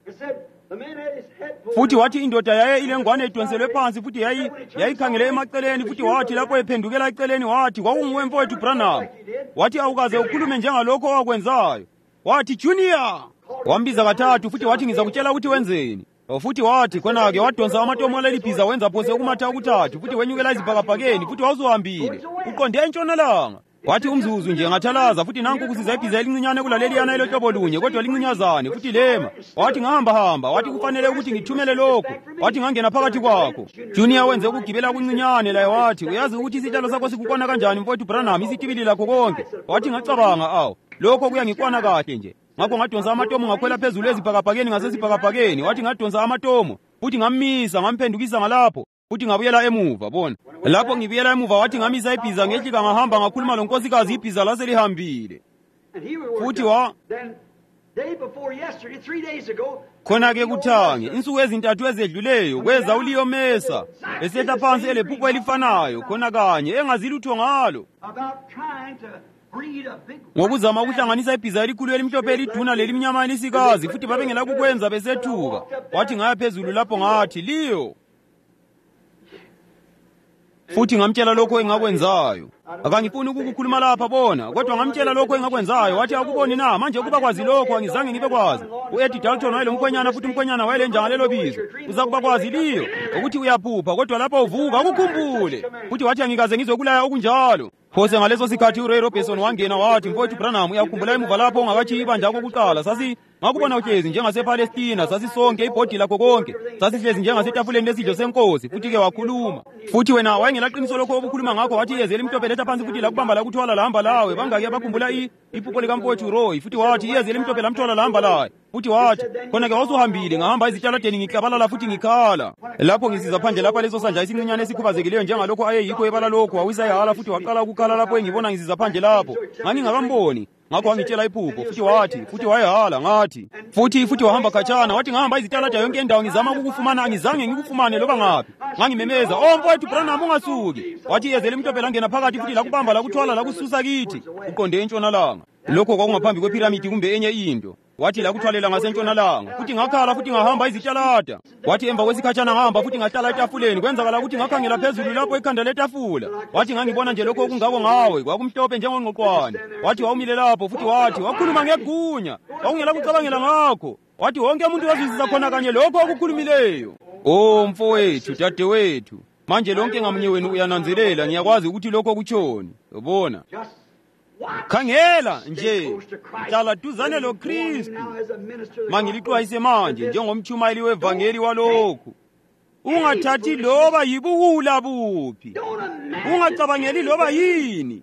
Futhi wathi indoda yaye ilengwane edonselwe phansi, futhi yayikhangele emaceleni, futhi wathi lapho ephendukela eceleni, wathi kwakunguwe mfowethu Branham. Wathi awukaze ukhulume njengalokho owakwenzayo. Wathi Junior, wambiza kathathu, futhi wathi ngizakutshela ukuthi wenzeni. Futhi wathi khona-ke wadonsa amatomo alelibhiza wenza phose ukumatha okuthathu, futhi wenyukela izibhakabhakeni, futhi wawusuhambile uqonde entshonalanga. Wathi umzuzu nje ngathalaza, futhi nanku kusiza ibhiza elincinyane kulaleliyana elohlobo lunye, kodwa lincinyazane futhi lema. Wathi ngahamba, wathi kufanele ukuthi ngithumele lokho. Wathi ngangena phakathi kwakho. Junior wenze ukugibela kuncinyane laye, wathi uyazi ukuthi isitshalo sakho sikukwana kanjani mfowethu Branham, isitibili lakho konke. Wathi ngacabanga, lokho kuyangikwana kahle nje. Ngakho ngadonsa amatomo ngakhwela phezulu ezibhakabhakeni ngasezibhakabhakeni. Wathi ngadonsa amatomo, futhi ngammisa ngamphendukisa ngalapho, futhi ngabuyela emuva, bona. Lapho ngibuyela emuva wathi ngamisa ibhiza ngehlika ngahamba ngakhuluma lonkosikazi, ibhiza laselihambile. Futhi khona-ke kuthange insuku ezintathu ezedluleyo kweza uLeomesa esehla phansi elephupho elifanayo, khona kanye engazi lutho ngalo, ngokuzama ukuhlanganisa ibhiza elikhulu elimhlophe eliduna lelimnyama elisikazi, futhi babengela kukwenza besethuka. Wathi ngaya phezulu lapho ngathi Leo, futhi ngamtshela lokho engakwenzayo. Akangifuni ukukukhuluma lapha, bona, kodwa ngamtshela lokho engakwenzayo. Wathi akuboni na, manje kuba kwazi lokho angizange ngibe kwazi. U-Eddie Dalton wayelomkhwenyana, futhi umkhwenyana wayelenjanga lelo bizo. Uza kuba kwazi Leo ukuthi uyaphupha, kodwa lapho uvuka ukukhumbule. Futhi wathi angikaze ngizokulaya okunjalo. Phose ngaleso sikhathi uRay Robertson wangena wathi mfowethu Branham, uyakhumbula emuva lapho ungakathi ibandla kokuqala ngakubona uhlezi njengasePalestina, sasisonke ibhodi lakho konke, sasihlezi njengasetafuleni lesidlo senkosi, futhi-ke wakhuluma. Futhi wena wayengelaqiniso lokho obukhuluma ngakho, wathi iyezi elimhlophe letha phansi, futhi lakubamba lakuthwala lahamba lawe. Bangake bakhumbula iphupho likamfowethu Roy, futhi wathi iyezi elimhlophe lamthwala lahamba laye. Futhi wathi khona-ke wawusuhambile ngahamba ezitshaladeni ngiklabalala futhi ngikhala. Lapho ngisiza phandle lapha leso sandla esincinyane esikhubazekileyo njengalokho ayeyikho ebala lokho, wawisa ehala, futhi waqala ukukhala lapho engibona ngisiza phandle lapho. Ngangingakamboni, ngakho wangitshela iphupho, futhi wayehala ngathi. Futhi wahamba khatshana, wathi ngahamba izitalada yonke indawo ngizama ukukufumana, angizange ngikufumane loba ngaphi. Ngangimemeza, mfowethu Branham ungasuki. Wathi iyezi elimhlophe langena phakathi, futhi lakubamba lakuthwala lakususa kithi uqonde entshonalanga. Lokho kwakungaphambi kwepiramidi kumbe enye into. Wathi la kuthwalela ngasentshonalanga, futhi ngakhala futhi ngahamba izitalada. Wathi emva kwesikhatshana ngahamba futhi ngahlala etafuleni, kwenzakala ukuthi ngakhangela phezulu lapho ekhanda letafula. Wathi ngangibona nje lokho okungako ngawe, kwakumhlophe njengongqoqwane. Wathi wawumile lapho futhi wathi wakhuluma ngegunya, wawungela kucabangela ngakho. Wathi wonke umuntu wazwisisa khona kanye lokho okukhulumileyo. Oh mfowethu, dadewethu, manje lonke ngamunye wenu uyananzelela, ngiyakwazi ukuthi lokho kutshoni. Ubona? Khangela nje, hlala duzane loKristu. Mangilixwayise manje njengomtshumayeli wevangeli walokhu. Ungathathi loba yibuwula buphi. Ungacabangeli loba yini.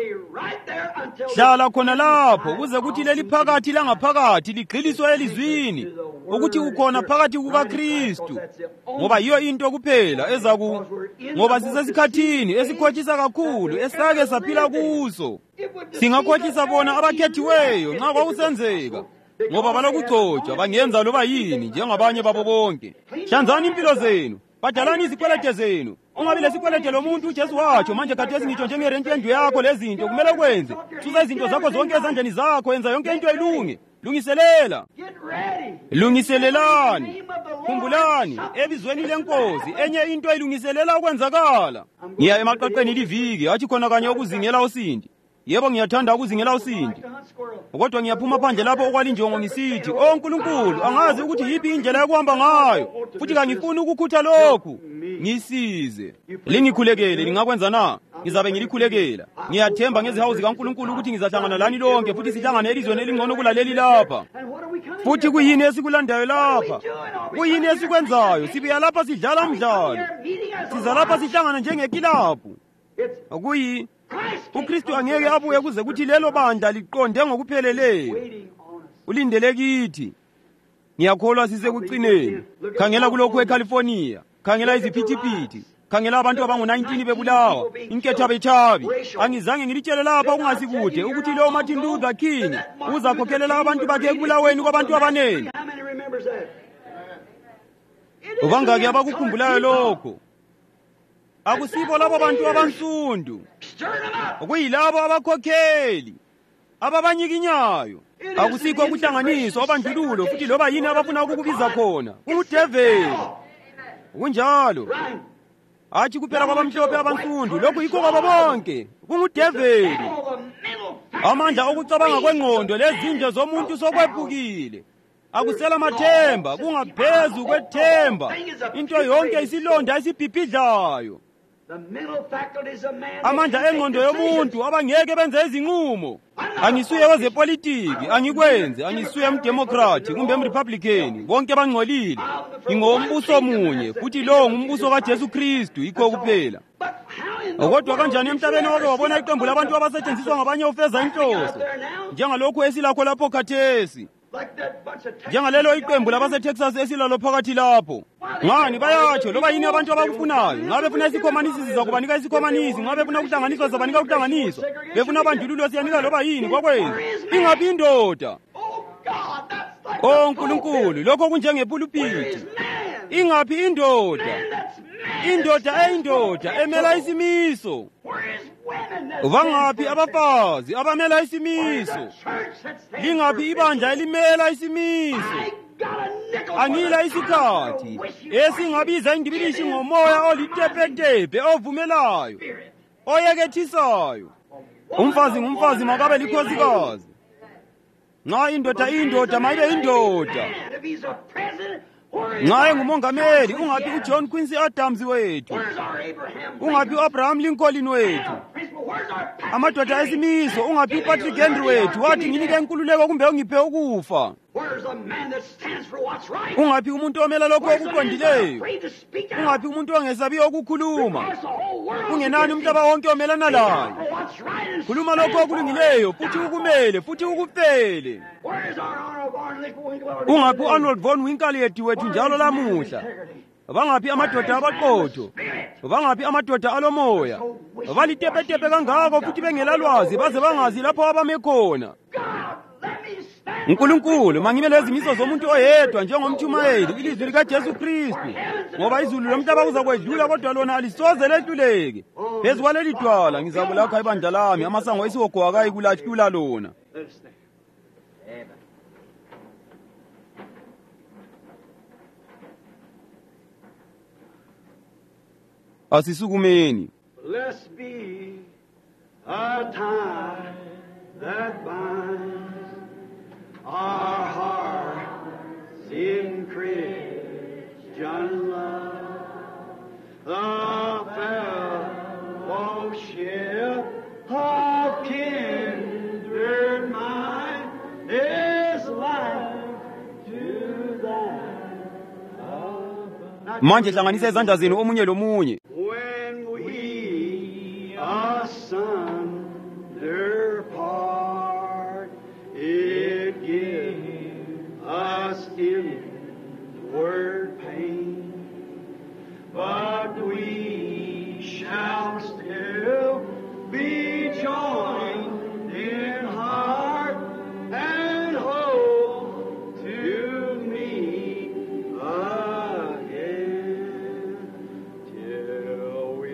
Hlala khona lapho kuze kuthi leli phakathi langaphakathi ligxiliswe elizwini ukuthi ukhona phakathi kukaKristu, ngoba yiyo into kuphela ngoba sisesikhathini esikhohlisa kakhulu esake saphila kuso. Singakhohlisa bona abakhethiweyo nxa kwakusenzeka, ngoba balokugcotshwa bangenza loba yini njengabanye babo bonke. Hlanzani impilo zenu, badalani izikwelede zenu. Ungabi lesikwelede lomuntu uJesu watsho manje khathesi ngitsho njengerenti yendlu yakho lezinto kumele kwenze. Susa izinto zakho zonke ezandleni zakho, yenza yonke into ilunge. Lungiselela. Lungiselelani. Khumbulani ebizweni lenkosi enye into ilungiselela ukwenzakala. Ngiya emaqaqeni liviki, hathi khona kanye ukuzingela usindi. Yebo ngiyathanda ukuzingela usindi. Kodwa ngiyaphuma phandle lapho okwalinjongo ngisithi, "Oh Nkulunkulu, angazi ukuthi yipi indlela yokuhamba ngayo, futhi kangifuni ukukhutha lokhu. Ngisize. Lingikhulekele, ningakwenza na? Ngizabe ngilikhulekela. Ngiyathemba ngezihawu zikaNkulunkulu ukuthi ngizahlangana lani lonke futhi sihlangane elizweni elingcono kulaleli lapha." Futhi kuyini esikulandayo lapha? Kuyini esikwenzayo? Sibuya lapha sidlala umdlalo. Siza lapha sihlangana njengekilabhu. uKristu angeke abuye kuze kuthi lelo bandla liqonde ngokupheleleyo. Ulindele kithi. Ngiyakholwa sisekucineni. Khangela kulokhu eCalifornia. Khangela iziphithiphithi. Khangela abantu abangu-19 bebulawa. Inketha bethabi. Angizange ngilitshele lapha kungasikude ukuthi lo Martin Luther King uzakhokhelela abantu bakhe ekubulaweni kwabantu abanengi. Ubangaki abakukhumbulayo lokho? Akusibo labo bantu abansundu. Kuyilabo abakhokheli, ababanyikinyayo. Akusikho ukuhlanganiswa abandlululo futhi loba yini abafuna ukukubiza khona. Kungudeveli. Kunjalo. Hathi kuphela kwabamhlophe abansundu, lokhu yikho kwabo bonke. Kungudeveli. Amandla okucabanga kwengqondo lezinje zomuntu sokwephukile. Akusela mathemba, kungaphezu kwethemba. Into yonke isilonda esibhibhidlayo. Amandla engqondo yomuntu abangeke benze izinqumo. Angisuye wezepolitiki, angikwenze, angisuye umdemokrati kumbe umrepublican, bonke bangcolile. Ngingombuso munye, futhi lo ngumbuso kaJesu Kristu, yikho kuphela. Kodwa kanjani emhlabeni wake wabona iqembu labantu abasetshenziswa ngabanye ufeza inhloso, njengalokhu esilakho lapho khathesi? Njengalelo iqembu labaseTexas esilalo phakathi lapho. Ngani bayatsho loba yini abantu abakufunayo. Ngabe befuna isikhomanisi sizakubanika isikhomanisi, ngabe befuna ukuhlanganiswa sizabanika ukuhlanganiswa. Befuna abandlululo siyanika loba yini kwakwenza. Ingabi indoda. Oh Nkulunkulu, lokho kunjengepulpiti. Ingaphi indoda? Indoda eyindoda emela isimiso. Uvangaphi abafazi abamela isimiso? Lingaphi ibandla elimela isimiso? Angila isikhathi esingabiza indibilishi ngomoya olitepetepe ovumelayo, oyekethisayo. Umfazi ngumfazi makabe likhosikazi. Nxa indoda indoda mayibe indoda. Nxa engumongameli ungaphi uJohn Quincy Adams wethu? Ungaphi uAbraham Lincoln wethu? Amadoda esimiso ungaphi uPatrick Henry wethu? Wathi nginike inkululeko kumbe ungiphe ukufa. Ungaphi umuntu omela lokho okuqondileyo? Ungaphi umuntu ongesabiyo ukukhuluma? Kungenani umhlaba wonke omelana laye? Khuluma lokho okulungileyo futhi ukumele futhi ukufele. Ungaphi uArnold von Winkelried wethu njalo lamuhla? Bangaphi amadoda abaqotho? Bangaphi amadoda alomoya? Balitepetepe kangako futhi bengelalwazi baze bangazi lapho abame khona. Nkulunkulu, mangimele izimiso zomuntu oyedwa njengomtshumayeli, ilizwi likaJesu Kristu, ngoba izulu lomhlaba uzakwedlula kodwa lona alisoze lehluleke. Phezu kwaleli dwala ngizabulakha ibandla lami, amasango esiwogo akayi kulahlula lona. Asisukumeni. Let's be a tie that binds our hearts in Christian love, the fellowship of kindred mind is life to that. Manje hlanganisa izandla zenu omunye lomunye. When we asunder part, it gives us inward pain, but we shall still be joined in heart and hope to meet again till we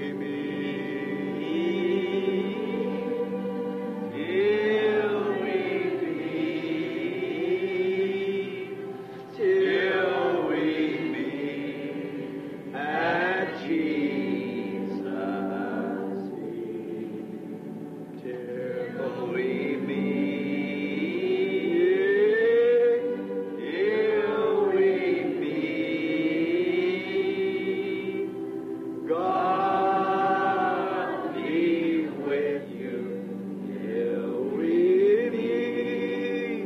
meet, till we meet at Jesus' feet, till we meet, God be with you till we meet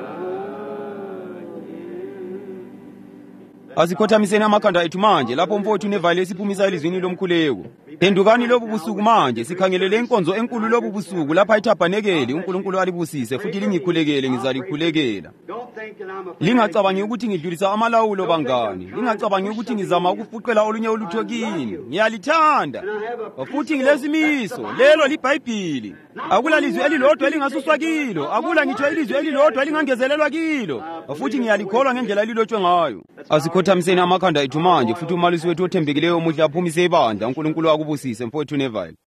again. Asikhothamiseni amakhanda ethu manje lapho mfowethu Neville esiphumisa elizwini lomkhuleko. Phendukani lobu busuku manje sikhangelele inkonzo enkulu lobu busuku lapha eThabanekeli. uNkulunkulu alibusise futhi lingikhulekele, ngizalikhulekela. Don't think that I'm a Lingacabangi ukuthi ngidlulisa amalawulo bangani. Lingacabangi ukuthi ngizama ukufuqela olunye ulutho kini. Ngiyalithanda. Futhi ngilesimiso lelo liBhayibhili. Akula lizwi elilodwa elingasuswa kilo. Akula ngitsho ilizwi elilodwa elingangezelelwa kilo. Futhi ngiyalikholwa ngendlela elilotshwe ngayo. Asikhothamiseni amakhanda ethu manje futhi umalisi wethu othembekileyo omuhle aphumise ibandla. uNkulunkulu akubusise mfowethu Neville.